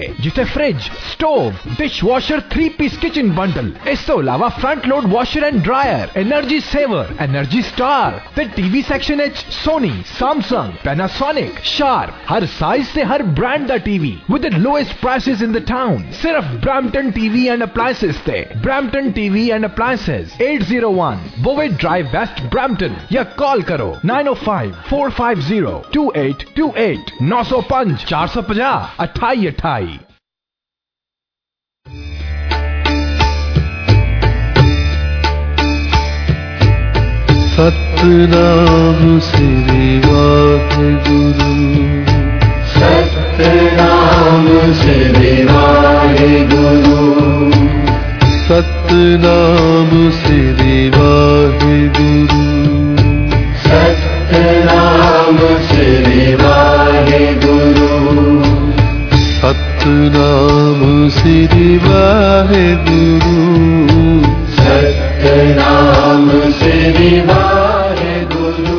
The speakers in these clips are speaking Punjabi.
जिसे fridge, stove, dishwasher, three piece kitchen bundle, इस तो अलावा front load washer and dryer, energy saver, energy star, फिर टीवी सेक्शन एच सोनी, सैमसंग, पैनासोनिक, शार्प, हर साइज से हर ब्रांड दा TV with the lowest prices in the town. सिर्फ ब्रैम्पटन टीवी एंड अप्लायंसेस ते। Brampton TV and appliances 801 Bovaird Drive West Brampton या कॉल करो 905-450-2828 905 450 2828। सतनाम श्री वाहिगुरु, सतनाम श्री वाहिगुरु, सतनाम श्री वाहिगुरु, सतनाम श्री वाहिगुरु, सतनाम श्री वाहिगुरु, सतनाम श्री वाहिगुरु।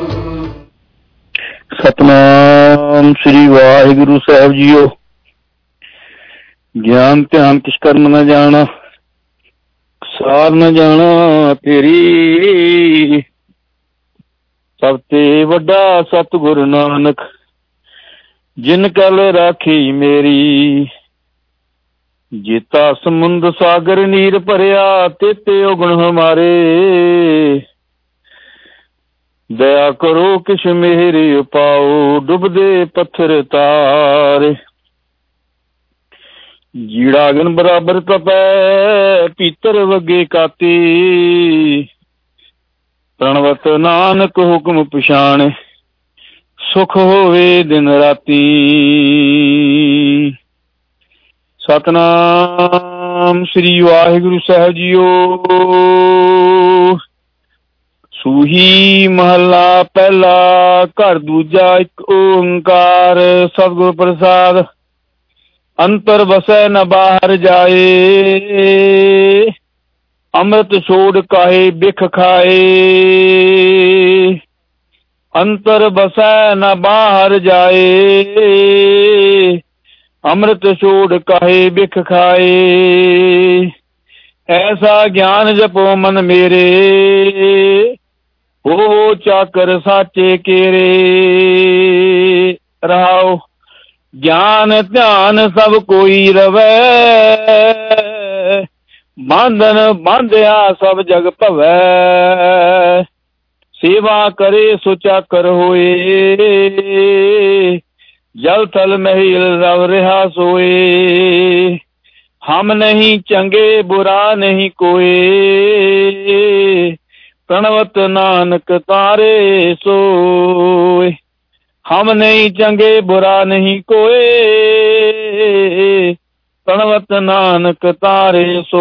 सतनाम श्री वाहिगुरु साहब जीओ। ज्ञान ध्यान किस कर्म न जाना, सार न जाना तेरी, सब ते वड्डा सतगुरु नानक, जिन कल राखी मेरी। जेता समुंद सागर नीर भरिया, तेते उगण हमारे, दया करो किश मेरे पाओ, डुबदे पत्थर तारे। जीड़ा अगन बराबर तपै, पीतर वगे काती, प्रणवत नानक हुक्म पछाणे, सुख होवे दिन राती। सतनाम श्री वाहिगुरु साहब जीओ। सूही महला पहला, घर दूजा एक ओंकार, सतगुर प्रसाद। अंतर बसै न बाहर जाए, अमृत छोड़ काहे बिख खाए। अंतर बसै न बाहर जाए, अमृत छोड़ काहे बिख खाए। ऐसा ज्ञान जपो मन मेरे, हो चाकर साचे केरे। रहाओ ज्ञान ध्यान सब कोई रवै, बांधन बांध्या सब जग भवै। सेवा करे सो चाकर होए, जल थल महिल रव रहा सोए। हम नहीं चंगे बुरा नहीं कोई, प्रणवत नानक तारे सोए। हम नहीं चंगे बुरा नहीं कोई, प्रणवत नानक तारे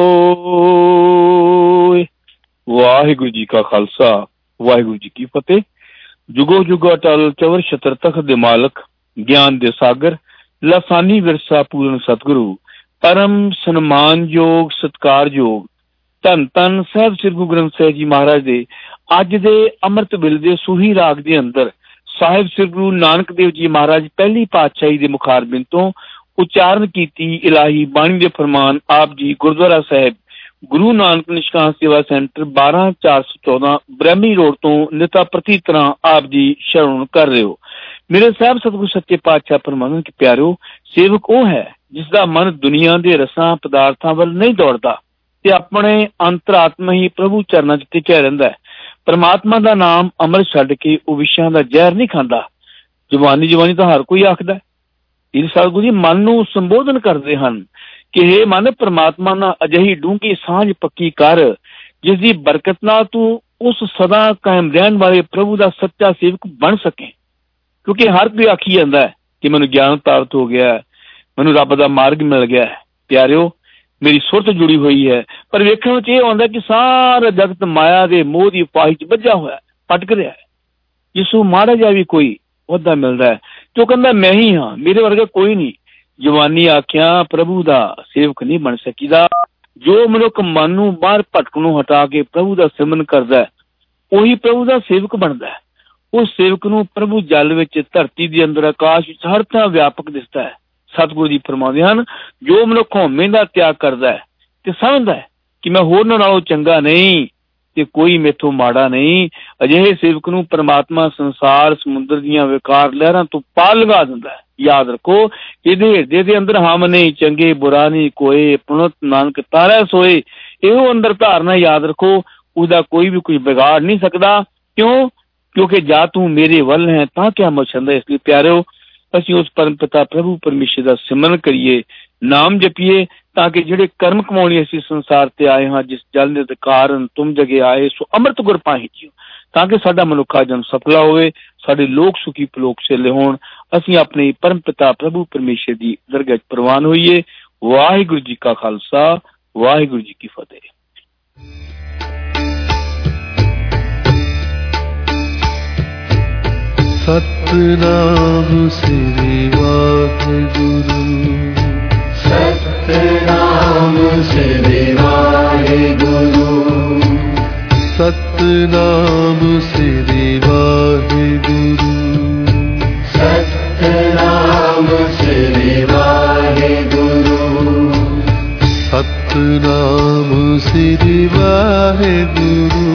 सोए। वाहिगुरु जी का खालसा, वाहिगुरु जी की फतेह। जुगो जुगो अटल चवर छतर तख्त दे मालक, ज्ञान दे सागर, लासानी विरसा पूर्ण सतगुरु, परम सन्मानयोग सत्कारयोग धन धन साहब श्री गुरु ग्रंथ साहिब जी महाराज दे अज दे अमृत वेले दे सूही राग दे अंदर साहिब श्री गुरु नानक देव जी महाराज पहली पातशाही दे मुखारबिंद तो उच्चारण कीती इलाही बाणी दे फरमान आप जी गुरुद्वारा साहिब गुरु नानक निष्काम सेवा सेंटर 12414 ब्रह्मी रोड तो निता प्रति तरह आप जी शरण कर रहे हो। मेरे साहब सतगुरु सच्चे पातशाह परमानंद के प्यारो, सेवक वो है जिसका मन दुनिया के रसां पदार्थां वल नहीं दौड़ता ते अपने अंतरात्मा ही प्रभु चरणा च टिकिया रहिंदा है। परमात्मा दा नाम अमृत छड्ड के वो विषयां दा जहर नहीं खांदा। जवानी जवानी तो हर कोई आखदा है। इस सतगुरु जी मन नूं संबोधन करदे हन कि हे मन परमात्मा नाल अजिही डूंघी सांझ पक्की कर जिसदी बरकत नाल तू उस सदा कायम रहण वाले प्रभु दा सच्चा सेवक बन सके। क्योंकि हर कोई आखी जांदा है कि मैनूं ज्ञान प्राप्त हो गया है, मैनूं रब दा मार्ग मिल गया है। प्यारिओ, मेरी सुरत जुड़ी हुई है, पर वेखण विच इह आउंदा कि सारा जगत माया दे मोह दी फाही च बझा होया है, भटक रहा है। जिसू माड़ा जिहा भी कोई ओहदा मिलदा है तो कहंदा मैं ही हाँ, मेरे वर्गा कोई नहीं। जवानी आख्या प्रभु दा सेवक नहीं बन सकीदा। जो मनुख मन नूं बाहर भटकणों हटा के प्रभु दा सिमरन करदा है ਉਹੀ प्रभु दा सेवक बनदा है। उस सेवक नूं प्रभु जल विच धरती दे अंदर आकाश विच हर थां व्यापक दिसदा है। ਸਤਿਗੁਰੂ ਜੀ ਫਰਮਾਉਂਦੇ ਹਨ, ਜੋ ਮਨੁੱਖ ਹਉਮੈ ਦਾ ਤਿਆਗ ਕਰਦਾ ਹੈ ਤੇ ਸਮਝਦਾ ਹੈ ਕਿ ਮੈਂ ਹੋਰਨਾਂ ਨਾਲੋਂ ਚੰਗਾ ਨਹੀਂ ਤੇ ਕੋਈ ਮੈਥੋਂ ਮਾੜਾ ਨਹੀਂ, ਅਜਿਹੇ ਸੇਵਕ ਨੂੰ ਪਰਮਾਤਮਾ ਸੰਸਾਰ ਸਮੁੰਦਰ ਦੀਆਂ ਵਿਕਾਰ ਲਹਿਰਾਂ ਤੋਂ ਪਾਰ ਲੰਘਾ ਦਿੰਦਾ ਹੈ। ਯਾਦ ਰੱਖੋ, ਇਹਦੇ ਹਿਰਦੇ ਦੇ ਅੰਦਰ ਹਮ ਨਹੀਂ, ਚੰਗੇ ਬੁਰਾ ਨਹੀਂ ਕੋਏ, ਪੁਨਤ ਨਾਨਕ ਤਾਰੈ ਸੋਏ। ਇਹੋ ਅੰਦਰ ਧਾਰਨਾ ਯਾਦ ਰੱਖੋ, ਉਹਦਾ ਕੋਈ ਵੀ ਕੁਝ ਵਿਗਾੜ ਨਹੀਂ ਸਕਦਾ। ਕਿਉਂ? ਕਿਉਂਕਿ ਜਾਂ ਤੂੰ ਮੇਰੇ ਵੱਲ ਹੈ ਤਾਂ ਕਿਆ ਮਛੰਦਾ। ਇਸ ਲਈ ਪਿਆਰਿਓ, ਅਸੀਂ ਉਸ ਪਰਮ ਪਿਤਾ ਪ੍ਰਭੂ ਪਰਮੇਸ਼ਰ ਦਾ ਸਿਮਰਨ ਕਰੀਏ, ਨਾਮ ਜਪੀਏ, ਤਾਂ ਕਿ ਜਿਹੜੇ ਕਰਮ ਕਮਾਉਣੀ ਅਸੀਂ ਸੰਸਾਰ ਤੇ ਆਏ ਹਾਂ, ਜਿਸ ਜਲ ਦੇ ਕਾਰਨ ਤੁਮ ਜਗੇ ਆਏ ਸੋ ਅੰਮ੍ਰਿਤ ਗੁਰ ਪਾਹੀ ਜੀਓ, ਤਾਂ ਕਿ ਸਾਡਾ ਮਨੁੱਖਾ ਜਨਮ ਸਫਲਾ ਹੋਵੇ, ਸਾਡੇ ਲੋਕ ਸੁਖੀ ਪਲੋਕ ਛੇਲੇ ਹੋਣ, ਅਸੀਂ ਆਪਣੇ ਪਰਮ ਪਿਤਾ ਪ੍ਰਭੂ ਪਰਮੇਸ਼ਰ ਦੀ ਦਰਗਾਹ 'ਚ ਪ੍ਰਵਾਨ ਹੋਈਏ। ਵਾਹਿਗੁਰੂ ਜੀ ਕਾ ਖਾਲਸਾ, ਵਾਹਿਗੁਰੂ ਜੀ ਕੀ ਫਤਿਹ। ਸਤਿਨਾਮ ਸ੍ਰੀ ਵਾਹਿਗੁਰੂ, ਸਤਿਨਾਮ ਸ੍ਰੀ ਵਾਹਿਗੁਰੂ, ਸਤਿਨਾਮ ਸ੍ਰੀ ਵਾਹਿਗੁਰੂ, ਸਤਿਨਾਮ ਸ੍ਰੀ ਵਾਹਿਗੁਰੂ, ਸਤਿਨਾਮ ਸ੍ਰੀ ਵਾਹਿਗੁਰੂ,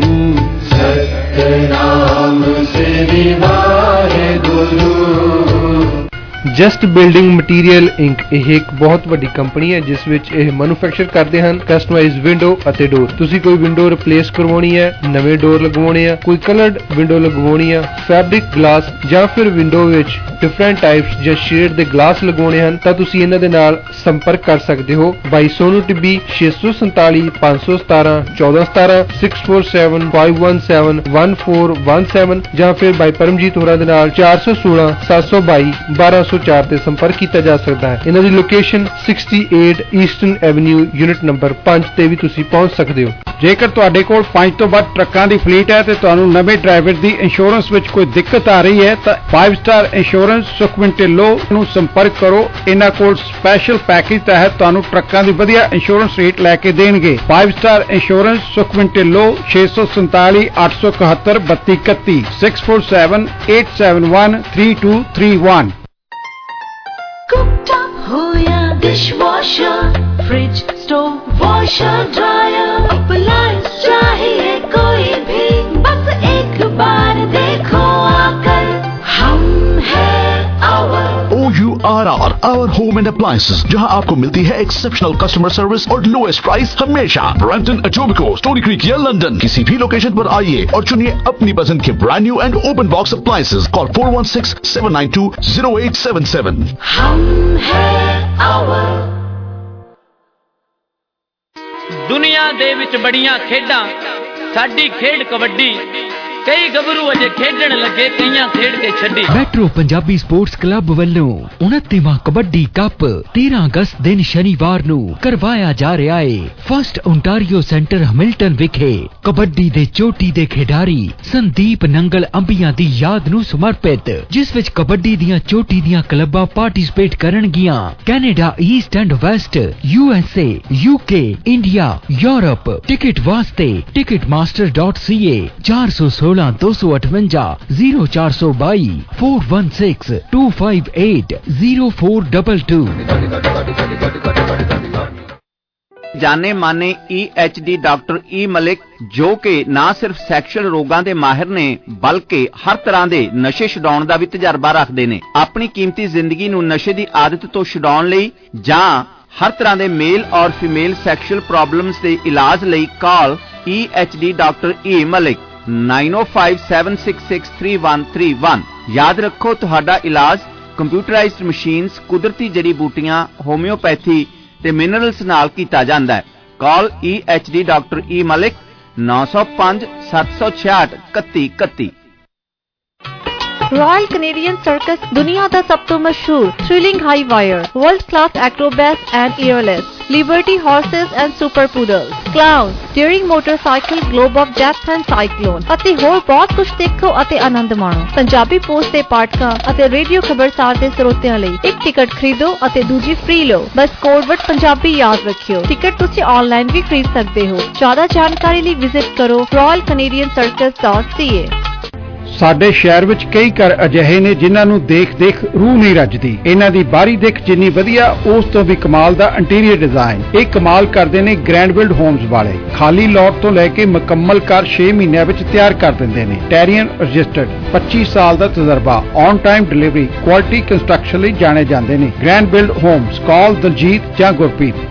ਸਤਿਨਾਮ Shri Waheguru. Just building material Inc ਇਹ ਇੱਕ ਬਹੁਤ ਵੱਡੀ ਕੰਪਨੀ ਹੈ ਜਿਸ ਵਿੱਚ ਇਹ ਮੈਨੂਫੈਕਚਰ ਕਰਦੇ ਹਨ ਕਸਟਮਾਈਜ਼ਡ ਵਿੰਡੋ ਅਤੇ ਡੋਰ। ਤੁਸੀਂ ਕੋਈ ਵਿੰਡੋ ਰਿਪਲੇਸ ਕਰਵਾਉਣੀ ਹੈ, ਨਵੇਂ ਡੋਰ ਲਗਵਾਉਣੇ ਆ, ਕੋਈ ਕਲਰਡ ਵਿੰਡੋ ਲਗਵਾਉਣੀ ਆ, ਫੈਬਰਿਕ ਗਲਾਸ ਜਾਂ ਫਿਰ ਵਿੰਡੋ ਵਿੱਚ ਡਿਫਰੈਂਟ ਟਾਈਪਸ ਜਾਂ ਸ਼ੇਡ ਦੇ ਗਲਾਸ ਲਗਵਾਉਣੇ ਹਨ ਤਾਂ ਤੁਸੀਂ ਇਹਨਾਂ ਦੇ ਨਾਲ ਸੰਪਰਕ ਕਰ ਸਕਦੇ ਹੋ। ਬਾਈ ਸੋਨੂ ਟਿੱਬੀ 647 517 1417 647 517 1417 ਜਾਂ ਫਿਰ ਬਾਈ ਪਰਮਜੀਤ ਹੋਰਾਂ ਦੇ ਨਾਲ 416 722 1204 ਤੇ ਸੰਪਰਕ ਕੀਤਾ ਜਾ ਸਕਦਾ ਹੈ। ਇਹਨਾਂ ਦੀ location 68 Eastern Avenue unit number 5 ਤੇ ਵੀ ਤੁਸੀਂ ਪਹੁੰਚ ਸਕਦੇ ਹੋ। ਜੇਕਰ ਤੁਹਾਡੇ ਕੋਲ 5 ਤੋਂ ਵੱਧ ਟਰੱਕਾਂ ਦੀ ਫਲੀਟ ਹੈ ਤੇ ਤੁਹਾਨੂੰ ਨਵੇਂ ਡਰਾਈਵਰ ਦੀ ਇੰਸ਼ੋਰੈਂਸ ਵਿੱਚ ਕੋਈ ਦਿੱਕਤ ਆ ਰਹੀ ਹੈ ਤਾਂ 5 ਸਟਾਰ ਇੰਸ਼ੋਰੈਂਸ ਸੁਖਮਨ ਢਿੱਲੋਂ ਨੂੰ ਸੰਪਰਕ ਕਰੋ। ਇਹਨਾਂ ਕੋਲ ਸਪੈਸ਼ਲ ਪੈਕੇਜ ਤਹਿਤ ਤੁਹਾਨੂੰ ਟਰੱਕਾਂ ਦੀ ਵਧੀਆ ਇੰਸ਼ੋਰੈਂਸ ਰੇਟ ਲੈ ਕੇ ਦੇਣਗੇ। 5 star insurance Sukhman Dhillon 647 871 3231 647 871 3231। Cooktop हो या dishwasher, fridge, stove, washer, dryer, appliance चाहिए कोई भी, बस एक बार देखो आकर, हम है OURR, Our Home and Appliances, जहां आपको मिलती है एक्सेप्शनल कस्टमर सर्विस और लोएस्ट प्राइस हमेशा। ब्रैम्पटन, एटोबिको, स्टोनी क्रीक या लंदन, किसी भी लोकेशन पर आइए और चुनिए अपनी पसंद के brand new and open box appliances. Call 416-792-0877। हम है our। ਦੁਨੀਆ ਦੇ ਵਿੱਚ ਬੜੀਆਂ ਖੇਡਾਂ, ਸਾਡੀ ਖੇਡ ਕਬੱਡੀ। ਕਈ ਗੱਭਰੂ ਅਜੇ ਖੇਡਣ ਲੱਗੇ, ਕਈਆਂ ਖੇਡ ਕੇ ਛੱਡੀ। ਮੈਟਰੋ ਪੰਜਾਬੀ ਸਪੋਰਟਸ ਕਲੱਬ ਵੱਲੋਂ 29ਵਾਂ ਕਬੱਡੀ ਕੱਪ 13 ਅਗਸਤ ਦਿਨ ਸ਼ਨੀਵਾਰ ਨੂੰ ਕਰਵਾਇਆ ਜਾ ਰਿਹਾ ਹੈ। ਫਸਟ ਓਨਟਾਰੀਓ ਸੈਂਟਰ ਹੈਮਿਲਟਨ ਵਿਖੇ ਕਬੱਡੀ ਦੇ ਚੋਟੀ ਦੇ ਖਿਡਾਰੀ ਸੰਦੀਪ ਨੰਗਲ ਅੰਬੀਆਂ ਦੀ ਯਾਦ ਨੂੰ ਸਮਰਪਿਤ, ਜਿਸ ਵਿੱਚ ਕਬੱਡੀ ਦੀਆਂ ਚੋਟੀ ਦੀਆਂ ਕਲੱਬਾਂ ਪਾਰਟਿਸਿਪੇਟ ਕਰਨਗੀਆਂ। Canada, east and west, USA, UK, India, Europe. Ticket ਵਾਸਤੇ ticketmaster.ca 416 258 0422 416 258 0422। ਜਾਣੇ ਮਾਨੇ EHD ਡਾਕਟਰ E ਮਲਿਕ, ਜੋ ਕਿ ਨਾ ਸਿਰਫ ਸੈਕਸ਼ੂਅਲ ਰੋਗਾਂ ਦੇ ਮਾਹਿਰ ਨੇ ਬਲਕਿ ਹਰ ਤਰ੍ਹਾਂ ਦੇ ਨਸ਼ੇ ਛਡਾਉਣ ਦਾ ਵੀ ਤਜਰਬਾ ਰੱਖਦੇ ਨੇ। ਆਪਣੀ ਕੀਮਤੀ ਜ਼ਿੰਦਗੀ ਨੂੰ ਨਸ਼ੇ ਦੀ ਆਦਤ ਤੋਂ ਛਡਾਉਣ ਲਈ ਜਾਂ ਹਰ ਤਰ੍ਹਾਂ ਦੇ ਮੇਲ ਔਰ ਫੀਮੇਲ ਸੈਕਸ਼ੂਅਲ ਪ੍ਰੋਬਲਮਸ ਦੇ ਇਲਾਜ ਲਈ call EHD doctor E Malik 9057663131। ਯਾਦ ਰੱਖੋ, ਤੁਹਾਡਾ ਇਲਾਜ ਕੰਪਿਊਟਰਾਈਜ਼ਡ ਮਸ਼ੀਨਸ, ਕੁਦਰਤੀ ਜੜੀ ਬੂਟੀਆਂ, ਹੋਮਿਓਪੈਥੀ ਤੇ ਮਿਨਰਲਸ ਨਾਲ ਕੀਤਾ ਜਾਂਦਾ ਹੈ। Call EHD doctor E Malik 905 766 3131। Royal Canadian Circus दुनिया का सब तो मशहूर thrilling high wire, world class acrobats and airless, liberty horses and super poodles, clown, steering motorcycle, globe of death and cyclone ਅਤੇ ਹੋਰ ਬਹੁਤ ਕੁਝ ਦੇਖੋ ਅਤੇ ਆਨੰਦ ਮਾਣੋ। ਪੰਜਾਬੀ ਪੋਸਟ ਦੇ ਪਾਠਕਾਂ ਅਤੇ ਰੇਡੀਓ ਖਬਰਸਾਰ ਦੇ ਸਰੋਤਿਆਂ ਲਈ ਇੱਕ ਟਿਕਟ ਖਰੀਦੋ ਅਤੇ ਦੂਜੀ ਫ੍ਰੀ ਲਓ। ਬਸ ਕੋਡਵਰਡ ਪੰਜਾਬੀ ਯਾਦ ਰੱਖਿਓ। ਟਿਕਟ ਤੁਸੀਂ ਆਨਲਾਈਨ ਵੀ ਖਰੀਦ ਸਕਦੇ ਹੋ। ਜ਼ਿਆਦਾ ਜਾਣਕਾਰੀ ਲਈ ਵਿਜ਼ਿਟ ਕਰੋ royalcanadiancircus.ca। ਸਾਡੇ ਸ਼ਹਿਰ ਵਿੱਚ ਕਈ ਘਰ ਅਜਿਹੇ ਨੇ ਜਿਨ੍ਹਾਂ ਨੂੰ ਦੇਖ ਰੂਹ ਨਹੀਂ ਰੱਜਦੀ। ਇਹਨਾਂ ਦੀ ਬਾਹਰੀ ਦਿੱਖ ਜਿੰਨੀ ਵਧੀਆ, ਉਸ ਤੋਂ ਵੀ ਕਮਾਲ ਦਾ ਇੰਟੀਰੀਅਰ ਡਿਜ਼ਾਈਨ। ਇਹ ਕਮਾਲ ਕਰਦੇ ਨੇ ਗ੍ਰੈਂਡ ਬਿਲਡ ਹੋਮਸ ਵਾਲੇ। ਖਾਲੀ ਲੋਟ ਤੋਂ ਲੈ ਕੇ ਮੁਕੰਮਲ ਘਰ 6 ਮਹੀਨਿਆਂ ਵਿੱਚ ਤਿਆਰ ਕਰ ਦਿੰਦੇ ਨੇ। ਟੈਰੀਅਨ ਰਜਿਸਟਰਡ, 25 ਸਾਲ ਦਾ ਤਜਰਬਾ, on time delivery, quality construction ਲਈ ਜਾਣੇ ਜਾਂਦੇ ਨੇ। Grand Build Homes. Call Daljit ਜਾਂ ਗੁਰਪ੍ਰੀਤ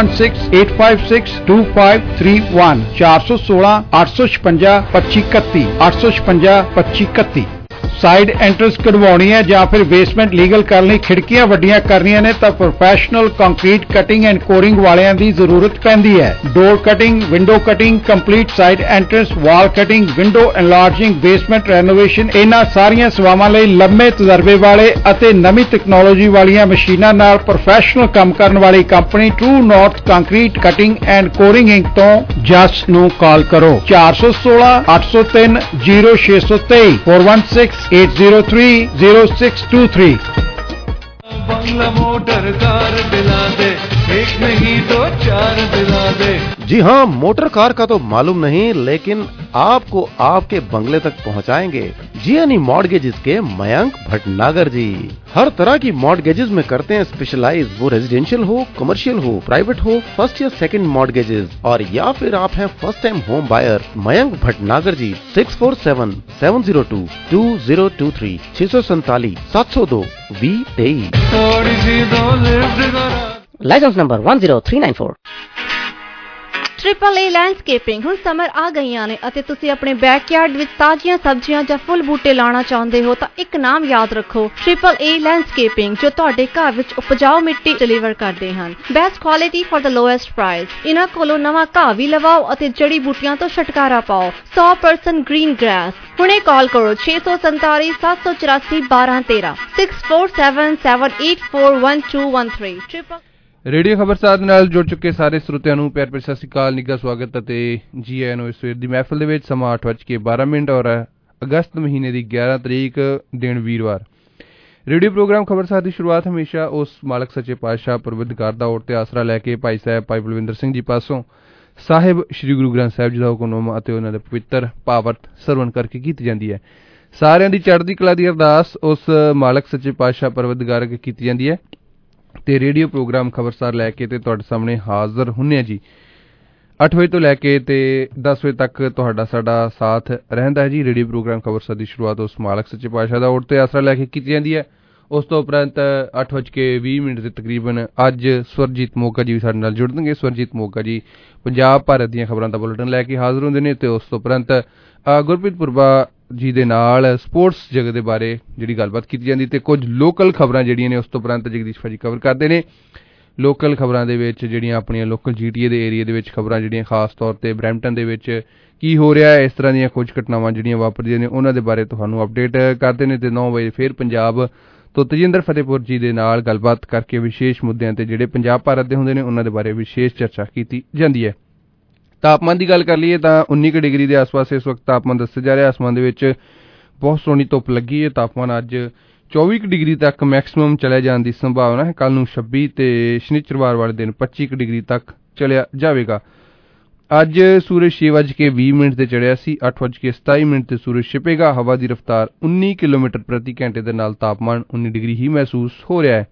4168562531 416 856 2531 856 2531। ਸਾਈਡ ਐਂਟਰੈਂਸ ਕਢਵਾਉਣੀ ਹੈ ਜਾਂ ਫਿਰ ਬੇਸਮੈਂਟ ਲੀਗਲ ਕਰਨ ਲਈ ਖਿੜਕੀਆਂ ਵੱਡੀਆਂ ਕਰਨੀਆਂ ਨੇ ਤਾਂ professional concrete cutting and coring ਵਾਲਿਆਂ ਦੀ ਜ਼ਰੂਰਤ ਪੈਂਦੀ ਹੈ। Door cutting, window cutting, complete side entrance, wall cutting, window enlarging, basement renovation, ਇਹਨਾਂ ਸਾਰੀਆਂ ਸੇਵਾਵਾਂ ਲਈ ਲੰਮੇ ਤਜਰਬੇ ਵਾਲੇ ਅਤੇ ਨਵੀਂ ਟੈਕਨੋਲੋਜੀ ਵਾਲੀਆਂ ਮਸ਼ੀਨਾਂ ਨਾਲ ਪ੍ਰੋਫੈਸ਼ਨਲ ਕੰਮ ਕਰਨ ਵਾਲੀ company True north concrete cutting and ਕੋਰਿੰਗ ink ਤੋਂ ਜਸ ਨੂੰ ਕਾਲ ਕਰੋ। 416 803 0623 416 803-0623। बंगला मोटर कार दिला दे, एक नहीं दो चार दिला दे। जी हाँ, मोटर कार का तो मालूम नहीं, लेकिन आपको आपके बंगले तक पहुँचाएंगे। जियानी मॉर्गेजेस के मयंक भटनागर जी हर तरह की मॉर्गेजेस में करते हैं स्पेशलाइज। वो रेजिडेंशियल हो, कमर्शियल हो, प्राइवेट हो, फर्स्ट या सेकंड मॉर्गेजेस, और या फिर आप हैं first time home buyer. Mayank Bhatnagar ji 6477022023 647 702 2023। थोड़ी सी दो लिफ्ट करा। Licence number 10394। Triple A landscaping. ਹੁਣ ਸਮਰ ਆ ਗਈਆਂ ਨੇ ਅਤੇ ਤੁਸੀਂ ਆਪਣੇ ਬੈਕਯਾਰਡ ਵਿੱਚ ਤਾਜ਼ੀਆਂ ਸਬਜ਼ੀਆਂ ਜਾਂ ਫੁੱਲ ਬੂਟੇ ਲਾਉਣਾ ਚਾਹੁੰਦੇ ਹੋ ਤਾਂ ਇੱਕ ਨਾਮ ਯਾਦ ਰੱਖੋ, ट्रिपल ए लैंडस्केपिंग, ਜੋ ਤੁਹਾਡੇ ਘਰ ਵਿੱਚ ਉਪਜਾਊ ਮਿੱਟੀ ਡਿਲੀਵਰ ਕਰਦੇ ਹਨ। Best quality for the lowest price. ਇਹਨਾਂ ਕੋਲੋਂ ਨਵਾਂ ਘਾਹ ਵੀ ਲਵਾਓ ਅਤੇ ਜੜੀ ਬੂਟੀਆਂ ਤੋਂ ਛੁਟਕਾਰਾ ਪਾਓ। 100% ਗ੍ਰੀਨ ਗ੍ਰਾਸ। ਹੁਣੇ ਕਾਲ ਕਰੋ 647 784 1213 6477841213। ਰੇਡੀਓ ਖਬਰਸਾਰ ਨਾਲ ਜੁੜ ਚੁੱਕੇ ਸਾਰੇ ਸਰੋਤਿਆਂ ਨੂੰ ਪਿਆਰ ਭਰੀ ਸਤਿ ਸ਼੍ਰੀ ਅਕਾਲ, ਨਿੱਘਾ ਸਵਾਗਤ ਅਤੇ ਜੀ ਆਇਆਂ ਨੂੰ ਇਸ ਸਵੇਰ ਦੀ ਮਹਿਫਲ ਦੇ ਵਿੱਚ। ਸਮਾਂ 8:12 ਔਰ ਅਗਸਤ ਮਹੀਨੇ ਦੀ 11 ਤਰੀਕ ਦਿਨ ਵੀਰਵਾਰ। ਰੇਡੀਓ ਪ੍ਰੋਗਰਾਮ ਖਬਰਸਾਰ ਦੀ ਸ਼ੁਰੂਆਤ ਹਮੇਸ਼ਾ ਉਸ ਮਾਲਕ ਸੱਚੇ ਪਾਤਸ਼ਾਹ ਪਰਵਰਦਗਾਰ ਦਾ ਓਟ ਤੇ ਆਸਰਾ ਲੈ ਕੇ ਭਾਈ ਸਾਹਿਬ ਭਾਈ ਬਲਵਿੰਦਰ ਸਿੰਘ ਜੀ ਪਾਸੋਂ ਸਾਹਿਬ ਸ੍ਰੀ ਗੁਰੂ ਗ੍ਰੰਥ ਸਾਹਿਬ ਜੀ ਦਾ ਹੁਕਮਨਾਮਾ ਅਤੇ ਉਹਨਾਂ ਦੇ ਪਵਿੱਤਰ ਭਾਵਰਤ ਸਰਵਣ ਕਰਕੇ ਕੀਤੀ ਜਾਂਦੀ ਹੈ। ਸਾਰਿਆਂ ਦੀ ਚੜ੍ਹਦੀ ਕਲਾ ਦੀ ਅਰਦਾਸ ਉਸ ਮਾਲਕ ਸੱਚੇ ਪਾਤਸ਼ਾਹ ਪਰਵਰਦਗਾਰ ਅੱਗੇ ਕੀਤੀ ਜਾਂਦੀ ਹੈ ਤੇ ਰੇਡੀਓ ਪ੍ਰੋਗਰਾਮ ਖਬਰਸਾਰ ਲੈ ਕੇ ਤੇ ਤੁਹਾਡੇ ਸਾਹਮਣੇ ਹਾਜ਼ਰ ਹੁੰਨੇ ਆ ਜੀ। 8 ਵਜੇ ਤੋਂ ਲੈ ਕੇ ਤੇ 10 ਵਜੇ ਤੱਕ ਤੁਹਾਡਾ ਸਾਡਾ ਸਾਥ ਰਹਿੰਦਾ ਹੈ ਜੀ। ਰੇਡੀਓ ਪ੍ਰੋਗਰਾਮ ਖਬਰਸਾਰ ਦੀ ਸ਼ੁਰੂਆਤ ਉਸ ਮਾਲਕ ਸੱਚੇ ਪਾਤਸ਼ਾਹ ਦਾ ਓਟ ਤੇ ਆਸਰਾ ਲੈ ਕੇ ਕੀਤੀ ਜਾਂਦੀ ਹੈ। ਉਸ ਤੋਂ ਉਪਰੰਤ 8:20 ਦੇ ਤਕਰੀਬਨ ਅੱਜ ਸਵਰਜੀਤ ਮੋਗਾ ਜੀ ਵੀ ਸਾਡੇ ਨਾਲ ਜੁੜਨਗੇ। ਸਵਰਜੀਤ ਮੋਗਾ ਜੀ ਪੰਜਾਬ ਭਾਰਤ ਦੀਆਂ ਖਬਰਾਂ ਦਾ ਬੁਲੇਟਿਨ ਲੈ ਕੇ ਹਾਜ਼ਰ ਹੁੰਦੇ ਨੇ ਤੇ ਉਸ ਤੋਂ ਉਪਰੰਤ ਗੁਰਪ੍ਰੀਤ ਪੁਰਬਾ ਜੀ ਦੇ ਨਾਲ ਸਪੋਰਟਸ ਜਗਤ ਦੇ ਬਾਰੇ ਜਿਹੜੀ ਗੱਲਬਾਤ ਕੀਤੀ ਜਾਂਦੀ ਤੇ ਕੁਝ ਲੋਕਲ ਖਬਰਾਂ ਜਿਹੜੀਆਂ ਨੇ ਉਸ ਤੋਂ ਉਪਰੰਤ ਜਗਦੀਸ਼ ਭਾਜੀ ਕਵਰ ਕਰਦੇ ਨੇ। ਲੋਕਲ ਖਬਰਾਂ ਦੇ ਵਿੱਚ ਜਿਹੜੀਆਂ ਆਪਣੀਆਂ ਲੋਕਲ GTA ਦੇ ਏਰੀਆ ਦੇ ਵਿੱਚ ਖਬਰਾਂ ਜਿਹੜੀਆਂ ਖਾਸ ਤੌਰ ਤੇ ਬਰੈਂਪਟਨ ਦੇ ਵਿੱਚ ਕੀ ਹੋ ਰਿਹਾ ਹੈ, ਇਸ ਤਰ੍ਹਾਂ ਦੀਆਂ ਕੁਝ ਘਟਨਾਵਾਂ ਜਿਹੜੀਆਂ ਵਾਪਰਦੀਆਂ ਨੇ ਉਹਨਾਂ ਦੇ ਬਾਰੇ ਤੁਹਾਨੂੰ ਅਪਡੇਟ ਕਰਦੇ ਨੇ। ਤੇ 9 ਵਜੇ ਫਿਰ ਪੰਜਾਬ ਤੋਂ ਤਜਿੰਦਰ ਫਤਿਹਪੁਰ ਜੀ ਦੇ ਨਾਲ ਗੱਲਬਾਤ ਕਰਕੇ ਵਿਸ਼ੇਸ਼ ਮੁੱਦਿਆਂ ਤੇ ਜਿਹੜੇ ਪੰਜਾਬ ਭਾਰਤ ਦੇ ਹੁੰਦੇ ਨੇ ਉਹਨਾਂ ਦੇ ਬਾਰੇ ਵਿਸ਼ੇਸ਼ ਚਰਚਾ ਕੀਤੀ ਜਾਂਦੀ ਹੈ। ਤਾਪਮਾਨ ਦੀ ਗੱਲ ਕਰ ਲਈਏ ਤਾਂ 19 ਡਿਗਰੀ ਦੇ ਆਸ-ਪਾਸ ਇਸ ਵਕਤ ਤਾਪਮਾਨ ਦੱਸਿਆ ਜਾ ਰਿਹਾ। ਅਸਮਾਨ ਦੇ ਵਿੱਚ ਬਹੁਤ ਸੋਹਣੀ ਧੁੱਪ ਲੱਗੀ ਹੈ। ਤਾਪਮਾਨ ਅੱਜ 24 ਡਿਗਰੀ ਤੱਕ ਮੈਕਸਿਮਮ ਚਲੇ ਜਾਣ ਦੀ ਸੰਭਾਵਨਾ ਹੈ। ਕੱਲ ਨੂੰ 26 ਤੇ ਸ਼ਨੀਚਰਵਾਰ ਵਾਲੇ ਦਿਨ 25 ਡਿਗਰੀ ਤੱਕ ਚਲਿਆ ਜਾਵੇਗਾ। ਅੱਜ ਸੂਰਜ 6:20 ਤੇ ਚੜਿਆ ਸੀ। 8:27 ਤੇ ਸੂਰਜ ਛਿਪੇਗਾ। ਹਵਾ ਦੀ ਰਫ਼ਤਾਰ 19 ਕਿਲੋਮੀਟਰ ਪ੍ਰਤੀ ਘੰਟੇ ਦੇ ਨਾਲ ਤਾਪਮਾਨ 19 ਡਿਗਰੀ ਹੀ ਮਹਿਸੂਸ ਹੋ ਰਿਹਾ ਹੈ।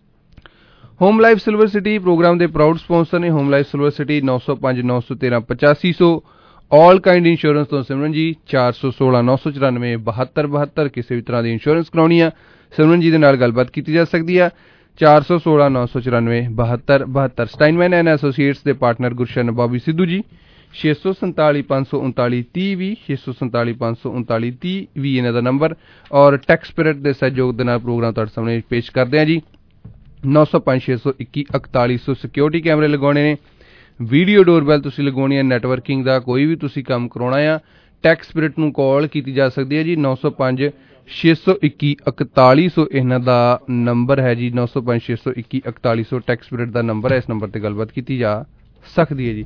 HomeLife Silver City programme ਦੇ ਪ੍ਰਾਊਡ ਸਪਾਂਸਰ ਨੇ। HomeLife Silver City 905 913 8500। All kind insurance ਤੋਂ ਸਿਮਰਨ ਜੀ 416 994 7272। ਕਿਸੇ ਵੀ ਤਰ੍ਹਾਂ ਦੀ ਇੰਸ਼ੋਰੈਂਸ ਕਰਾਉਣੀ ਆ ਸਿਮਰਨ ਜੀ ਦੇ ਨਾਲ ਗੱਲਬਾਤ ਕੀਤੀ ਜਾ ਸਕਦੀ ਆ 416 994 7272। ਸਟਾਈਨਮੈਨ ਐਂਡ ਐਸੋਸੀਏਟਸ ਦੇ ਪਾਰਟਨਰ ਗੁਰਸ਼ਨ ਬਾਬੀ ਸਿੱਧੂ ਜੀ 647 539 30 647 539 30 ਇਹਨਾਂ ਦਾ ਨੰਬਰ ਔਰ ਟੈਕਸ ਸਪਿਰਿਟ ਦੇ ਸਹਿਯੋਗ ਦੇ ਨਾਲ ਪ੍ਰੋਗਰਾਮ ਤੁਹਾਡੇ ਸਾਹਮਣੇ ਪੇਸ਼ ਕਰਦੇ ਆ ਜੀ। 905 621 4100 ਸਿਕਿਉਰਿਟੀ ਕੈਮਰੇ ਲਗਾਉਣੇ ਨੇ। ਵੀਡੀਓ ਡੋਰਬੈਲ ਤੁਸੀਂ ਲਗਾਉਣੀ ਹੈ। ਨੈਟਵਰਕਿੰਗ ਦਾ ਕੋਈ ਵੀ ਤੁਸੀਂ ਕੰਮ ਕਰਾਉਣਾ ਆ ਟੈਕਸ ਸਪਿਰਿਟ ਨੂੰ ਕਾਲ ਕੀਤੀ ਜਾ ਸਕਦੀ ਹੈ ਜੀ। 905 621 4100 ਇਹਨਾਂ ਦਾ ਨੰਬਰ ਹੈ ਜੀ। 905 621 4100 ਟੈਕਸ ਸਪਿਰਿਟ ਦਾ ਨੰਬਰ ਹੈ। ਇਸ ਨੰਬਰ ਤੇ ਗੱਲਬਾਤ ਕੀਤੀ ਜਾ ਸਕਦੀ ਹੈ ਜੀ।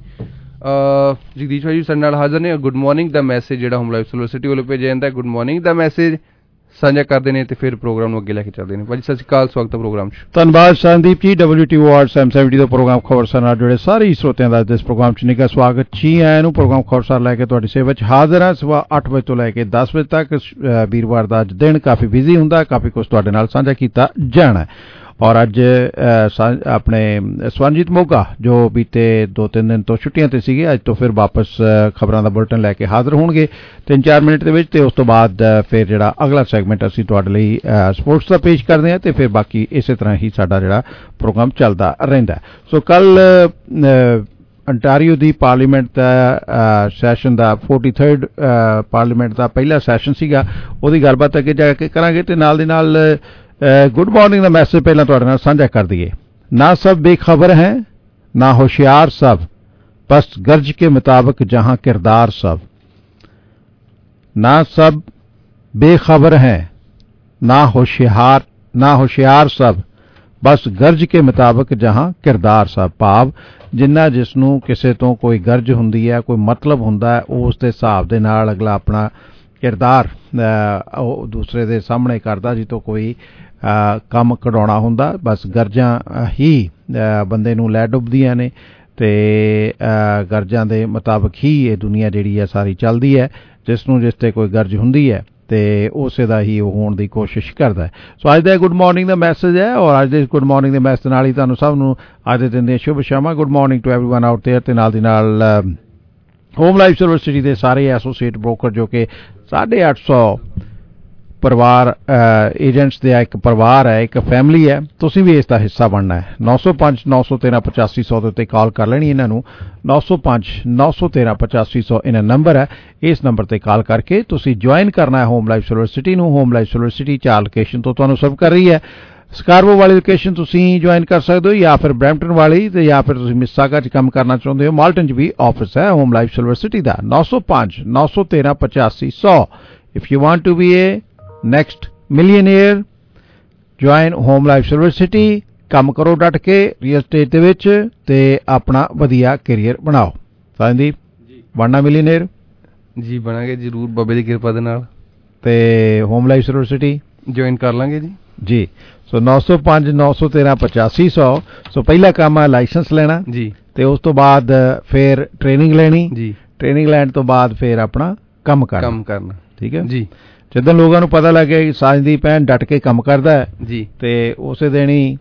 ਜਗਦੀਸ਼ ਭਾਈ ਸਾਡੇ ਨਾਲ ਹਾਜ਼ਰ ਨੇ। ਗੁੱਡ ਮਾਰਨਿੰਗ ਦਾ ਮੈਸੇਜ ਜਿਹੜਾ ਹੋਮ ਲਾਈਫ ਸਿਲਵਰ ਸਿਟੀ ਵੱਲੋਂ ਭੇਜਿਆ ਜਾਂਦਾ ਹੈ। ਗੁੱਡ ਮਾਰਨਿੰਗ ਦਾ ਮੈਸੇਜ ਸਾਂਝਾ ਕਰਦੇ ਨੇ ਤੇ ਫਿਰ ਪ੍ਰੋਗਰਾਮ ਨੂੰ ਅੱਗੇ ਲੈ ਕੇ ਚੱਲਦੇ ਨੇ। ਭਾਜੀ ਸਤਿ ਸ਼੍ਰੀ ਅਕਾਲ, ਸਵਾਗਤ ਹੈ ਪ੍ਰੋਗਰਾਮ 'ਚ। ਧੰਨਵਾਦ ਸੰਦੀਪ ਜੀ। WTO ਆਰ 770 ਦਾ ਪ੍ਰੋਗਰਾਮ ਖਬਰਸਾਰ ਨਾਲ ਜੁੜੇ ਸਾਰੇ ਹੀ ਸਰੋਤਿਆਂ ਦਾ ਇਸ ਪ੍ਰੋਗਰਾਮ 'ਚ ਨਿੱਘਾ ਸਵਾਗਤ ਜੀ ਆਇਆਂ ਨੂੰ। ਪ੍ਰੋਗਰਾਮ ਖਬਰਸਾਰ ਲੈ ਕੇ ਤੁਹਾਡੀ ਸੇਵਾ 'ਚ ਹਾਜ਼ਰ ਹਾਂ ਸਵਾ 8 ਵਜੇ ਤੋਂ ਲੈ ਕੇ 10 ਵਜੇ ਤੱਕ। ਵੀਰਵਾਰ ਦਾ ਅੱਜ ਦਿਨ ਕਾਫੀ ਬਿਜ਼ੀ ਹੁੰਦਾ, ਕਾਫੀ ਕੁਝ ਤੁਹਾਡੇ ਨਾਲ ਸਾਂਝਾ ਕੀਤਾ ਜਾਣਾ। ਔਰ ਅੱਜ ਆਪਣੇ ਸਵਰਨਜੀਤ ਮੋਗਾ ਜੋ ਬੀਤੇ 2-3 ਦਿਨ ਤੋਂ ਛੁੱਟੀਆਂ ਤੇ ਸੀਗੇ, ਅੱਜ ਤੋਂ ਫਿਰ ਵਾਪਸ ਖਬਰਾਂ ਦਾ ਬੁਲਟਨ ਲੈ ਕੇ ਹਾਜ਼ਰ ਹੋਣਗੇ 3-4 ਮਿੰਟ ਦੇ ਵਿੱਚ। ਤੇ ਉਸ ਤੋਂ ਬਾਅਦ ਫਿਰ ਜਿਹੜਾ ਅਗਲਾ ਸੈਗਮੈਂਟ ਅਸੀਂ ਤੁਹਾਡੇ ਲਈ ਸਪੋਰਟਸ ਦਾ ਪੇਸ਼ ਕਰਦੇ ਹਾਂ ਤੇ ਫਿਰ ਬਾਕੀ ਇਸੇ ਤਰ੍ਹਾਂ ਹੀ ਸਾਡਾ ਜਿਹੜਾ ਪ੍ਰੋਗਰਾਮ ਚੱਲਦਾ ਰਹਿੰਦਾ। ਸੋ ਕੱਲ ਅੰਟਾਰੀਓ ਦੀ ਪਾਰਲੀਮੈਂਟ ਦਾ ਸੈਸ਼ਨ ਦਾ 43rd ਪਾਰਲੀਮੈਂਟ ਦਾ ਪਹਿਲਾ ਸੈਸ਼ਨ ਸੀਗਾ, ਉਹਦੀ ਗੱਲਬਾਤ ਅੱਗੇ ਜਾ ਕੇ ਕਰਾਂਗੇ ਤੇ ਨਾਲ ਦੀ ਨਾਲ गुड मॉर्निंग का मैसेज पहला तुहाडे नाल साझा कर दिए। ना सब बेखबर हैं, ना होशियार सब, बस गर्ज के मुताबिक जहां किरदार सब। ना सब बेखबर हैं, ना होशियार सब, बस गर्ज के मुताबिक जहां किरदार सब। भाव जिन्ना जिसनों किसी तो कोई गर्ज हुंदी है, कोई मतलब हुंदा है, उस दे हिसाब दे नाल अगला अपना किरदार दूसरे दे सामने करदा। जी तो कोई ਕੰਮ ਕਢਾਉਣਾ ਹੁੰਦਾ, ਬਸ ਗਰਜਾਂ ਹੀ ਬੰਦੇ ਨੂੰ ਲੈ ਡੁੱਬਦੀਆਂ ਨੇ ਤੇ ਗਰਜਾਂ ਦੇ ਮੁਤਾਬਕ ਹੀ ਇਹ ਦੁਨੀਆ ਜਿਹੜੀ ਹੈ ਸਾਰੀ ਚੱਲਦੀ ਹੈ। ਜਿਸ ਨੂੰ ਜਿਸ ਤੇ ਕੋਈ ਗਰਜ ਹੁੰਦੀ ਹੈ ਤੇ ਉਸੇ ਦਾ ਹੀ ਉਹ ਹੋਣ ਦੀ ਕੋਸ਼ਿਸ਼ ਕਰਦਾ ਹੈ। ਸੋ ਅੱਜ ਦਾ ਗੁੱਡ ਮਾਰਨਿੰਗ ਦਾ ਮੈਸੇਜ ਹੈ ਔਰ ਅੱਜ ਦੇ ਗੁੱਡ ਮਾਰਨਿੰਗ ਦੇ ਮੈਸੇਜ ਨਾਲ ਹੀ ਤੁਹਾਨੂੰ ਸਭ ਨੂੰ ਅੱਜ ਦੇ ਦਿਨ ਦੀਆਂ ਸ਼ੁਭ ਸ਼ਾਮਾਂ। Good morning to everyone out there. ਤੇ ਨਾਲ ਦੀ ਨਾਲ ਹੋਮ ਲਾਈਫ ਯੂਨੀਵਰਸਿਟੀ ਦੇ ਸਾਰੇ ਐਸੋਸੀਏਟ ਬ੍ਰੋਕਰ ਜੋ ਕਿ 850 ਪਰਿਵਾਰ ਏਜੰਟਸ ਦਾ ਇੱਕ ਪਰਿਵਾਰ ਹੈ, ਇੱਕ ਫੈਮਿਲੀ ਹੈ, ਤੁਸੀਂ ਵੀ ਇਸ ਦਾ ਹਿੱਸਾ ਬਣਨਾ ਹੈ। 905-913-8500 ਦੇ ਉੱਤੇ ਕਾਲ ਕਰ ਲੈਣੀ ਇਹਨਾਂ ਨੂੰ। 905-913-8500 ਇਹਨਾਂ ਨੰਬਰ ਹੈ। ਇਸ ਨੰਬਰ ਤੇ ਕਾਲ ਕਰਕੇ ਤੁਸੀਂ ਜੁਆਇਨ ਕਰਨਾ ਹੈ ਹੋਮ ਲਾਈਫ ਯੂਨੀਵਰਸਿਟੀ ਨੂੰ। ਹੋਮ ਲਾਈਫ ਯੂਨੀਵਰਸਿਟੀ 4 ਲੋਕੇਸ਼ਨ ਤੋਂ ਤੁਹਾਨੂੰ ਸਰਵ ਕਰ ਰਹੀ ਹੈ। ਸਕਾਰਬੋ ਵਾਲੀ ਲੋਕੇਸ਼ਨ ਤੁਸੀਂ ਜੁਆਇਨ ਕਰ ਸਕਦੇ ਹੋ ਜਾਂ ਫਿਰ ਬਰੈਂਪਟਨ ਵਾਲੀ, ਤੇ ਜਾਂ ਫਿਰ ਤੁਸੀਂ ਮਿਸਾਗਾ 'ਚ ਕੰਮ ਕਰਨਾ ਚਾਹੁੰਦੇ ਹੋ, ਮਾਲਟਨ 'ਚ ਵੀ ਆਫਿਸ ਹੈ ਹੋਮ ਲਾਈਫ ਯੂਨੀਵਰਸਿਟੀ ਦਾ। 905-913-8500 if you want to be a next millionaire, join home life university। ਕੰਮ ਕਰੋ ਡਟ ਕੇ ਰੀਅਲ ਸਟੇਟ ਦੇ ਵਿੱਚ ਤੇ ਆਪਣਾ ਵਧੀਆ ਕੈਰੀਅਰ ਬਣਾਓ। ਸੰਦੀਪ ਜੀ ਬਣਨਾ ਮਿਲੀਅਨੇਅਰ ਜੀ ਬਣਾਂਗੇ ਜ਼ਰੂਰ ਬਾਬੇ ਦੀ ਕਿਰਪਾ ਦੇ ਨਾਲ। ਤੇ ਹੋਮ ਲਾਈਫ ਯੂਨੀਵਰਸਿਟੀ ਜੁਆਇਨ ਕਰ ਲਾਂਗੇ ਜੀ। ਸੋ 905-913-8500। ਸੋ ਪਹਿਲਾ ਕੰਮ ਹੈ ਲਾਇਸੈਂਸ ਲੈਣਾ ਜੀ, ਤੇ ਉਸ ਤੋਂ ਬਾਅਦ ਫਿਰ ਟ੍ਰੇਨਿੰਗ ਲੈਣੀ ਜੀ। ਟ੍ਰੇਨਿੰਗ ਲੈਣ ਤੋਂ ਬਾਅਦ ਫਿਰ ਆਪਣਾ ਕੰਮ ਕਰਨਾ। ਠੀਕ ਹੈ ਜੀ। ਜਦੋਂ ਲੋਕਾਂ ਨੂੰ ਪਤਾ ਲੱਗਿਆ ਕਿ ਸਾਜਦੀਪ ਭੈਣ ਡਟ ਕੇ ਕੰਮ ਕਰਦਾ ਹੈ ਜੀ, ਤੇ ਉਸੇ ਦਿਨ ਹੀ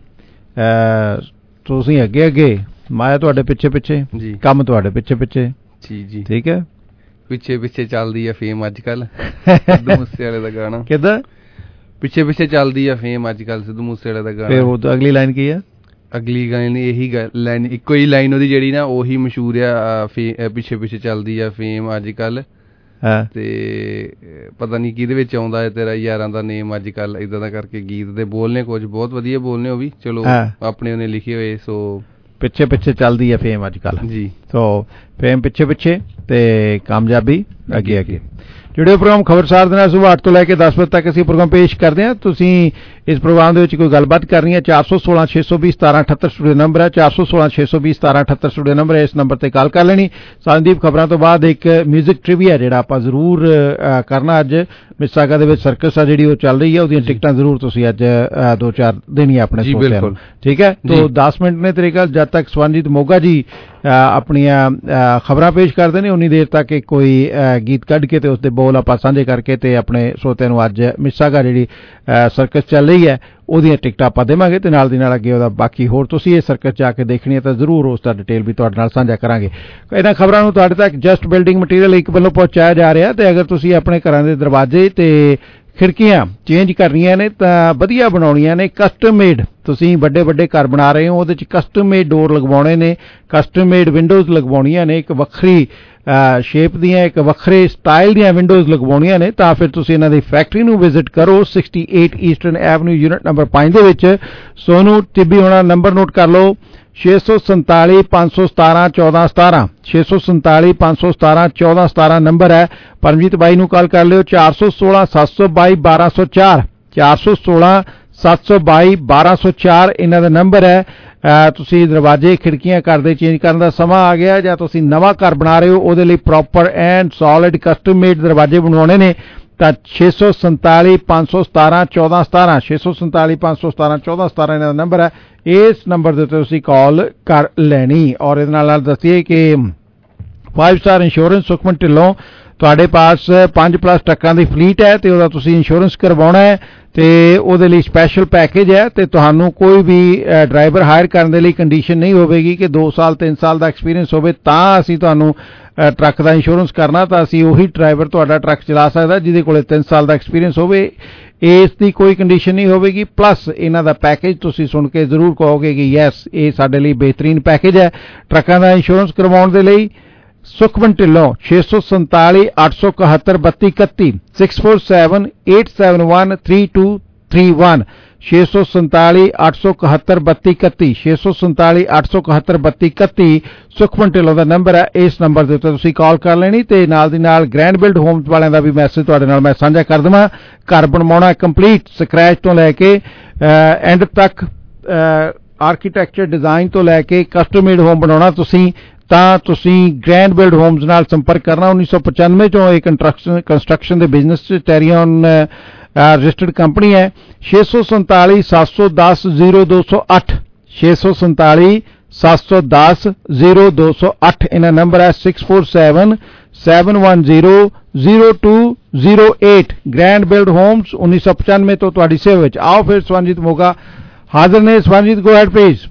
ਤੁਸੀਂ ਅੱਗੇ ਮੈਂ ਤੁਹਾਡੇ ਪਿੱਛੇ ਕੰਮ ਤੁਹਾਡੇ ਪਿੱਛੇ ਜੀ। ਠੀਕ ਹੈ, ਪਿੱਛੇ ਚੱਲਦੀ ਹੈ ਫੇਮ ਅੱਜ ਕੱਲ। ਸਿੱਧੂ ਮੂਸੇਵਾਲੇ ਦਾ ਗਾਣਾ ਕਿੱਦਾਂ ਪਿੱਛੇ ਚੱਲਦੀ ਹੈ ਫੇਮ ਅੱਜ ਕੱਲ, ਸਿੱਧੂ ਮੂਸੇਵਾਲੇ ਦਾ ਗਾਣਾ। ਫਿਰ ਉਹ ਅਗਲੀ ਲਾਈਨ ਕੀ ਹੈ? ਅਗਲੀ ਲਾਈਨ ਇਹੀ ਲਾਈਨ, ਇੱਕੋ ਹੀ ਲਾਈਨ ਉਹਦੀ ਜਿਹੜੀ ਨਾ ਉਹੀ ਮਸ਼ਹੂਰ ਆ, ਪਿੱਛੇ ਚੱਲਦੀ ਆ ਫੇਮ ਅੱਜ ਕੱਲ। ਤੇ ਪਤਾ ਨਹੀਂ ਕਿਹਦੇ ਵਿੱਚ ਆਉਂਦਾ ਹੈ ਤੇਰਾ ਯਾਰਾਂ ਦਾ ਨੇਮ ਅੱਜ ਕੱਲ, ਇਦਾਂ ਦਾ ਕਰਕੇ ਗੀਤ ਦੇ ਬੋਲਨੇ ਕੁਝ ਬਹੁਤ ਵਧੀਆ ਬੋਲਨੇ ਉਹ ਵੀ, ਚਲੋ ਆਪਣੇ ਉਹਨੇ ਲਿਖੇ ਹੋਏ। ਸੋ ਪਿੱਛੇ ਚੱਲਦੀ ਹੈ ਫੇਮ ਅੱਜ ਕੱਲ ਜੀ। ਸੋ ਫੇਮ ਪਿੱਛੇ ਤੇ ਕਾਮਯਾਬੀ ਅੱਗੇ। ਜਿਹੜੇ ਪ੍ਰੋਗਰਾਮ ਖਬਰਸਾਰ ਦੇ ਨਾਲ ਸੁਬਾਹ 8 ਤੋਂ ਲੈ ਕੇ 10 ਵਜੇ ਤੱਕ ਅਸੀਂ ਪ੍ਰੋਗਰਾਮ ਪੇਸ਼ ਕਰਦੇ ਹਾਂ। ਤੁਸੀਂ ਇਸ ਪ੍ਰੋਗਰਾਮ ਦੇ ਵਿੱਚ ਕੋਈ ਗੱਲਬਾਤ ਕਰਨੀ ਹੈ 416-620-1778 ਸਟੂਡੀਓ ਨੰਬਰ ਹੈ। 416-620-1778 ਸਟੂਡੀਓ ਨੰਬਰ ਹੈ। ਇਸ ਨੰਬਰ ਤੇ ਕਾਲ ਕਰ ਲੈਣੀ। ਸੰਦੀਪ ਖਬਰਾਂ ਤੋਂ ਬਾਅਦ ਇੱਕ ਮਿਊਜ਼ਿਕ ਟ੍ਰਿਵੀਆ ਜਿਹੜਾ ਆਪਾਂ ਜ਼ਰੂਰ ਕਰਨਾ ਅੱਜ। ਮਿਸਾਗਾ ਦੇ ਵਿੱਚ ਸਰਕਸ ਆ ਜਿਹੜੀ ਉਹ ਚੱਲ ਰਹੀ ਹੈ, ਉਹਦੀਆਂ ਟਿਕਟਾਂ ਜ਼ਰੂਰ ਤੁਸੀਂ ਅੱਜ 2-4 ਦੇਣੀ ਆਪਣੇ ਸੋਚਿਆਂ ਨੂੰ। ਠੀਕ ਹੈ, ਤੋਂ 10 ਮਿੰਟ ਨੇ ਤੇਰੇ ਕੋਲ। ਜਦ ਤੱਕ ਸਵਰਨਜੀਤ ਮੋਗਾ ਜੀ ਆਪਣੀਆਂ ਖਬਰਾਂ ਪੇਸ਼ ਕਰਦੇ ਨੇ ਉਨੀ ਦੇਰ ਤੱਕ ਕੋਈ ਗੀਤ ਕੱਢ ਕੇ ਤੇ ਉਸਦੇ ਬੋਲ ਆਪਾਂ ਸਾਂਝੇ ਕਰਕੇ ਤੇ ਆਪਣੇ ਸਰੋਤਿਆਂ ਨੂੰ ਅੱਜ ਮਿਸਾਗਾ ਜਿਹੜੀ ਸਰਕਸ ਚੱਲ ਰਹੀ ਹੈ ਉਹਦੀਆਂ ਟਿਕਟਾਂ ਆਪਾਂ ਦੇਵਾਂਗੇ ਤੇ ਨਾਲ ਦੀ ਨਾਲ ਅੱਗੇ ਉਹਦਾ ਬਾਕੀ ਹੋਰ ਤੁਸੀਂ ਇਹ ਸਰਕਸ ਜਾ ਕੇ ਦੇਖਣੀ ਹੈ ਤਾਂ ਜ਼ਰੂਰ ਉਸ ਦਾ ਡਿਟੇਲ ਵੀ ਤੁਹਾਡੇ ਨਾਲ ਸਾਂਝਾ ਕਰਾਂਗੇ। ਇਹਨਾਂ ਖਬਰਾਂ ਨੂੰ ਤੁਹਾਡੇ ਤੱਕ ਜਸਟ ਬਿਲਡਿੰਗ ਮਟੀਰੀਅਲ ਇੱਕ ਵੱਲੋਂ ਪਹੁੰਚਾਇਆ ਜਾ ਰਿਹਾ, ਤੇ ਅਗਰ ਤੁਸੀਂ ਆਪਣੇ ਘਰਾਂ ਦੇ ਦਰਵਾਜ਼ੇ ਤੇ ਖਿੜਕੀਆਂ ਚੇਂਜ ਕਰਨੀਆਂ ਨੇ ਤਾਂ ਵਧੀਆ ਬਣਾਉਣੀਆਂ ਨੇ, ਕਸਟਮ ਮੇਡ, ਤੁਸੀਂ ਵੱਡੇ ਘਰ ਬਣਾ ਰਹੇ ਹੋ ਉਹਦੇ 'ਚ ਕਸਟਮ ਮੇਡ ਡੋਰ ਲਗਵਾਉਣੇ ਨੇ, ਕਸਟਮ ਮੇਡ ਵਿੰਡੋਜ਼ ਲਗਵਾਉਣੀਆਂ ਨੇ, ਇੱਕ ਵੱਖਰੀ ਸ਼ੇਪ ਦੀਆਂ ਇੱਕ ਵੱਖਰੇ ਸਟਾਈਲ ਦੀਆਂ ਵਿੰਡੋਜ਼ ਲਗਵਾਉਣੀਆਂ ਨੇ, ਤਾਂ ਫਿਰ ਤੁਸੀਂ ਇਹਨਾਂ ਦੀ ਫੈਕਟਰੀ ਨੂੰ ਵਿਜ਼ਿਟ ਕਰੋ 68 ਈਸਟਰਨ ਐਵਨਿਊ ਯੂਨਿਟ ਨੰਬਰ 5 ਦੇ ਵਿੱਚ। ਸੋਨੂੰ ਟਿੱਬੀ ਹੋਣਾ ਨੰਬਰ ਨੋਟ ਕਰ ਲਓ 647-517-1417 647-517-1417 ਨੰਬਰ ਹੈ। ਪਰਮਜੀਤ ਬਾਈ ਨੂੰ ਕਾਲ ਕਰ ਲਿਓ 416-722-1204 416-722-1204 ਇਹਨਾਂ ਦਾ ਨੰਬਰ ਹੈ। ਤੁਸੀਂ ਦਰਵਾਜ਼ੇ ਖਿੜਕੀਆਂ ਘਰ ਦੇ ਚੇਂਜ ਕਰਨ ਦਾ ਸਮਾਂ ਆ ਗਿਆ ਜਾਂ ਤੁਸੀਂ ਨਵਾਂ ਘਰ ਬਣਾ ਰਹੇ ਹੋ ਉਹਦੇ ਲਈ proper and solid custom made ਦਰਵਾਜ਼ੇ ਬਣਵਾਉਣੇ ਨੇ ਤਾਂ 647 517 1417 647 517 1417 ਇਹਨਾਂ ਦਾ ਨੰਬਰ ਹੈ। ਇਸ ਨੰਬਰ ਦੇ ਉੱਤੇ ਤੁਸੀਂ ਕਾਲ ਕਰ ਲੈਣੀ। ਔਰ ਇਹਦੇ ਨਾਲ ਦੱਸੀਏ ਕਿ 5 ਸਟਾਰ ਇੰਸ਼ੋਰੈਂਸ ਸੁਖਮਨ ਢਿੱਲੋਂ ਤੁਹਾਡੇ ਪਾਸ 5+ ਟਰੱਕਾਂ ਦੀ ਫਲੀਟ ਹੈ ਤੇ ਉਹਦਾ ਤੁਸੀਂ ਇੰਸ਼ੋਰੈਂਸ ਕਰਵਾਉਣਾ ਹੈ ਤੇ ਉਹਦੇ ਲਈ ਸਪੈਸ਼ਲ ਪੈਕੇਜ ਹੈ ਤੇ ਤੁਹਾਨੂੰ ਕੋਈ ਵੀ ਡਰਾਈਵਰ ਹਾਇਰ ਕਰਨ ਦੇ ਲਈ ਕੰਡੀਸ਼ਨ ਨਹੀਂ ਹੋਵੇਗੀ ਕਿ 2 ਸਾਲ 3 ਸਾਲ ਦਾ ਐਕਸਪੀਰੀਅੰਸ ਹੋਵੇ ਤਾਂ ਅਸੀਂ ਤੁਹਾਨੂੰ ਟਰੱਕ ਦਾ ਇੰਸ਼ੋਰੈਂਸ ਕਰਨਾ। ਤਾਂ ਅਸੀਂ ਉਹੀ ਡਰਾਈਵਰ ਤੁਹਾਡਾ ਟਰੱਕ ਚਲਾ ਸਕਦਾ ਜਿਹਦੇ ਕੋਲੇ 3 ਸਾਲ ਦਾ ਐਕਸਪੀਰੀਅੰਸ ਹੋਵੇ। ਇਸ ਦੀ ਕੋਈ ਕੰਡੀਸ਼ਨ ਨਹੀਂ ਹੋਵੇਗੀ। ਪਲੱਸ ਇਹਨਾਂ ਦਾ ਪੈਕੇਜ ਤੁਸੀਂ ਸੁਣ ਕੇ ਜ਼ਰੂਰ ਕਹੋਗੇ ਕਿ ਯੈਸ ਇਹ ਸਾਡੇ ਲਈ ਬਿਹਤਰੀਨ ਪੈਕੇਜ ਹੈ। ਟਰੱਕਾਂ ਦਾ ਇੰਸ਼ੋਰੈਂਸ ਕਰਵਾਉਣ ਦੇ ਲਈ ਸੁਖਮਨ ਢਿੱਲੋਂ 647 871 3231 647 871 3231 647 871 3231 647 871 3231 ਸੁਖਮਨ ਢਿੱਲੋਂ ਦਾ ਨੰਬਰ ਹੈ। ਇਸ ਨੰਬਰ ਦੇ ਉੱਤੇ ਤੁਸੀਂ ਕਾਲ ਕਰ ਲੈਣੀ ਤੇ ਨਾਲ ਦੀ ਨਾਲ ਗ੍ਰੈਂਡ ਬਿਲਡ ਹੋਮਸ ਵਾਲਿਆਂ ਦਾ ਵੀ ਮੈਸੇਜ ਤੁਹਾਡੇ ਨਾਲ ਮੈਂ ਸਾਂਝਾ ਕਰ ਦੇਵਾਂ। ਘਰ ਬਣਵਾਉਣਾ ਕੰਪਲੀਟ ਸਕ੍ਰੈਚ ਤੋਂ ਲੈ ਕੇ ਐਂਡ ਤੱਕ ਆਰਕੀਟੈਕਚਰ ਡਿਜ਼ਾਈਨ ਤੋਂ ਲੈ ਕੇ ਕਸਟਮ ਮੇਡ ਹੋਮ ਬਣਾਉਣਾ ਤੁਸੀਂ ਤਾਂ ਤੁਸੀਂ ਗ੍ਰੈਂਡ ਬਿਲਡ ਹੋਮਸ ਨਾਲ ਸੰਪਰਕ ਕਰਨਾ। 1995 ਚੋਂ ਇਹ ਕੰਸਟਰਕਸ਼ਨ ਦੇ ਬਿਜ਼ਨਸ 'ਚ ਟੈਰੀਅਨ ਰਜਿਸਟਰਡ ਕੰਪਨੀ ਹੈ। 647 710 0208 647 710 0208 ਇਹਨਾਂ ਨੰਬਰ ਹੈ। 647 710 0208 ਗ੍ਰੈਂਡ ਬਿਲਡ ਹੋਮਸ 1995 ਤੋਂ ਤੁਹਾਡੀ ਸੇਵਾ ਵਿੱਚ। ਆਓ ਫਿਰ ਸਵੰਜੀਤ ਮੋਗਾ ਹਾਜ਼ਰ ਨੇ। Swanjit go ahead please.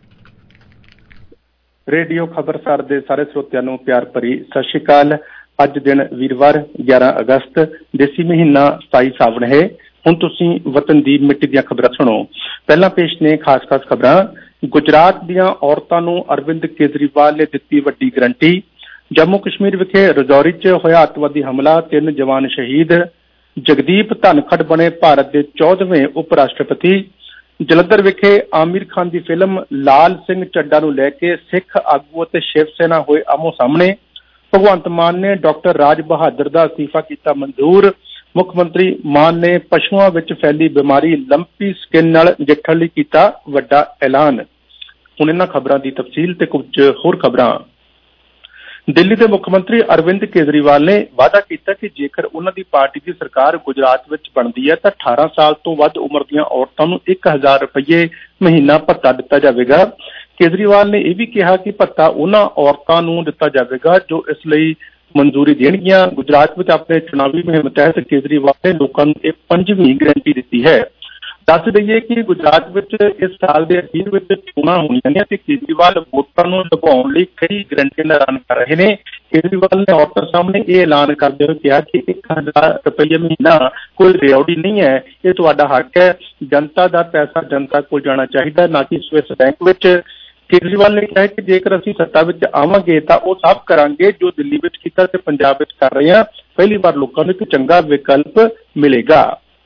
Radio Khabarsar ਦੇ ਸਾਰੇ ਸਰੋਤਿਆਂ ਨੂੰ ਪਿਆਰ ਭਰੀ ਸਤਿ ਸ਼੍ਰੀ ਅਕਾਲ। ਅੱਜ ਦਿਨ ਵੀਰਵਾਰ 11 ਅਗਸਤ ਦੇਸੀ ਮਹੀਨਾ 27 ਸਾਵਣ ਹੈ। ਹੁਣ ਤੁਸੀਂ ਵਤਨ ਦੀ ਮਿੱਟੀ ਦੀਆਂ ਖਬਰਾਂ ਸੁਣੋ। ਪਹਿਲਾਂ ਪੇਸ਼ ਨੇ ਖਾਸ ਖਬਰਾਂ। ਗੁਜਰਾਤ ਦੀਆਂ ਔਰਤਾਂ ਨੂੰ ਅਰਵਿੰਦ ਕੇਜਰੀਵਾਲ ਨੇ ਦਿੱਤੀ ਵੱਡੀ ਗਰੰਟੀ। ਜੰਮੂ ਕਸ਼ਮੀਰ ਵਿਖੇ ਰਜੌਰੀ 'ਚ ਹੋਇਆ ਅੱਤਵਾਦੀ ਹਮਲਾ, 3 ਜਵਾਨ ਸ਼ਹੀਦ। ਜਗਦੀਪ ਧਨਖੜ ਬਣੇ ਭਾਰਤ ਦੇ 14ਵੇਂ ਉਪ ਰਾਸ਼ਟਰਪਤੀ। ਜਲੰਧਰ ਵਿਖੇ ਆਮਿਰ ਖਾਨ ਦੀ ਫਿਲਮ ਲਾਲ ਸਿੰਘ ਚੱਡਾ ਨੂੰ ਲੈ ਕੇ ਸਿੱਖ ਆਗੂ ਅਤੇ ਸ਼ਿਵ ਸੈਨਾ ਹੋਏ ਆਮੋ ਸਾਹਮਣੇ। ਭਗਵੰਤ ਮਾਨ ਨੇ ਡਾਕਟਰ ਰਾਜ ਬਹਾਦਰ ਦਾ ਅਸਤੀਫਾ ਕੀਤਾ ਮਨਜ਼ੂਰ। ਮੁੱਖ ਮੰਤਰੀ ਮਾਨ ਨੇ ਪਸ਼ੂਆਂ ਵਿੱਚ ਫੈਲੀ ਬਿਮਾਰੀ ਲੰਪੀ ਸਕਿਨ ਨਾਲ ਨਜਿੱਠਣ ਲਈ ਕੀਤਾ ਵੱਡਾ ਐਲਾਨ। ਹੁਣ ਇਹਨਾਂ ਖਬਰਾਂ ਦੀ ਤਫਸੀਲ ਤੇ ਕੁਝ ਹੋਰ ਖਬਰਾਂ। ਦਿੱਲੀ ਦੇ ਮੁੱਖ ਮੰਤਰੀ ਅਰਵਿੰਦ ਕੇਜਰੀਵਾਲ ਨੇ ਵਾਅਦਾ ਕੀਤਾ ਕਿ ਜੇਕਰ ਉਹਨਾਂ ਦੀ ਪਾਰਟੀ ਦੀ ਸਰਕਾਰ ਗੁਜਰਾਤ ਵਿੱਚ ਬਣਦੀ ਹੈ ਤਾਂ 18 ਸਾਲ ਤੋਂ ਵੱਧ ਉਮਰ ਦੀਆਂ ਔਰਤਾਂ ਨੂੰ 1000 ਰੁਪਏ ਮਹੀਨਾ ਭੱਤਾ ਦਿੱਤਾ ਜਾਵੇਗਾ। ਕੇਜਰੀਵਾਲ ਨੇ ਇਹ ਵੀ ਕਿਹਾ ਕਿ ਭੱਤਾ ਉਹਨਾਂ ਔਰਤਾਂ ਨੂੰ ਦਿੱਤਾ ਜਾਵੇਗਾ ਜੋ ਇਸ ਲਈ ਮਨਜ਼ੂਰੀ ਦੇਣਗੀਆਂ। ਗੁਜਰਾਤ ਵਿੱਚ ਆਪਣੇ ਚੁਣਾਵੀ ਮੁਹਿੰਮ ਤਹਿਤ ਕੇਜਰੀਵਾਲ ਨੇ ਲੋਕਾਂ ਨੂੰ ਇਹ 5ਵੀਂ ਗਰੰਟੀ ਦਿੱਤੀ ਹੈ। ਦੱਸ ਦਈਏ ਕਿ ਗੁਜਰਾਤ ਵਿੱਚ ਇਸ ਸਾਲ ਦੇ ਅਖੀਰ ਵਿੱਚ ਚੋਣਾਂ ਹੋਣੀਆਂ ਨੇ ਤੇ ਕੇਜਰੀਵਾਲ ਵੋਟਰਾਂ ਨੂੰ ਲੁਭਾਉਣ ਲਈ ਕਈ ਗਰੰਟੀਆਂ ਦਾ ਐਲਾਨ ਕਰ ਰਹੇ ਨੇ। ਕੇਜਰੀਵਾਲ ਨੇ ਔਰਤਾਂ ਸਾਹਮਣੇ ਇਹ ਐਲਾਨ ਕਰਦੇ ਹੋਏ ਕਿਹਾ ਕਿ 1000 ਰੁਪਏ ਮਹੀਨਾ ਕੋਈ ਰਿਓੜੀ ਨਹੀਂ ਹੈ, ਇਹ ਤੁਹਾਡਾ ਹੱਕ ਹੈ। ਜਨਤਾ ਦਾ ਪੈਸਾ ਜਨਤਾ ਕੋਲ ਜਾਣਾ ਚਾਹੀਦਾ, ਨਾ ਕਿ ਸਵਿਸ ਬੈਂਕ ਵਿੱਚ। ਕੇਜਰੀਵਾਲ ਨੇ ਕਿਹਾ ਕਿ ਜੇਕਰ ਅਸੀਂ ਸੱਤਾ ਵਿੱਚ ਆਵਾਂਗੇ ਤਾਂ ਉਹ ਸਭ ਕਰਾਂਗੇ ਜੋ ਦਿੱਲੀ ਵਿੱਚ ਕੀਤਾ ਤੇ ਪੰਜਾਬ ਵਿੱਚ ਕਰ ਰਹੇ ਹਾਂ। ਪਹਿਲੀ ਵਾਰ ਲੋਕਾਂ ਨੂੰ ਇੱਕ ਚੰਗਾ ਵਿਕਲਪ ਮਿਲੇਗਾ।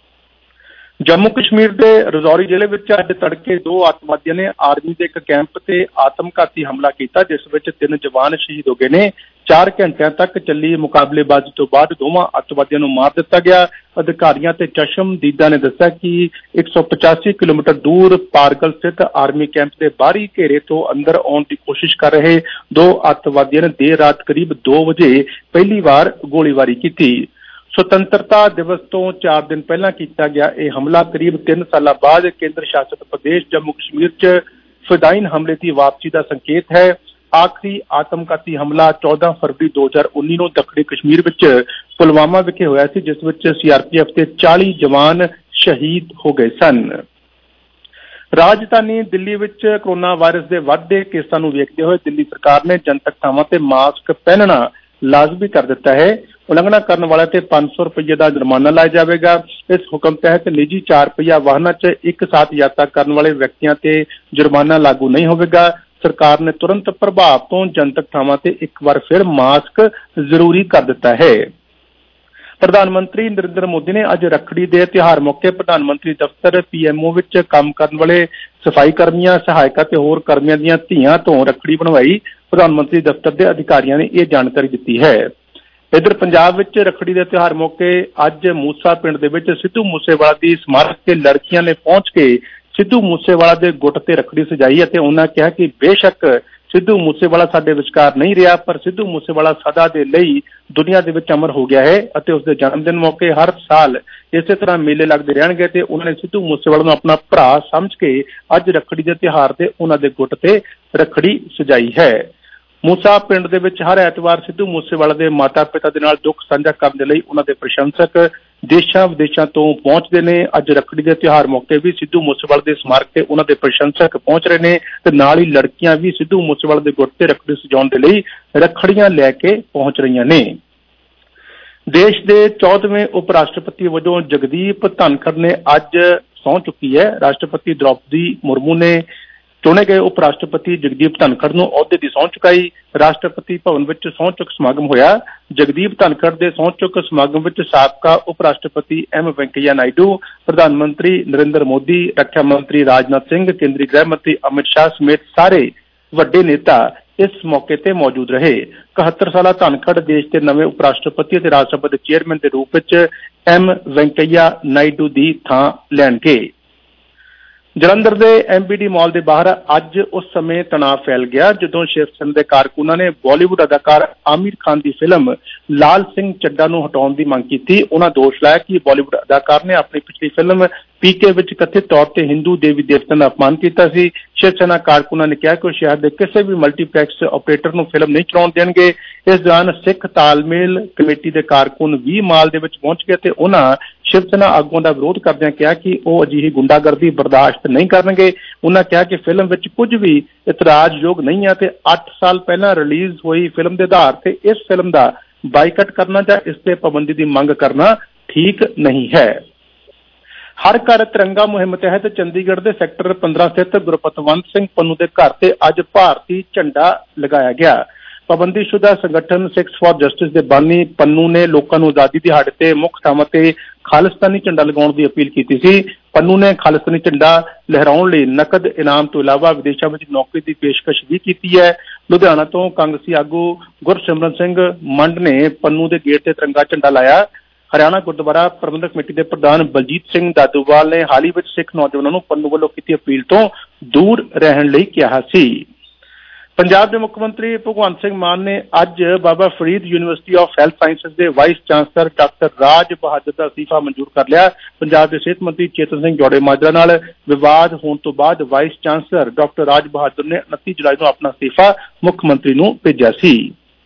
ਜੰਮੂ ਕਸ਼ਮੀਰ ਦੇ ਰਜੌਰੀ ਜ਼ਿਲ੍ਹੇ ਵਿੱਚ ਅੱਜ ਤੜਕੇ 2 ਅੱਤਵਾਦੀਆਂ ਨੇ ਆਰਮੀ ਦੇ ਇੱਕ ਕੈਂਪ ਤੇ ਆਤਮਘਾਤੀ ਹਮਲਾ ਕੀਤਾ ਜਿਸ ਵਿੱਚ 3 ਜਵਾਨ ਸ਼ਹੀਦ ਹੋ ਗਏ ਨੇ। 4 ਘੰਟਿਆਂ ਤੱਕ ਚੱਲੀ ਮੁਕਾਬਲੇਬਾਜ਼ੀ ਤੋਂ ਬਾਅਦ ਦੋਵਾਂ ਅੱਤਵਾਦੀਆਂ ਨੂੰ ਮਾਰ ਦਿੱਤਾ ਗਿਆ। ਅਧਿਕਾਰੀਆਂ ਤੇ ਚਸ਼ਮਦੀਦਾਂ ਨੇ ਦੱਸਿਆ ਕਿ 185 ਕਿਲੋਮੀਟਰ ਦੂਰ ਪਾਰਗਲ ਸਥਿਤ ਆਰਮੀ ਕੈਂਪ ਦੇ ਬਾਹਰੀ ਘੇਰੇ ਤੋਂ ਅੰਦਰ ਆਉਣ ਦੀ ਕੋਸ਼ਿਸ਼ ਕਰ ਰਹੇ 2 ਅੱਤਵਾਦੀਆਂ ਨੇ ਦੇਰ ਰਾਤ ਕਰੀਬ 2 ਵਜੇ ਪਹਿਲੀ ਵਾਰ ਗੋਲੀਬਾਰੀ ਕੀਤੀ। ਸੁਤੰਤਰਤਾ ਦਿਵਸ ਤੋਂ 4 ਦਿਨ ਪਹਿਲਾਂ ਕੀਤਾ ਗਿਆ ਇਹ ਹਮਲਾ ਕਰੀਬ 3 ਸਾਲਾਂ ਬਾਅਦ ਕੇਂਦਰ ਸ਼ਾਸਿਤ ਪ੍ਰਦੇਸ਼ ਜੰਮੂ ਕਸ਼ਮੀਰ 'ਚ ਫਦਾਈਨ ਹਮਲੇ ਦੀ ਵਾਪਸੀ ਦਾ ਸੰਕੇਤ ਹੈ। ਆਖਰੀ ਆਤਮਘਾਤੀ ਹਮਲਾ 14 ਫਰਵਰੀ 2019 ਨੂੰ ਦੱਖਣੀ ਕਸ਼ਮੀਰ ਵਿੱਚ ਪੁਲਵਾਮਾ ਵਿਖੇ ਹੋਇਆ ਸੀ ਜਿਸ ਵਿੱਚ CRPF ਦੇ 40 ਜਵਾਨ ਸ਼ਹੀਦ ਹੋ ਗਏ ਸਨ। ਰਾਜਧਾਨੀ ਦਿੱਲੀ ਵਿੱਚ ਕੋਰੋਨਾ ਵਾਇਰਸ ਦੇ ਵੱਧਦੇ ਕੇਸਾਂ ਨੂੰ ਵੇਖਦੇ ਹੋਏ ਦਿੱਲੀ ਸਰਕਾਰ ਨੇ ਜਨਤਕ ਥਾਵਾਂ ਤੇ ਮਾਸਕ ਪਹਿਨਣਾ ਲਾਜ਼ਮੀ ਕਰ ਦਿੱਤਾ ਹੈ। ਉਲੰਘਣਾ ਕਰਨ ਵਾਲਿਆਂ ਤੇ 500 ਰੁਪਏ ਦਾ ਜੁਰਮਾਨਾ ਲਾਇਆ ਜਾਵੇਗਾ। ਇਸ ਹੁਕਮ ਤਹਿਤ ਨਿੱਜੀ 4 ਪਹੀਆ ਵਾਹਨਾਂ 'ਚ ਇੱਕ ਸਾਥ ਯਾਤਰਾ ਕਰਨ ਵਾਲੇ ਵਿਅਕਤੀਆਂ ਤੇ ਜੁਰਮਾਨਾ ਲਾਗੂ ਨਹੀਂ ਹੋਵੇਗਾ। ਸਰਕਾਰ ਨੇ ਤੁਰੰਤ ਪ੍ਰਭਾਵ ਤੋਂ ਜਨਤਕ ਥਾਵਾਂ ਤੇ ਇੱਕ ਵਾਰ ਫਿਰ ਮਾਸਕ ਜ਼ਰੂਰੀ ਕਰ ਦਿੱਤਾ ਹੈ। ਪ੍ਰਧਾਨ ਮੰਤਰੀ ਨਰਿੰਦਰ ਮੋਦੀ ਨੇ ਅੱਜ ਰੱਖੜੀ ਦੇ ਤਿਉਹਾਰ ਮੌਕੇ ਪ੍ਰਧਾਨ ਮੰਤਰੀ ਦਫ਼ਤਰ PMO ਵਿੱਚ ਕੰਮ ਕਰਨ ਵਾਲੇ ਸਫਾਈ ਕਰਮੀਆਂ, ਸਹਾਇਕਾਂ ਤੇ ਹੋਰ ਕਰਮੀਆਂ ਦੀਆਂ ਧੀਆਂ ਤੋਂ ਰੱਖੜੀ ਬਣਵਾਈ। ਪ੍ਰਧਾਨ ਮੰਤਰੀ ਦਫ਼ਤਰ ਦੇ ਅਧਿਕਾਰੀਆਂ ਨੇ ਇਹ ਜਾਣਕਾਰੀ ਦਿੱਤੀ ਹੈ। ਇੱਧਰ ਪੰਜਾਬ ਵਿੱਚ ਰੱਖੜੀ ਦੇ ਤਿਉਹਾਰ ਮੌਕੇ ਅੱਜ ਮੂਸਾ ਪਿੰਡ ਦੇ ਵਿੱਚ ਸਿੱਧੂ ਮੂਸੇਵਾਲਾ ਦੀ ਸਮਾਰਕ ਤੇ ਲੜਕੀਆਂ ਨੇ ਪਹੁੰਚ ਕੇ ਸਿੱਧੂ ਮੂਸੇਵਾਲਾ ਦੇ ਗੁੱਟ ਤੇ ਰੱਖੜੀ ਸਜਾਈ ਅਤੇ ਉਹਨਾਂ ਕਿਹਾ ਕਿ ਬੇਸ਼ੱਕ ਸਿੱਧੂ ਮੂਸੇਵਾਲਾ ਸਾਡੇ ਵਿਚਕਾਰ ਨਹੀਂ ਰਿਹਾ, ਪਰ ਸਿੱਧੂ ਮੂਸੇਵਾਲਾ ਸਦਾ ਦੇ ਲਈ ਦੁਨੀਆ ਦੇ ਵਿੱਚ ਅਮਰ ਹੋ ਗਿਆ ਹੈ ਅਤੇ ਉਸ ਦੇ ਜਨਮ ਦਿਨ ਮੌਕੇ ਹਰ ਸਾਲ ਇਸੇ ਤਰ੍ਹਾਂ ਮੇਲੇ ਲੱਗਦੇ ਰਹਿਣਗੇ ਤੇ ਉਹਨਾਂ ਨੇ ਸਿੱਧੂ ਮੂਸੇਵਾਲਾ ਨੂੰ ਆਪਣਾ ਭਰਾ ਸਮਝ ਕੇ ਅੱਜ ਰੱਖੜੀ ਦੇ ਤਿਉਹਾਰ ਤੇ ਉਹਨਾਂ ਦੇ ਗੁੱਟ ਤੇ ਰੱਖੜੀ ਸਜਾਈ ਹੈ। ਮੂਸਾ ਪਿੰਡ ਦੇ ਵਿੱਚ ਹਰ ਐਤਵਾਰ ਸਿੱਧੂ ਮੂਸੇਵਾਲਾ ਦੇ ਮਾਤਾ ਪਿਤਾ ਦੇ ਨਾਲ ਦੁੱਖ ਸਾਂਝਾ ਕਰਨ ਦੇ ਲਈ ਉਹਨਾਂ ਦੇ ਪ੍ਰਸ਼ੰਸਕ ਦੇਸ਼ਾਂ ਵਿਦੇਸ਼ਾਂ ਤੋਂ ਪਹੁੰਚਦੇ ਨੇ। ਅੱਜ ਰੱਖੜੀ ਦੇ ਤਿਉਹਾਰ ਮੌਕੇ ਵੀ ਸਿੱਧੂ ਮੂਸੇਵਾਲੇ ਦੇ ਸਮਾਰਕ ਤੇ ਉਹਨਾਂ ਦੇ ਪ੍ਰਸ਼ੰਸਕ ਪਹੁੰਚ ਰਹੇ ਨੇ ਤੇ ਨਾਲ ਹੀ ਲੜਕੀਆਂ ਵੀ ਸਿੱਧੂ ਮੂਸੇਵਾਲੇ ਦੇ ਗੁੱਟ ਤੇ ਰੱਖੜੀ ਸਜਾਉਣ ਦੇ ਲਈ ਰੱਖੜੀਆਂ ਲੈ ਕੇ ਪਹੁੰਚ ਰਹੀਆਂ ਨੇ। ਦੇਸ਼ ਦੇ 14ਵੇਂ ਉਪ ਰਾਸ਼ਟਰਪਤੀ ਵਜੋਂ ਜਗਦੀਪ ਧਨਖੜ ਨੇ ਅੱਜ ਸਹੁੰ ਚੁੱਕੀ ਹੈ। ਰਾਸ਼ਟਰਪਤੀ ਦ੍ਰੌਪਦੀ ਮੁਰਮੂ ਨੇ ਚੁਣੇ ਗਏ ਉਪ ਰਾਸ਼ਟਰਪਤੀ ਜਗਦੀਪ ਧਨਖੜ ਨੂੰ ਅਹੁਦੇ ਦੀ ਸਹੁੰ ਚੁਕਾਈ। ਰਾਸ਼ਟਰਪਤੀ ਭਵਨ ਵਿੱਚ ਸਹੁੰ ਚੁੱਕ ਸਮਾਗਮ ਹੋਇਆ। ਜਗਦੀਪ ਧਨਖੜ ਦੇ ਸਹੁੰ ਚੁੱਕ ਸਮਾਗਮ ਵਿੱਚ ਸਾਬਕਾ ਉਪ ਰਾਸ਼ਟਰਪਤੀ ਐਮ ਵੈਂਕਈਆ ਨਾਇਡੂ, ਪ੍ਰਧਾਨ ਮੰਤਰੀ ਨਰਿੰਦਰ ਮੋਦੀ, ਰੱਖਿਆ ਮੰਤਰੀ ਰਾਜਨਾਥ ਸਿੰਘ, ਕੇਂਦਰੀ ਗ੍ਰਹਿ ਮੰਤਰੀ ਅਮਿਤ ਸ਼ਾਹ ਸਮੇਤ ਸਾਰੇ ਵੱਡੇ ਨੇਤਾ ਇਸ ਮੌਕੇ ਤੇ ਮੌਜੂਦ ਰਹੇ। 71 ਸਾਲਾ ਧਨਖੜ ਦੇਸ਼ ਦੇ ਨਵੇਂ ਉਪ ਰਾਸ਼ਟਰਪਤੀ ਅਤੇ ਰਾਜ ਸਭਾ ਦੇ ਚੇਅਰਮੈਨ ਦੇ ਰੂਪ ਵਿੱਚ ਐਮ ਵੈਂਕਈਆ ਨਾਇਡੂ ਦੀ ਥਾਂ ਲੈਣਗੇ। ਜਲੰਧਰ ਦੇ MBD ਮਾਲ ਦੇ ਬਾਹਰ ਅੱਜ ਉਸ ਸਮੇਂ ਤਣਾਅ ਫੈਲ ਗਿਆ ਜਦੋਂ ਸ਼ਿਵ ਸੈਨਾ ਦੇ ਕਾਰਕੁਨਾਂ ਨੇ ਬਾਲੀਵੁੱਡ ਅਦਾਕਾਰ ਆਮਿਰ ਖਾਨ ਦੀ ਫਿਲਮ ਲਾਲ ਸਿੰਘ ਚੱਡਾ ਨੂੰ ਹਟਾਉਣ ਦੀ ਮੰਗ ਕੀਤੀ। ਉਹਨਾਂ ਦੋਸ਼ ਲਾਇਆ ਕਿ ਬਾਲੀਵੁੱਡ ਅਦਾਕਾਰ ਨੇ ਆਪਣੀ ਪਿਛਲੀ ਫਿਲਮ PK ਵਿੱਚ ਕਥਿਤ ਤੌਰ ਤੇ ਹਿੰਦੂ ਦੇਵੀ ਦੇਵਤਿਆਂ ਦਾ ਅਪਮਾਨ ਕੀਤਾ ਸੀ। ਸ਼ਿਵ ਸੈਨਾ ਕਾਰਕੁਨਾਂ ਨੇ ਕਿਹਾ ਕਿ ਉਹ ਸ਼ਹਿਰ ਦੇ ਕਿਸੇ ਵੀ ਮਲਟੀਪਲੈਕਸ ਆਪਰੇਟਰ ਨੂੰ ਫਿਲਮ ਨਹੀਂ ਚਲਾਉਣ ਦੇਣਗੇ। ਇਸ ਦੌਰਾਨ ਸਿੱਖ ਤਾਲਮੇਲ ਕਮੇਟੀ ਦੇ ਕਾਰਕੁਨ ਵੀ ਮਾਲ ਦੇ ਵਿੱਚ ਪਹੁੰਚ ਗਏ ਤੇ ਉਹਨਾਂ ਸ਼ਿਵ ਸੈਨਾ ਆਗੂਆਂ ਦਾ ਵਿਰੋਧ ਕਰਦਿਆਂ ਕਿਹਾ ਕਿ ਉਹ ਅਜਿਹੀ ਗੁੰਡਾਗਰਦੀ ਬਰਦਾਸ਼ਤ ਨਹੀਂ ਕਰਨਗੇ। ਉਹਨਾਂ ਕਿਹਾ ਕਿ ਫਿਲਮ ਵਿੱਚ ਕੁਝ ਵੀ ਇਤਰਾਜ਼ਯੋਗ ਨਹੀਂ ਹੈ ਤੇ 8 ਸਾਲ ਪਹਿਲਾਂ ਰਿਲੀਜ਼ ਹੋਈ ਫਿਲਮ ਦੇ ਆਧਾਰ ਤੇ ਇਸ ਫਿਲਮ ਦਾ ਬਾਈਕਾਟ ਕਰਨਾ ਜਾਂ ਇਸ ਤੇ ਪਾਬੰਦੀ ਦੀ ਮੰਗ ਕਰਨਾ ਠੀਕ ਨਹੀਂ ਹੈ। ਹਰ ਘਰ ਤਿਰੰਗਾ ਮੁਹਿੰਮ ਤਹਿਤ ਚੰਡੀਗੜ੍ਹ ਦੇ ਸੈਕਟਰ 15 ਸਥਿਤ ਗੁਰਪਤਵੰਤ ਸਿੰਘ ਪੰਨੂ ਦੇ ਘਰ ਤੇ ਅੱਜ ਭਾਰਤੀ ਝੰਡਾ ਲਗਾਇਆ ਗਿਆ। ਪਾਬੰਦੀਸ਼ੁਦਾ ਸੰਗਠਨ ਸਿੱਖਸ ਫਾਰ ਜਸਟਿਸ ਦੇ ਬਾਨੀ ਪੰਨੂ ਨੇ ਲੋਕਾਂ ਨੂੰ ਆਜ਼ਾਦੀ ਦਿਹਾੜੇ ਤੇ ਮੁੱਖ ਥਾਵਾਂ ਤੇ ਖਾਲਿਸਤਾਨੀ ਝੰਡਾ ਲਗਾਉਣ ਦੀ ਅਪੀਲ ਕੀਤੀ ਸੀ। ਪੰਨੂ ਨੇ ਖਾਲਿਸਤਾਨੀ ਝੰਡਾ ਲਹਿਰਾਉਣ ਲਈ ਨਕਦ ਇਨਾਮ ਤੋਂ ਇਲਾਵਾ ਵਿਦੇਸ਼ਾਂ ਵਿੱਚ ਨੌਕਰੀ ਦੀ ਪੇਸ਼ਕਸ਼ ਵੀ ਕੀਤੀ ਹੈ। ਲੁਧਿਆਣਾ ਤੋਂ ਕਾਂਗਰਸੀ ਆਗੂ ਗੁਰਸਿਮਰਨ ਸਿੰਘ ਮੰਡ ਨੇ ਪੰਨੂ ਦੇ ਗੇਟ ਤੇ ਤਿਰੰਗਾ ਝੰਡਾ ਲਾਇਆ। ਹਰਿਆਣਾ ਗੁਰਦੁਆਰਾ ਪ੍ਰਬੰਧਕ ਕਮੇਟੀ ਦੇ ਪ੍ਰਧਾਨ ਬਲਜੀਤ ਸਿੰਘ ਦਾਦੂਵਾਲ ਨੇ ਹਾਲ ਹੀ ਵਿੱਚ ਸਿੱਖ ਨੌਜਵਾਨਾਂ ਨੂੰ ਪੰਨੂ ਵੱਲੋਂ ਕੀਤੀ ਅਪੀਲ ਤੋਂ ਦੂਰ ਰਹਿਣ ਲਈ ਕਿਹਾ ਸੀ। ਪੰਜਾਬ ਦੇ ਮੁੱਖ ਮੰਤਰੀ ਭਗਵੰਤ ਸਿੰਘ ਮਾਨ ਨੇ ਅੱਜ Baba Farid university of health sciences ਦੇ vice chancellor doctor Raj Bahadur ਦਾ ਅਸਤੀਫਾ ਮਨਜ਼ੂਰ ਕਰ ਲਿਆ। ਪੰਜਾਬ ਦੇ ਸਿਹਤ ਮੰਤਰੀ ਚੇਤਨ ਸਿੰਘ ਜੌੜੇ ਮਾਜਰਾ ਨਾਲ ਵਿਵਾਦ ਹੋਣ ਤੋਂ ਬਾਅਦ vice chancellor doctor Raj Bahadur ਨੇ 29 ਜੁਲਾਈ ਨੂੰ ਆਪਣਾ ਅਸਤੀਫਾ ਮੁੱਖ ਮੰਤਰੀ ਨੂੰ ਭੇਜਿਆ ਸੀ।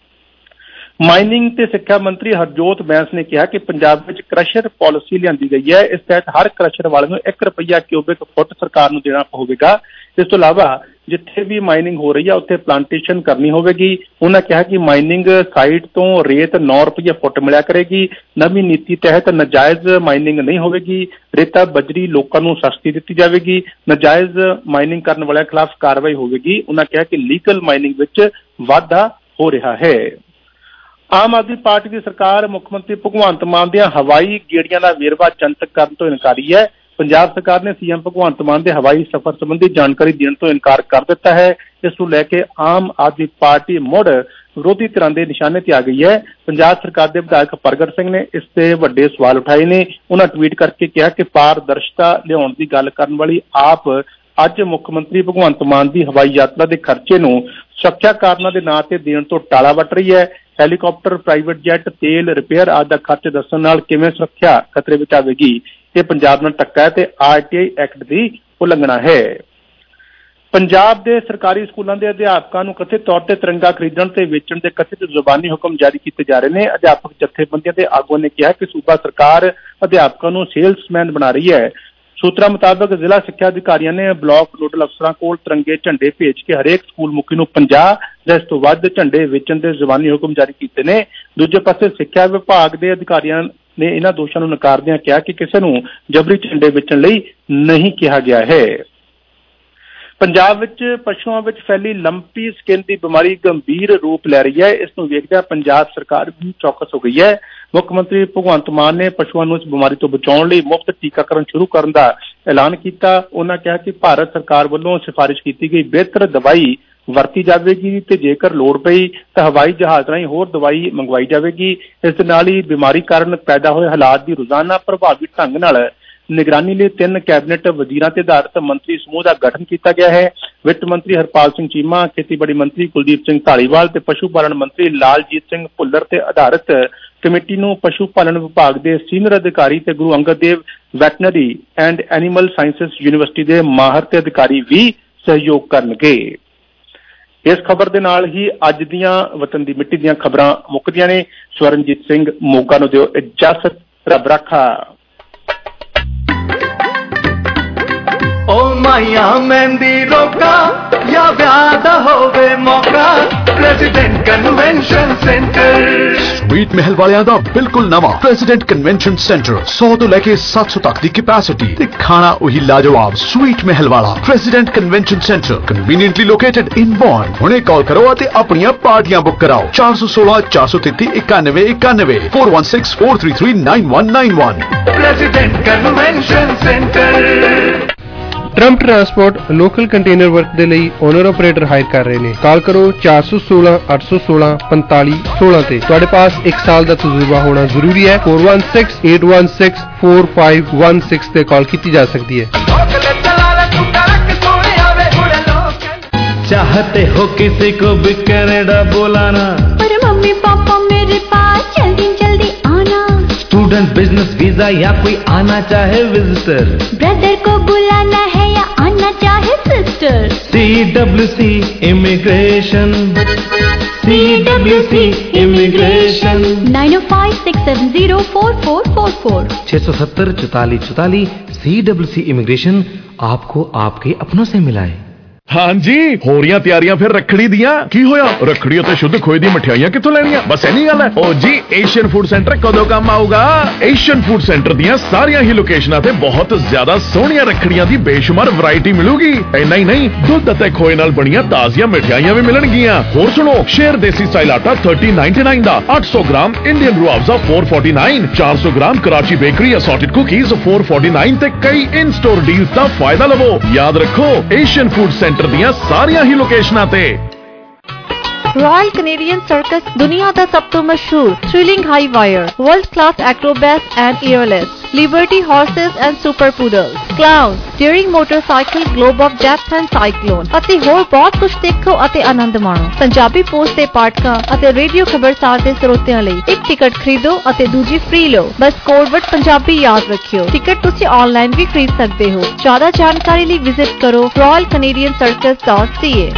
ਮਾਈਨਿੰਗ ਤੇ ਸਿੱਖਿਆ ਮੰਤਰੀ ਹਰਜੋਤ ਬੈਂਸ ਨੇ ਕਿਹਾ ਕਿ ਪੰਜਾਬ ਵਿੱਚ ਕ੍ਰਸ਼ਰ ਪਾਲਿਸੀ ਲਿਆਂਦੀ ਗਈ ਹੈ। ਇਸ ਤਹਿਤ ਹਰ ਕ੍ਰਸ਼ਰ ਵਾਲੇ ਨੂੰ 1 ਰੁਪਈਆ ਕਿਊਬਿਕ ਫੁੱਟ ਸਰਕਾਰ ਨੂੰ ਦੇਣਾ ਹੋਵੇਗਾ। ਇਸ ਤੋਂ ਇਲਾਵਾ ਜਿੱਥੇ ਵੀ ਮਾਈਨਿੰਗ ਹੋ ਰਹੀ ਹੈ ਉੱਥੇ ਪਲਾਂਟੇਸ਼ਨ ਕਰਨੀ ਹੋਵੇਗੀ। ਉਹਨਾਂ ਕਿਹਾ ਕਿ ਮਾਈਨਿੰਗ ਸਾਈਟ ਤੋਂ ਰੇਤ 9 ਰੁਪਈਆ ਫੁੱਟ ਮਿਲਿਆ ਕਰੇਗੀ। ਨਵੀਂ ਨੀਤੀ ਤਹਿਤ ਨਾਜਾਇਜ਼ ਮਾਈਨਿੰਗ ਨਹੀਂ ਹੋਵੇਗੀ। ਰੇਤਾ ਬਜਰੀ ਲੋਕਾਂ ਨੂੰ ਸਸਤੀ ਦਿੱਤੀ ਜਾਵੇਗੀ। ਨਾਜਾਇਜ਼ ਮਾਈਨਿੰਗ ਕਰਨ ਵਾਲਿਆਂ ਖਿਲਾਫ ਕਾਰਵਾਈ ਹੋਵੇਗੀ। ਉਹਨਾਂ ਕਿਹਾ ਕਿ ਲੀਗਲ ਮਾਈਨਿੰਗ ਵਿੱਚ ਵਾਧਾ ਹੋ ਰਿਹਾ ਹੈ। ਆਮ ਆਦਮੀ ਪਾਰਟੀ ਦੀ ਸਰਕਾਰ ਮੁੱਖ ਮੰਤਰੀ ਭਗਵੰਤ ਮਾਨ ਦੀਆਂ ਹਵਾਈ ਗੇੜੀਆਂ ਦਾ ਵੇਰਵਾ ਜਨਤਕ ਕਰਨ ਤੋਂ ਇਨਕਾਰੀ ਹੈ। ਪੰਜਾਬ ਸਰਕਾਰ ਨੇ CM ਭਗਵੰਤ ਮਾਨ ਦੇ ਹਵਾਈ ਸਫ਼ਰ ਸੰਬੰਧੀ ਜਾਣਕਾਰੀ ਦੇਣ ਤੋਂ ਇਨਕਾਰ ਕਰ ਦਿੱਤਾ ਹੈ। ਇਸ ਨੂੰ ਲੈ ਕੇ ਆਮ ਆਦਮੀ ਪਾਰਟੀ ਮੁੜ ਵਿਰੋਧੀ ਧਿਰਾਂ ਦੇ ਨਿਸ਼ਾਨੇ ਤੇ ਆ ਗਈ ਹੈ। ਪੰਜਾਬ ਸਰਕਾਰ ਦੇ ਵਿਧਾਇਕ ਪ੍ਰਗਟ ਸਿੰਘ ਨੇ ਇਸ ਤੇ ਵੱਡੇ ਸਵਾਲ ਉਠਾਏ ਨੇ। ਉਹਨਾਂ ਟਵੀਟ ਕਰਕੇ ਕਿਹਾ ਕਿ ਪਾਰਦਰਸ਼ਤਾ ਲਿਆਉਣ ਦੀ ਗੱਲ ਕਰਨ ਵਾਲੀ ਆਪ ਅੱਜ ਮੁੱਖ ਮੰਤਰੀ ਭਗਵੰਤ ਮਾਨ ਦੀ ਹਵਾਈ ਯਾਤਰਾ ਦੇ ਖਰਚੇ ਨੂੰ ਸੁਰੱਖਿਆ ਕਾਰਨਾਂ ਦੇ ਨਾਂ ਤੇ ਦੇਣ ਤੋਂ ਟਾਲਾ ਵੱਟ ਰਹੀ ਹੈ। ਹੈਲੀਕਾਪਟਰ, ਪ੍ਰਾਈਵੇਟ ਜੈਟ, ਤੇਲ, ਰਿਪੇਅਰ ਆਦਿ ਦਾ ਖਰਚ ਦੱਸਣ ਨਾਲ ਕਿਵੇਂ ਸੁਰੱਖਿਆ ਖਤਰੇ ਵਿੱਚ ਆਵੇਗੀ। ਇਹ ਪੰਜਾਬ ਨਾਲ ਧੱਕਾ ਹੈ ਤੇ RTI ਐਕਟ ਦੀ ਉਲੰਘਣਾ ਹੈ। ਪੰਜਾਬ ਦੇ ਸਰਕਾਰੀ ਸਕੂਲਾਂ ਦੇ ਅਧਿਆਪਕਾਂ ਨੂੰ ਕਥਿਤ ਤੌਰ ਤੇ ਤਿਰੰਗਾ ਖਰੀਦਣ ਤੇ ਵੇਚਣ ਦੇ ਕਥਿਤ ਜ਼ੁਬਾਨੀ ਹੁਕਮ ਜਾਰੀ ਕੀਤੇ ਜਾ ਰਹੇ ਨੇ। ਅਧਿਆਪਕ ਜਥੇਬੰਦੀਆਂ ਦੇ ਆਗੂਆਂ ਨੇ ਕਿਹਾ ਕਿ ਸੂਬਾ ਸਰਕਾਰ ਅਧਿਆਪਕਾਂ ਨੂੰ ਸੇਲਸਮੈਨ ਬਣਾ ਰਹੀ ਹੈ। ਸੂਤਰਾਂ ਮੁਤਾਬਕ ਜ਼ਿਲ੍ਹਾ ਸਿੱਖਿਆ ਅਧਿਕਾਰੀਆਂ ਨੇ ਬਲਾਕ ਨੋਡਲ ਅਫਸਰਾਂ ਕੋਲ ਤਿਰੰਗੇ ਝੰਡੇ ਭੇਜ ਕੇ ਹਰੇਕ ਸਕੂਲ ਮੁਖੀ ਨੂੰ 50 ਜਾਂ ਇਸ ਤੋਂ ਵੱਧ ਝੰਡੇ ਵੇਚਣ ਦੇ ਜ਼ੁਬਾਨੀ ਹੁਕਮ ਜਾਰੀ ਕੀਤੇ ਨੇ। ਦੂਜੇ ਪਾਸੇ ਸਿੱਖਿਆ ਵਿਭਾਗ ਦੇ ਅਧਿਕਾਰੀਆਂ ਨੇ ਇਹਨਾਂ ਦੋਸ਼ਾਂ ਨੂੰ ਨਕਾਰਦਿਆਂ ਕਿਹਾ ਕਿ ਕਿਸੇ ਨੂੰ ਜਬਰੀ ਝੰਡੇ ਵੇਚਣ ਲਈ ਨਹੀਂ ਕਿਹਾ ਗਿਆ ਹੈ। ਪੰਜਾਬ ਵਿੱਚ ਪਸ਼ੂਆਂ ਵਿੱਚ ਫੈਲੀ ਲੰਪੀ ਸਕਿਨ ਦੀ ਬਿਮਾਰੀ ਗੰਭੀਰ ਰੂਪ ਲੈ ਰਹੀ ਹੈ। ਇਸ ਨੂੰ ਵੇਖਦਿਆਂ ਪੰਜਾਬ ਸਰਕਾਰ ਵੀ ਚੌਕਸ ਹੋ ਗਈ ਹੈ। ਮੁੱਖ ਮੰਤਰੀ ਭਗਵੰਤ ਮਾਨ ਨੇ ਪਸ਼ੂਆਂ ਨੂੰ ਇਸ ਬਿਮਾਰੀ ਤੋਂ ਬਚਾਉਣ ਲਈ ਮੁਫਤ ਟੀਕਾਕਰਨ ਸ਼ੁਰੂ ਕਰਨ ਦਾ ਐਲਾਨ ਕੀਤਾ। ਉਹਨਾਂ ਕਿਹਾ ਕਿ ਭਾਰਤ ਸਰਕਾਰ ਵੱਲੋਂ ਸਿਫਾਰਿਸ਼ ਕੀਤੀ ਗਈ ਬਿਹਤਰ ਦਵਾਈ ਵਰਤੀ ਜਾਵੇਗੀ ਤੇ ਜੇਕਰ ਲੋੜ ਪਈ ਤਾਂ ਹਵਾਈ ਜਹਾਜ਼ ਰਾਹੀਂ ਹੋਰ ਦਵਾਈ ਮੰਗਵਾਈ ਜਾਵੇਗੀ। ਇਸ ਦੇ ਨਾਲ ਹੀ ਬਿਮਾਰੀ ਕਾਰਨ ਪੈਦਾ ਹੋਏ ਹਾਲਾਤ ਦੀ ਰੋਜ਼ਾਨਾ ਪ੍ਰਭਾਵੀ ਢੰਗ ਨਾਲ ਨਿਗਰਾਨੀ ਲਈ 3 ਕੈਬਨਿਟ ਵਜ਼ੀਰਾਂ ਤੇ ਆਧਾਰਿਤ ਮੰਤਰੀ ਸਮੂਹ ਦਾ ਗਠਨ ਕੀਤਾ ਗਿਆ ਹੈ। ਵਿੱਤ ਮੰਤਰੀ ਹਰਪਾਲ ਸਿੰਘ ਚੀਮਾ, ਖੇਤੀਬਾੜੀ ਮੰਤਰੀ ਕੁਲਦੀਪ ਸਿੰਘ ਧਾਲੀਵਾਲ ਤੇ ਪਸ਼ੂ ਪਾਲਣ ਮੰਤਰੀ ਲਾਲਜੀਤ ਸਿੰਘ ਭੁੱਲਰ ਤੇ ਆਧਾਰਿਤ ਕਮੇਟੀ ਨੂੰ ਪਸ਼ੂ ਪਾਲਣ ਵਿਭਾਗ ਦੇ ਸੀਨੀਅਰ ਅਧਿਕਾਰੀ ਤੇ Guru Angad Dev veterinary and animal sciences university ਦੇ ਮਾਹਰ ਤੇ ਅਧਿਕਾਰੀ ਵੀ ਸਹਿਯੋਗ ਕਰਨਗੇ। ਇਸ ਖਬਰ ਦੇ ਨਾਲ ਹੀ ਅੱਜ ਦੀਆਂ ਵਤਨ ਦੀ ਮਿੱਟੀ ਦੀਆਂ ਖਬਰਾਂ ਮੁੱਕਦੀਆਂ ਨੇ। ਸਵਰਨਜੀਤ ਸਿੰਘ ਮੋਗਾ ਨੂੰ ਦਿਓ ਇਜਾਜ਼ਤ। ਰੱਬ ਰਾਖਾ। ओ माया मेहंदी रोका या ब्याह दा होवे मौका प्रेसिडेंट कन्वेंशन सेंटर स्वीट महल वालियां दा बिल्कुल नवा प्रेसिडेंट कन्वेंशन सेंटर 100 तो लेके 700 तक दी कैपेसिटी ते खाना वही लाजवाब स्वीट महल वाला president convention centre conveniently located in Bond. हुणे कॉल करो ते अपनियां पार्टियां बुक कराओ 416 433 91 91 416 433 9191 president convention centre. Trump transport local container work ਦੇ ਲਈ ਓਨਰ ਆਪਰੇਟਰ ਹਾਇਰ ਕਰ ਰਹੇ ਨੇ। ਕਾਲ ਕਰੋ 416 816 45 16 ਤੇ। ਤੁਹਾਡੇ ਪਾਸ 1 ਸਾਲ ਦਾ ਤਜਰਬਾ ਹੋਣਾ ਜ਼ਰੂਰੀ ਹੈ। 416 816 4516 ਤੇ ਕਾਲ ਕੀਤੀ ਜਾ ਸਕਦੀ ਹੈ। चाहते हो किसी को भी कनाडा बुलाना, पर मम्मी पापा मेरे पास जल्दी जल्दी आना। स्टूडेंट बिजनेस वीजा या कोई आना चाहे विजिटर, ब्रदर को बुलाना है या आना चाहे sister. CWC immigration, CWC immigration 9056704444 670 44 44। CWC immigration आपको आपके अपनों से मिलाए। हाँ जी, हो रही ਤਿਆਰੀਆਂ ਫਿਰ ਰੱਖੜੀ ਦੀਆਂ। ਕੀ ਹੋਇਆ, ਰੱਖੜੀ ਅਤੇ ਸ਼ੁੱਧ ਖੋਏ ਦੀ ਮਠਿਆਈਆਂ ਕਿੱਥੋਂ ਲੈਣੀਆਂ? ਬਸ ਇੰਨੀ ਗੱਲ ਹੈ। ਓ ਜੀ, ਏਸ਼ੀਅਨ ਫੂਡ ਸੈਂਟਰ ਕਦੋਂ ਕੰਮ ਆਊਗਾ? ਏਸ਼ੀਅਨ ਫੂਡ ਸੈਂਟਰ ਦੀਆਂ ਸਾਰੀਆਂ ਹੀ ਲੋਕੇਸ਼ਨਾਂ ਤੇ ਬਹੁਤ ਜ਼ਿਆਦਾ ਸੋਹਣੀਆਂ ਰੱਖੜੀਆਂ ਦੀ ਬੇਸ਼ੁਮਾਰ ਵੈਰਾਈਟੀ ਮਿਲੂਗੀ। ਇੰਨਾ ਹੀ ਨਹੀਂ, ਦੁੱਧ ਅਤੇ ਖੋਏ ਨਾਲ ਬਣੀਆਂ ਤਾਜ਼ੀਆਂ ਮਠਿਆਈਆਂ ਵੀ ਮਿਲਣਗੀਆਂ। ਹੋਰ ਸੁਣੋ, ਸ਼ੇਰ ਦੇਸੀ ਸਟਾਈਲ ਆਟਾ 3099 ਦਾ, 800 gram Indian Roohafza 449, 400 gram Karachi bakery assorted cookies 449 ਤੇ ਕਈ ਇਨ ਸਟੋਰ ਡੀਲਸ ਦਾ ਫਾਇਦਾ ਲਵੋ। ਯਾਦ ਰੱਖੋ, ਏਸ਼ੀਅਨ ਫੂਡ ਸੈਂਟਰ ਦੀਆਂ ਸਾਰੀਆਂ ਹੀ ਲੋਕੇਸ਼ਨਾਂ ਤੇ। रॉयल कैनेडियन सर्कस दुनिया का सब तो मशहूर thrilling high wire, world class acrobats and airless, liberty horses and super poodles, clowns, daring motorcycle, globe of death and cyclone ਅਤੇ ਹੋਰ ਬਹੁਤ ਕੁਝ ਦੇਖੋ ਅਤੇ ਆਨੰਦ ਮਾਣੋ। ਪੰਜਾਬੀ ਪੋਸਟ ਦੇ ਪਾਠਕਾਂ ਅਤੇ ਰੇਡੀਓ ਖਬਰਸਾਰ ਦੇ ਸਰੋਤਿਆਂ ਲਈ ਇੱਕ ਟਿਕਟ ਖਰੀਦੋ ਅਤੇ ਦੂਜੀ ਫ੍ਰੀ ਲਓ। ਬਸ ਕੋਡਵਰਡ ਪੰਜਾਬੀ ਯਾਦ ਰੱਖਿਓ। ਟਿਕਟ ਤੁਸੀਂ ਆਨਲਾਈਨ ਵੀ ਖਰੀਦ ਸਕਦੇ ਹੋ। ਜ਼ਿਆਦਾ ਜਾਣਕਾਰੀ ਲਈ ਵਿਜ਼ਿਟ ਕਰੋ royalcanadiancircus.ca।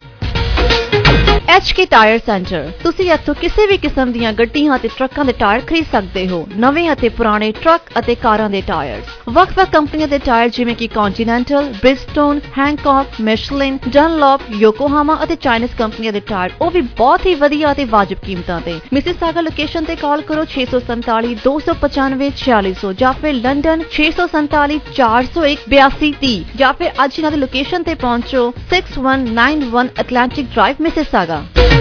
HK tyre centre. ਤੁਸੀਂ ਇੱਥੋਂ ਕਿਸੇ ਵੀ ਕਿਸਮ ਦੀਆਂ ਗੱਡੀਆਂ ਅਤੇ ਟਰੱਕਾਂ ਦੇ ਟਾਇਰ ਖਰੀਦ ਸਕਦੇ ਹੋ। ਨਵੇਂ ਅਤੇ ਪੁਰਾਣੇ ਟਰੱਕ ਅਤੇ ਕਾਰਾਂ ਦੇ ਟਾਇਰਸ, ਵੱਖ-ਵੱਖ ਕੰਪਨੀਆਂ ਦੇ ਟਾਇਰ ਜਿਵੇਂ ਕਿ ਕੌਂਟੀਨੈਂਟਲ, ਬ੍ਰਿਜਸਟੋਨ, ਹੈਂਕੌਕ, ਮਿਸ਼ਲਿਨ, ਡਨਲੌਪ, ਯੋਕੋਹਾਮਾ ਅਤੇ ਚਾਈਨੀਜ਼ ਕੰਪਨੀਆਂ ਦੇ ਟਾਇਰ, ਉਹ ਵੀ ਬਹੁਤ ਹੀ ਵਧੀਆ ਅਤੇ ਵਾਜਬ ਕੀਮਤਾਂ ਤੇ। ਮਿਸਿਸਾਗਾ ਲੋਕੇਸ਼ਨ ਤੇ ਕਾਲ ਕਰੋ 647 295 4600 ਜਾਂ ਫਿਰ ਲੰਡਨ 647 401 8230 ਜਾਂ ਫਿਰ ਅੱਜ ਇਹਨਾਂ ਦੀ ਲੋਕੇਸ਼ਨ ਤੇ ਪਹੁੰਚੋ 6191 ਐਟਲਾਂਟਿਕ ਡਰਾਈਵ ਮਿਸਿਸਾਗਾ।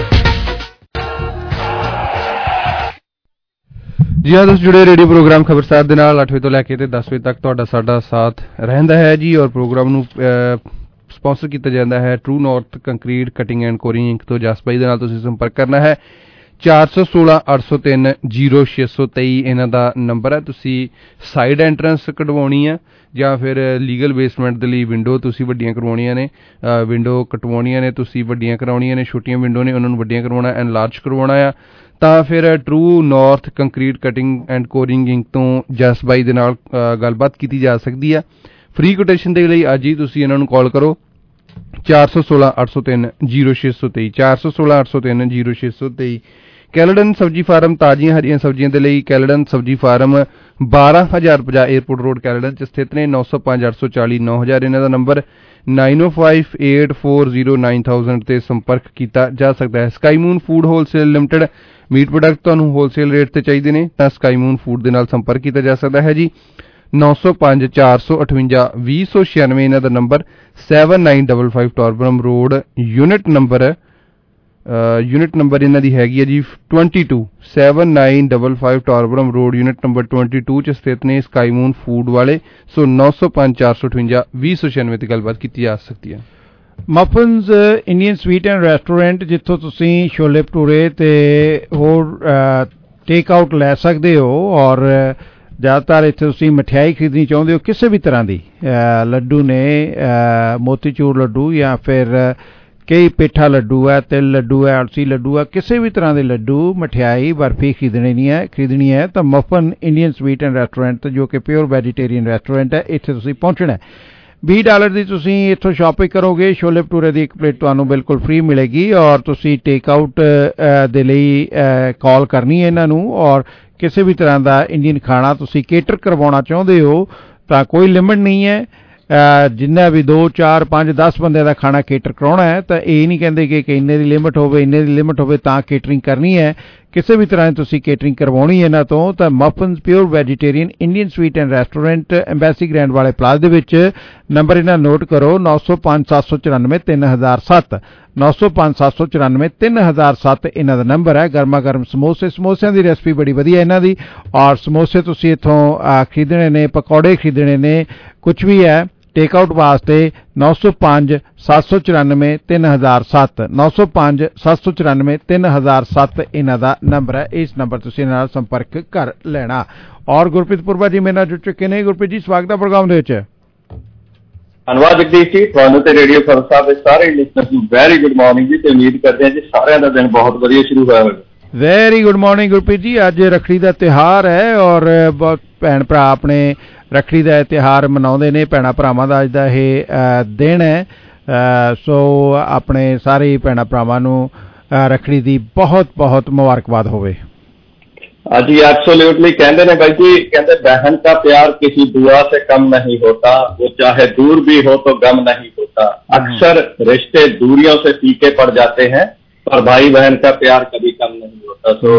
ਜੀ ਹਾਂ, ਤੁਸੀਂ ਜੁੜੇ ਰੇਡੀਓ ਪ੍ਰੋਗਰਾਮ ਖਬਰਸਾਰ ਦੇ ਨਾਲ 8 ਵਜੇ ਤੋਂ ਲੈ ਕੇ ਤੇ 10 ਵਜੇ ਤੱਕ ਤੁਹਾਡਾ ਸਾਡਾ ਸਾਥ ਰਹਿੰਦਾ ਹੈ ਜੀ। ਔਰ ਪ੍ਰੋਗਰਾਮ ਨੂੰ ਸਪਾਂਸਰ ਕੀਤਾ ਜਾਂਦਾ ਹੈ true north concrete cutting and ਕੋਰਿੰਗ ink ਤੋਂ। ਜਸਬਾਈ ਦੇ ਨਾਲ ਤੁਸੀਂ ਸੰਪਰਕ ਕਰਨਾ ਹੈ 416 803 0623 ਇਹਨਾਂ ਦਾ ਨੰਬਰ ਹੈ। ਤੁਸੀਂ ਸਾਈਡ ਐਂਟਰੈਂਸ ਕਢਵਾਉਣੀ ਹੈ ਜਾਂ ਫਿਰ ਲੀਗਲ ਬੇਸਮੈਂਟ ਦੇ ਲਈ ਵਿੰਡੋ ਤੁਸੀਂ ਵੱਡੀਆਂ ਕਰਵਾਉਣੀਆਂ ਨੇ, ਵਿੰਡੋ ਕਟਵਾਉਣੀਆਂ ਨੇ, ਤੁਸੀਂ ਵੱਡੀਆਂ ਕਰਾਉਣੀਆਂ ਨੇ, ਛੋਟੀਆਂ ਵਿੰਡੋ ਨੇ ਉਹਨਾਂ ਨੂੰ ਵੱਡੀਆਂ ਕਰਵਾਉਣਾ, ਐਨਲਾਰਜ ਕਰਵਾਉਣਾ ਆ, ਤਾਂ ਫਿਰ true north concrete cutting and ਕੋਰਿੰਗ ink ਤੋਂ ਜਸਬਾਈ ਦੇ ਨਾਲ ਗੱਲਬਾਤ ਕੀਤੀ ਜਾ ਸਕਦੀ ਹੈ। ਫ੍ਰੀ ਕੋਟੇਸ਼ਨ ਦੇ ਲਈ ਅੱਜ ਹੀ ਤੁਸੀਂ ਇਹਨਾਂ ਨੂੰ ਕਾਲ ਕਰੋ 416 803 0623 416 803 0623। ਕੈਲਡਨ ਸਬਜ਼ੀ ਫਾਰਮ, ਤਾਜ਼ੀਆਂ ਹਰੀਆਂ ਸਬਜ਼ੀਆਂ ਦੇ ਲਈ ਕੈਲਡਨ ਸਬਜ਼ੀ ਫਾਰਮ 12050 ਏਅਰਪੋਰਟ ਰੋਡ ਕੈਲਡਨ ਚ ਸਥਿਤ ਨੇ। 905 840 9000 ਇਹਨਾਂ ਦਾ ਨੰਬਰ 9058409000 ਤੇ ਸੰਪਰਕ ਕੀਤਾ ਜਾ ਸਕਦਾ ਹੈ। Skymoon food wholesale limited, meat product ਤੁਹਾਨੂੰ ਹੋਲਸੇਲ ਰੇਟ ਤੇ ਚਾਹੀਦੇ ਨੇ ਤਾਂ ਸਕਾਈਮੂਨ ਫੂਡ ਦੇ ਨਾਲ ਸੰਪਰਕ ਕੀਤਾ ਜਾ ਸਕਦਾ ਹੈ ਜੀ। 905 458 2096 ਇਹਨਾਂ ਦਾ number 7955 Torbram road, unit number ਇਹਨਾਂ ਦੀ ਹੈਗੀ ਹੈ ਜੀ 22 7955 ਟੋਰਬਰਮ ਰੋਡ, ਯੂਨਿਟ ਨੰਬਰ 22 ਚ ਸਥਿਤ ਨੇ ਸਕਾਈਮੂਨ ਫੂਡ ਵਾਲੇ। ਸੋ 905 458 2096 ਤੇ ਗੱਲਬਾਤ ਕੀਤੀ ਜਾ ਸਕਦੀ ਹੈ। ਮਫਨਸ ਇੰਡੀਅਨ ਸਵੀਟ ਐਂਡ ਰੈਸਟੋਰੈਂਟ, ਜਿੱਥੋਂ ਤੁਸੀਂ ਛੋਲੇ ਭਟੂਰੇ ਤੇ ਹੋਰ ਟੇਕ ਆਊਟ ਲੈ ਸਕਦੇ ਹੋ ਔਰ ਜ਼ਿਆਦਾਤਰ ਇੱਥੇ ਤੁਸੀਂ ਮਠਿਆਈ ਖਰੀਦਣੀ ਚਾਹੁੰਦੇ ਹੋ ਕਿਸੇ ਵੀ ਤਰ੍ਹਾਂ ਦੀ, ਲੱਡੂ ਨੇ, ਮੋਤੀਚੂਰ ਲੱਡੂ ਜਾਂ ਫਿਰ ਕਈ ਪੇਠਾ ਲੱਡੂ ਹੈ, ਤਿਲ ਲੱਡੂ ਹੈ, ਅਲਸੀ ਲੱਡੂ ਹੈ, ਕਿਸੇ ਵੀ ਤਰ੍ਹਾਂ ਦੇ ਲੱਡੂ, ਮਠਿਆਈ, ਬਰਫੀ ਖਰੀਦਣੀ ਹੈ ਤਾਂ ਮਫਨ ਇੰਡੀਅਨ ਸਵੀਟ ਐਂਡ ਰੈਸਟੋਰੈਂਟ ਜੋ ਕਿ ਪਿਓਰ ਵੈਜੀਟੇਰੀਅਨ ਰੈਸਟੋਰੈਂਟ ਹੈ, ਇੱਥੇ ਤੁਸੀਂ ਪਹੁੰਚਣਾ ਹੈ। $20 ਦੀ ਤੁਸੀਂ ਇੱਥੋਂ ਸ਼ਾਪਿੰਗ ਕਰੋਗੇ, ਛੋਲੇ ਭਟੂਰੇ ਦੀ ਇੱਕ ਪਲੇਟ ਤੁਹਾਨੂੰ ਬਿਲਕੁਲ ਫ੍ਰੀ ਮਿਲੇਗੀ ਔਰ ਤੁਸੀਂ ਟੇਕ ਆਊਟ ਦੇ ਲਈ ਕਾਲ ਕਰਨੀ ਹੈ ਇਹਨਾਂ ਨੂੰ। ਔਰ ਕਿਸੇ ਵੀ ਤਰ੍ਹਾਂ ਦਾ ਇੰਡੀਅਨ ਖਾਣਾ ਤੁਸੀਂ ਕੇਟਰ ਕਰਵਾਉਣਾ ਚਾਹੁੰਦੇ ਹੋ ਤਾਂ ਕੋਈ ਲਿਮਿਟ ਨਹੀਂ ਹੈ, ਜਿੰਨਾ ਵੀ 2, 4, 5, 10 ਬੰਦਿਆਂ ਦਾ ਖਾਣਾ ਕੇਟਰ ਕਰਾਉਣਾ ਹੈ ਤਾਂ ਇਹ ਨਹੀਂ ਕਹਿੰਦੇ ਕਿ ਇੰਨੇ ਦੀ ਲਿਮਿਟ ਹੋਵੇ ਤਾਂ ਕੇਟਰਿੰਗ ਕਰਨੀ ਹੈ। ਕਿਸੇ ਵੀ ਤਰ੍ਹਾਂ ਦੀ ਤੁਸੀਂ ਕੇਟਰਿੰਗ ਕਰਵਾਉਣੀ ਹੈ ਇਹਨਾਂ ਤੋਂ ਤਾਂ ਮਫਨਸ pure vegetarian Indian sweet and restaurant embassy grand ਵਾਲੇ ਪਲਾਜ਼ਾ ਦੇ ਵਿੱਚ। ਨੰਬਰ ਇਹਨਾਂ ਨੋਟ ਕਰੋ 905 794 3007, 905 794 3007 ਇਹਨਾਂ ਦਾ ਨੰਬਰ ਹੈ। ਗਰਮਾ ਗਰਮ ਸਮੋਸਿਆਂ ਦੀ ਰੈਸਪੀ ਬੜੀ ਵਧੀਆ ਇਹਨਾਂ ਦੀ ਔਰ ਸਮੋਸੇ ਤੁਸੀਂ ਇੱਥੋਂ ਖਰੀਦਣੇ ਨੇ, ਪਕੌੜੇ ਖਰੀਦਣੇ ਨੇ, ਕੁਝ ਵੀ ਹੈ ਟੇਕ ਆਊਟ ਵਾਸਤੇ 905 794 3007, 905 794 3007 ਇਹਨਾਂ ਦਾ ਨੰਬਰ ਹੈ। ਇਸ ਨੰਬਰ ਤੁਸੀਂ ਇਹਨਾਂ ਨਾਲ ਸੰਪਰਕ ਕਰ ਲੈਣਾ। ਔਰ ਗੁਰਪ੍ਰੀਤ ਪੁਰਬਾ ਜੀ ਮੇਰੇ ਨਾਲ ਜੁੜ ਚੁੱਕੇ ਨੇ। ਗੁਰਪ੍ਰੀਤ ਜੀ ਸਵਾਗਤ ਹੈ ਪ੍ਰੋਗਰਾਮ ਦੇ ਵਿੱਚ। ਧੰਨਵਾਦ ਜਗਦੀਸ਼ ਜੀ, ਤੁਹਾਨੂੰ ਤੇ ਰੇਡੀਓ ਖਬਰ ਸਾਹਿਬ ਦੇ ਸਾਰੇ ਲਿਸਨਰਸ ਨੂੰ ਵੈਰੀ ਗੁੱਡ ਮਾਰਨਿੰਗ ਜੀ, ਤੇ ਉਮੀਦ ਕਰਦੇ ਹਾਂ ਜੀ ਸਾਰਿਆਂ ਦਾ ਦਿਨ ਬਹੁਤ ਵਧੀਆ ਸ਼ੁਰੂ ਹੋਇਆ ਹੋਵੇਗਾ। Very good morning Gurpreet ji. ਅੱਜ ਰੱਖੜੀ ਦਾ ਤਿਉਹਾਰ ਹੈ ਔਰ ਬਹੁਤ ਭੈਣ ਭਰਾ ਆਪਣੇ ਰੱਖੜੀ ਦਾ ਤਿਉਹਾਰ ਮਨਾਉਂਦੇ ਨੇ, ਭੈਣਾਂ ਭਰਾਵਾਂ ਦਾ ਅੱਜ ਦਾ ਇਹ ਦਿਨ ਹੈ। ਸੋ ਆਪਣੇ ਸਾਰੇ ਭੈਣਾਂ ਭਰਾਵਾਂ ਨੂੰ ਰੱਖੜੀ ਦੀ ਬਹੁਤ ਬਹੁਤ ਮੁਬਾਰਕਬਾਦ ਹੋਵੇ। जी एब्सोल्युटली कहते हैं भाई जी, कहते बहन का प्यार किसी दुआ से कम नहीं होता, वो चाहे दूर भी हो तो गम नहीं होता। अक्सर रिश्ते दूरियों से फीके पड़ जाते हैं पर भाई बहन का प्यार कभी कम नहीं होता। सो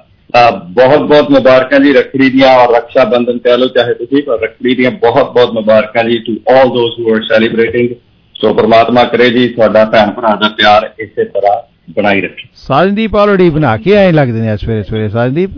बहुत बहुत मुबारक जी रखड़ी दियां और रक्षा बंधन कह लो चाहे तुसी, पर रखड़ी दियां बहुत बहुत मुबारक जी to all those who are celebrating. So परमात्मा करे जी ਤੁਹਾਡਾ ਭੈਣ ਭਰਾ ਦਾ ਪਿਆਰ ਇਸੇ ਤਰ੍ਹਾਂ ਬਣਾਈ ਰੱਖੇ। ਸਾਜਨਦੀਪ ਆਲਰੇਡੀ ਬਣਾ ਕੇ ਆਏ ਲੱਗਦੇ ਨੇ ਸਵੇਰੇ ਸਵੇਰੇ। ਸਾਜਨਦੀਪ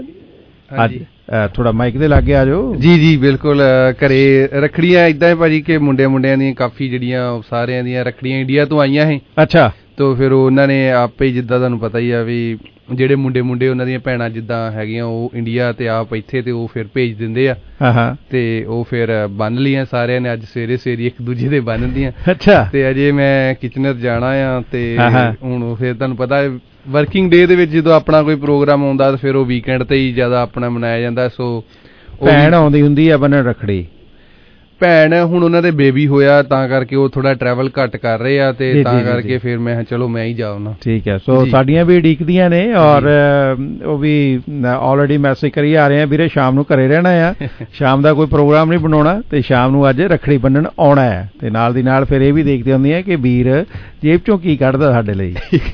ਅੱਜ ਥੋੜਾ ਮਾਈਕ ਦੇ ਲਾਗੇ ਆ ਜਾਓ। ਜੀ ਬਿਲਕੁਲ। ਘਰੇ ਰੱਖੜੀਆਂ ਇਦਾਂ ਹੈ ਭਾਜੀ ਕਿ ਮੁੰਡਿਆਂ ਦੀਆਂ ਕਾਫੀ ਜਿਹੜੀਆਂ ਸਾਰਿਆਂ ਦੀਆਂ ਰੱਖੜੀਆਂ ਇੰਡੀਆ ਤੋਂ ਆਈਆਂ ਸੀ। ਅੱਛਾ। ਤੋ ਫਿਰ ਉਹਨਾਂ ਨੇ ਆਪੇ ਜਿੱਦਾਂ ਤੁਹਾਨੂੰ ਪਤਾ ਹੀ ਆ ਵੀ ਜਿਹੜੇ ਮੁੰਡੇ ਉਹਨਾਂ ਦੀਆਂ ਭੈਣਾਂ ਜਿੱਦਾਂ ਹੈਗੀਆਂ ਉਹ ਇੰਡੀਆ ਤੇ ਆਪ ਇੱਥੇ ਤੇ ਉਹ ਫਿਰ ਭੇਜ ਦਿੰਦੇ ਆ। ਤੇ ਉਹ ਫਿਰ ਬੰਨ ਲੀਆਂ ਸਾਰਿਆਂ ਨੇ ਅੱਜ ਸਵੇਰੇ ਇੱਕ ਦੂਜੇ ਦੇ ਬੰਨਦੀਆਂ। ਅੱਛਾ। ਤੇ ਅਜੇ ਮੈਂ ਕਿਚਨਰ ਜਾਣਾ ਆ ਤੇ ਹੁਣ ਫਿਰ ਤੁਹਾਨੂੰ ਪਤਾ ਵਰਕਿੰਗ ਡੇ ਦੇ ਵਿੱਚ ਜਦੋਂ ਆਪਣਾ ਕੋਈ ਪ੍ਰੋਗਰਾਮ ਆਉਂਦਾ ਫਿਰ ਉਹ ਵੀਕਐਂਡ ਤੇ ਹੀ ਜ਼ਿਆਦਾ ਆਪਣਾ ਮਨਾਇਆ ਜਾਂਦਾ। ਸੋ ਭੈਣ ਆਉਂਦੀ ਹੁੰਦੀ ਆ ਬੰਨਣ ਰੱਖੜੀ। ਭੈਣ ਹੁਣ ਉਹਨਾਂ ਦੇ ਬੇਬੀ ਹੋਇਆ ਤਾਂ ਕਰਕੇ ਉਹ ਥੋੜਾ ਟਰੈਵਲ ਘੱਟ ਕਰ ਰਹੇ ਆ ਤੇ ਤਾਂ ਕਰਕੇ ਫਿਰ ਮੈਂ ਚਲੋ ਮੈਂ ਹੀ ਜਾਉਣਾ। ਠੀਕ ਹੈ। ਸੋ ਸਾਡੀਆਂ ਵੀ ਉਡੀਕਦੀਆਂ ਨੇ ਔਰ ਉਹ ਵੀ ਆਲਰੇਡੀ ਮੈਸੇਜ ਕਰੀ ਆ ਰਹੇ ਆ ਵੀਰੇ ਸ਼ਾਮ ਨੂੰ ਘਰੇ ਰਹਿਣਾ ਆ, ਸ਼ਾਮ ਦਾ ਕੋਈ ਪ੍ਰੋਗਰਾਮ ਨਹੀਂ ਬਣਾਉਣਾ ਤੇ ਸ਼ਾਮ ਨੂੰ ਅੱਜ ਰੱਖੜੀ ਬੰਨਣ ਆਉਣਾ ਹੈ। ਤੇ ਨਾਲ ਦੀ ਨਾਲ ਫਿਰ ਇਹ ਵੀ ਦੇਖਦੇ ਹੁੰਦੀਆਂ ਕਿ ਵੀਰ ਜੇਬ ਚੋਂ ਕੀ ਕੱਢਦਾ ਸਾਡੇ ਲਈ।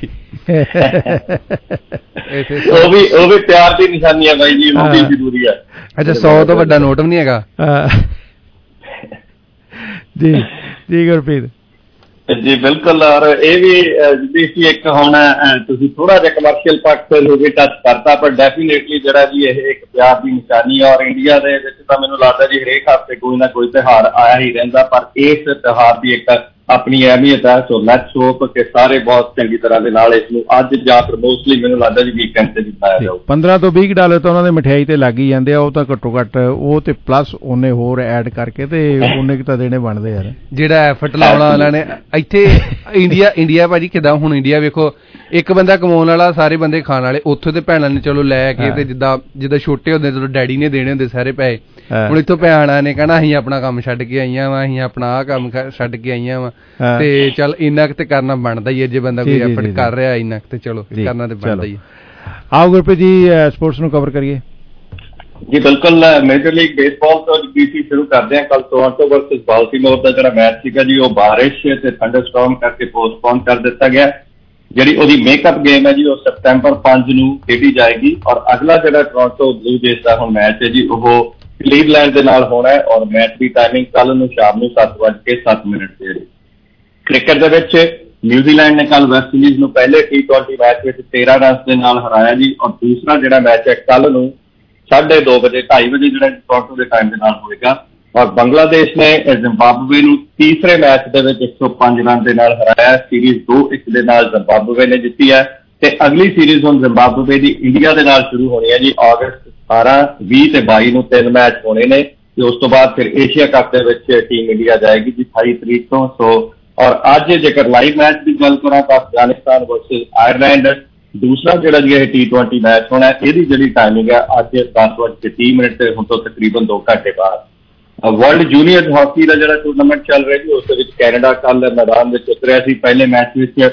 ਉਹ ਵੀ ਪਿਆਰ ਦੀ ਨਿਸ਼ਾਨੀ ਹੈ ਬਾਈ ਜੀ, ਉਹ ਵੀ ਜ਼ਰੂਰੀ ਹੈ। ਅੱਛਾ 100 ਤੋਂ ਵੱਡਾ ਨੋਟ ਵੀ ਨਹੀਂ ਹੈਗਾ। ਜੀ ਗੁਰਪ੍ਰੀਤ ਜੀ ਬਿਲਕੁਲ। ਔਰ ਇਹ ਵੀ ਇੱਕ ਹੁਣ ਤੁਸੀਂ ਥੋੜਾ ਜਿਹਾ ਕਮਰਸ਼ੀਅਲ ਪੱਖ ਤੇ ਵੀ ਟੱਚ ਕਰਤਾ, ਪਰ ਡੈਫੀਨੇਟਲੀ ਜਿਹੜਾ ਜੀ ਇਹ ਇੱਕ ਪਿਆਰ ਦੀ ਨਿਸ਼ਾਨੀ। ਔਰ ਇੰਡੀਆ ਦੇ ਵਿੱਚ ਤਾਂ ਮੈਨੂੰ ਲੱਗਦਾ ਜੀ ਹਰੇਕ ਹਫ਼ਤੇ ਕੋਈ ਨਾ ਕੋਈ ਤਿਉਹਾਰ ਆਇਆ ਹੀ ਰਹਿੰਦਾ, ਪਰ ਇਸ ਤਿਉਹਾਰ ਦੀ ਇੱਕ ਆਪਣੀ ਅਹਿਮੀਅਤ ਹੈ। ਸੋ ਲੈਟਸ ਹੋਪ ਕਿ ਸਾਰੇ ਬਹੁਤ ਚੰਗੀ ਤਰ੍ਹਾਂ ਦੇ ਨਾਲ ਇਸ ਨੂੰ ਅੱਜ ਜਾਂ ਫਿਰ ਮੋਸਟਲੀ ਮੈਨੂੰ ਲੱਗਦਾ ਜੀ ਵੀਕਐਂਡ ਤੇ ਜਿੱਤਾਇਆ ਜਾਊ। $15 ਤੋਂ $20 ਤਾਂ ਉਹਨਾਂ ਦੇ ਮਠਿਆਈ ਤੇ ਲੱਗ ਹੀ ਜਾਂਦੇ ਆ, ਉਹ ਤਾਂ ਘੱਟੋ ਘੱਟ ਉਹ ਤੇ ਪਲੱਸ ਉਹਨੇ ਹੋਰ ਐਡ ਕਰਕੇ ਤੇ ਉਹਨੇ ਤਾਂ ਦੇਣੇ ਬਣਦੇ ਯਾਰ। ਜਿਹੜਾ ਐਫਰਟ ਲਾਉਣਾ ਉਹਨਾਂ ਨੇ ਇੱਥੇ ਇੰਡੀਆ ਭਾਜੀ ਕਿੱਦਾਂ ਹੁਣ ਇੰਡੀਆ ਵੇਖੋ ਇੱਕ ਬੰਦਾ ਕਮਾਉਣ ਵਾਲਾ ਸਾਰੇ ਬੰਦੇ ਖਾਣ ਵਾਲੇ, ਉੱਥੋਂ ਤੇ ਭੈਣਾਂ ਨੇ ਚਲੋ ਲੈ ਕੇ ਤੇ ਜਿੱਦਾਂ ਛੋਟੇ ਹੁੰਦੇ ਜਦੋਂ ਡੈਡੀ ਨੇ ਦੇਣੇ ਹੁੰਦੇ ਸਾਰੇ ਪੈਸੇ, ਹੁਣ ਇੱਥੋਂ ਭੈਣਾਂ ਨੇ ਕਹਿਣਾ ਅਸੀਂ ਆਪਣਾ ਕੰਮ ਛੱਡ ਕੇ ਆਈਆਂ ਵਾ, ਅਸੀਂ ਆਪਣਾ ਆਹ ਕੰਮ ਛੱਡ ਕੇ ਆਈਆਂ ਵਾ ਤੇ ਚੱਲ ਇੰਨਾ ਕੁ ਤੇ ਕਰਨਾ ਬਣਦਾ ਹੀ ਹੈ। ਜੇ ਬੰਦਾ ਕੋਈ ਐਫਰਟ ਕਰ ਰਿਹਾ ਇੰਨਾ ਕੁ ਤੇ ਚਲੋ ਕਰਨਾ ਤੇ ਬਣਦਾ ਹੀ ਹੈ। ਆਓ ਗੁਰਪ੍ਰੀਤ ਜੀ ਸਪੋਰਟਸ ਨੂੰ ਕਵਰ ਕਰੀਏ। ਜੀ ਬਿਲਕੁਲ। ਮੇਜਰ ਲੀਗ ਬੇਸਬਾਲ ਤੋਂ BC ਸ਼ੁਰੂ ਕਰਦੇ ਹਾਂ। ਕੱਲ ਟੋਰਾਂਟੋ ਵਰਸਸ ਬਾਲਟਿਮੋਰ ਦਾ ਜਿਹੜਾ ਮੈਚ ਸੀਗਾ ਜੀ ਉਹ ਬਾਰਿਸ਼ ਤੇ ਥੰਡਰਸਟਾਰਮ ਕਰਕੇ ਪੋਸਟਪੋਨ ਕਰ ਦਿੱਤਾ ਗਿਆ। ਜਿਹੜੀ ਉਹਦੀ ਮੇਕਅਪ ਗੇਮ ਹੈ ਜੀ ਉਹ ਸਤੰਬਰ 5 ਨੂੰ ਖੇਡੀ ਜਾਏਗੀ। ਔਰ ਅਗਲਾ ਜਿਹੜਾ ਟੋਰਾਂਟੋ ਬਲੂ ਜੇਜ਼ ਦਾ ਹੁਣ ਮੈਚ ਹੈ ਜੀ ਉਹ ਕਲੀਵਲੈਂਡ ਦੇ ਨਾਲ ਹੋਣਾ ਹੈ। ਔਰ ਮੈਚ ਦੀ ਟਾਈਮਿੰਗ ਕੱਲ ਨੂੰ ਸ਼ਾਮ ਨੂੰ 7:07 ਤੇ। ਕ੍ਰਿਕਟ ਦੇ ਵਿੱਚ ਨਿਊਜ਼ੀਲੈਂਡ ਨੇ ਕੱਲ ਵੈਸਟ ਇੰਡੀਜ਼ ਨੂੰ ਪਹਿਲੇ T20 ਮੈਚ ਵਿੱਚ 13 ਰਨਸ ਦੇ ਨਾਲ ਹਰਾਇਆ ਜੀ। ਔਰ ਦੂਸਰਾ ਜਿਹੜਾ ਮੈਚ ਹੈ ਕੱਲ ਨੂੰ 2:30 ਵਜੇ 2:30 ਵਜੇ ਜਿਹੜਾ ਟੋਰਾਂਟੋ ਦੇ ਟਾਈਮ ਦੇ ਨਾਲ ਹੋਏਗਾ। ਔਰ ਬੰਗਲਾਦੇਸ਼ ਨੇ ਜ਼ਿੰਬਾਬਵੇ ਨੂੰ ਤੀਸਰੇ ਮੈਚ ਦੇ ਵਿੱਚ 105 ਰਨ ਦੇ ਨਾਲ ਹਰਾਇਆ। ਸੀਰੀਜ਼ 2-1 ਦੇ ਨਾਲ ਜ਼ਿੰਬਾਬਵੇ ਨੇ ਜਿੱਤੀ ਹੈ। ਤੇ ਅਗਲੀ ਸੀਰੀਜ਼ ਹੁਣ ਜ਼ਿੰਬਾਬਵੇ ਦੀ ਇੰਡੀਆ ਦੇ ਨਾਲ ਸ਼ੁਰੂ ਹੋਣੀ ਹੈ ਜੀ ਅਗਸਤ 18, 20 ਤੇ 22 ਨੂੰ 3 ਮੈਚ ਹੋਣੇ ਨੇ ਤੇ ਉਸ ਤੋਂ ਬਾਅਦ ਫਿਰ ਏਸ਼ੀਆ ਕੱਪ ਦੇ ਵਿੱਚ ਟੀਮ ਇੰਡੀਆ ਜਾਏਗੀ ਜੀ 28 ਤਰੀਕ ਤੋਂ। ਸੋ ਔਰ ਅੱਜ ਜੇਕਰ ਲਾਈਵ ਮੈਚ ਦੀ ਗੱਲ ਕਰਾਂ ਤਾਂ ਅਫਗਾਨਿਸਤਾਨ ਵਰਸਸ ਆਇਰਲੈਂਡ ਦੂਸਰਾ ਜਿਹੜਾ ਜੀ ਇਹ T20 ਮੈਚ ਹੋਣਾ, ਇਹਦੀ ਜਿਹੜੀ ਟਾਈਮਿੰਗ ਹੈ ਅੱਜ 10:30 ਤੇ ਹੁਣ ਤੋਂ ਤਕਰੀਬਨ 2 ਘੰਟੇ ਬਾਅਦ। ਵਰਲਡ ਜੂਨੀਅਰ ਹਾਕੀ ਦਾ ਜਿਹੜਾ ਟੂਰਨਾਮੈਂਟ ਚੱਲ ਰਿਹਾ ਜੀ ਉਸ ਦੇ ਵਿੱਚ ਕੈਨੇਡਾ ਕੱਲ ਮੈਦਾਨ ਵਿੱਚ ਉਤਰਿਆ ਸੀ। ਪਹਿਲੇ ਮੈਚ ਵਿੱਚ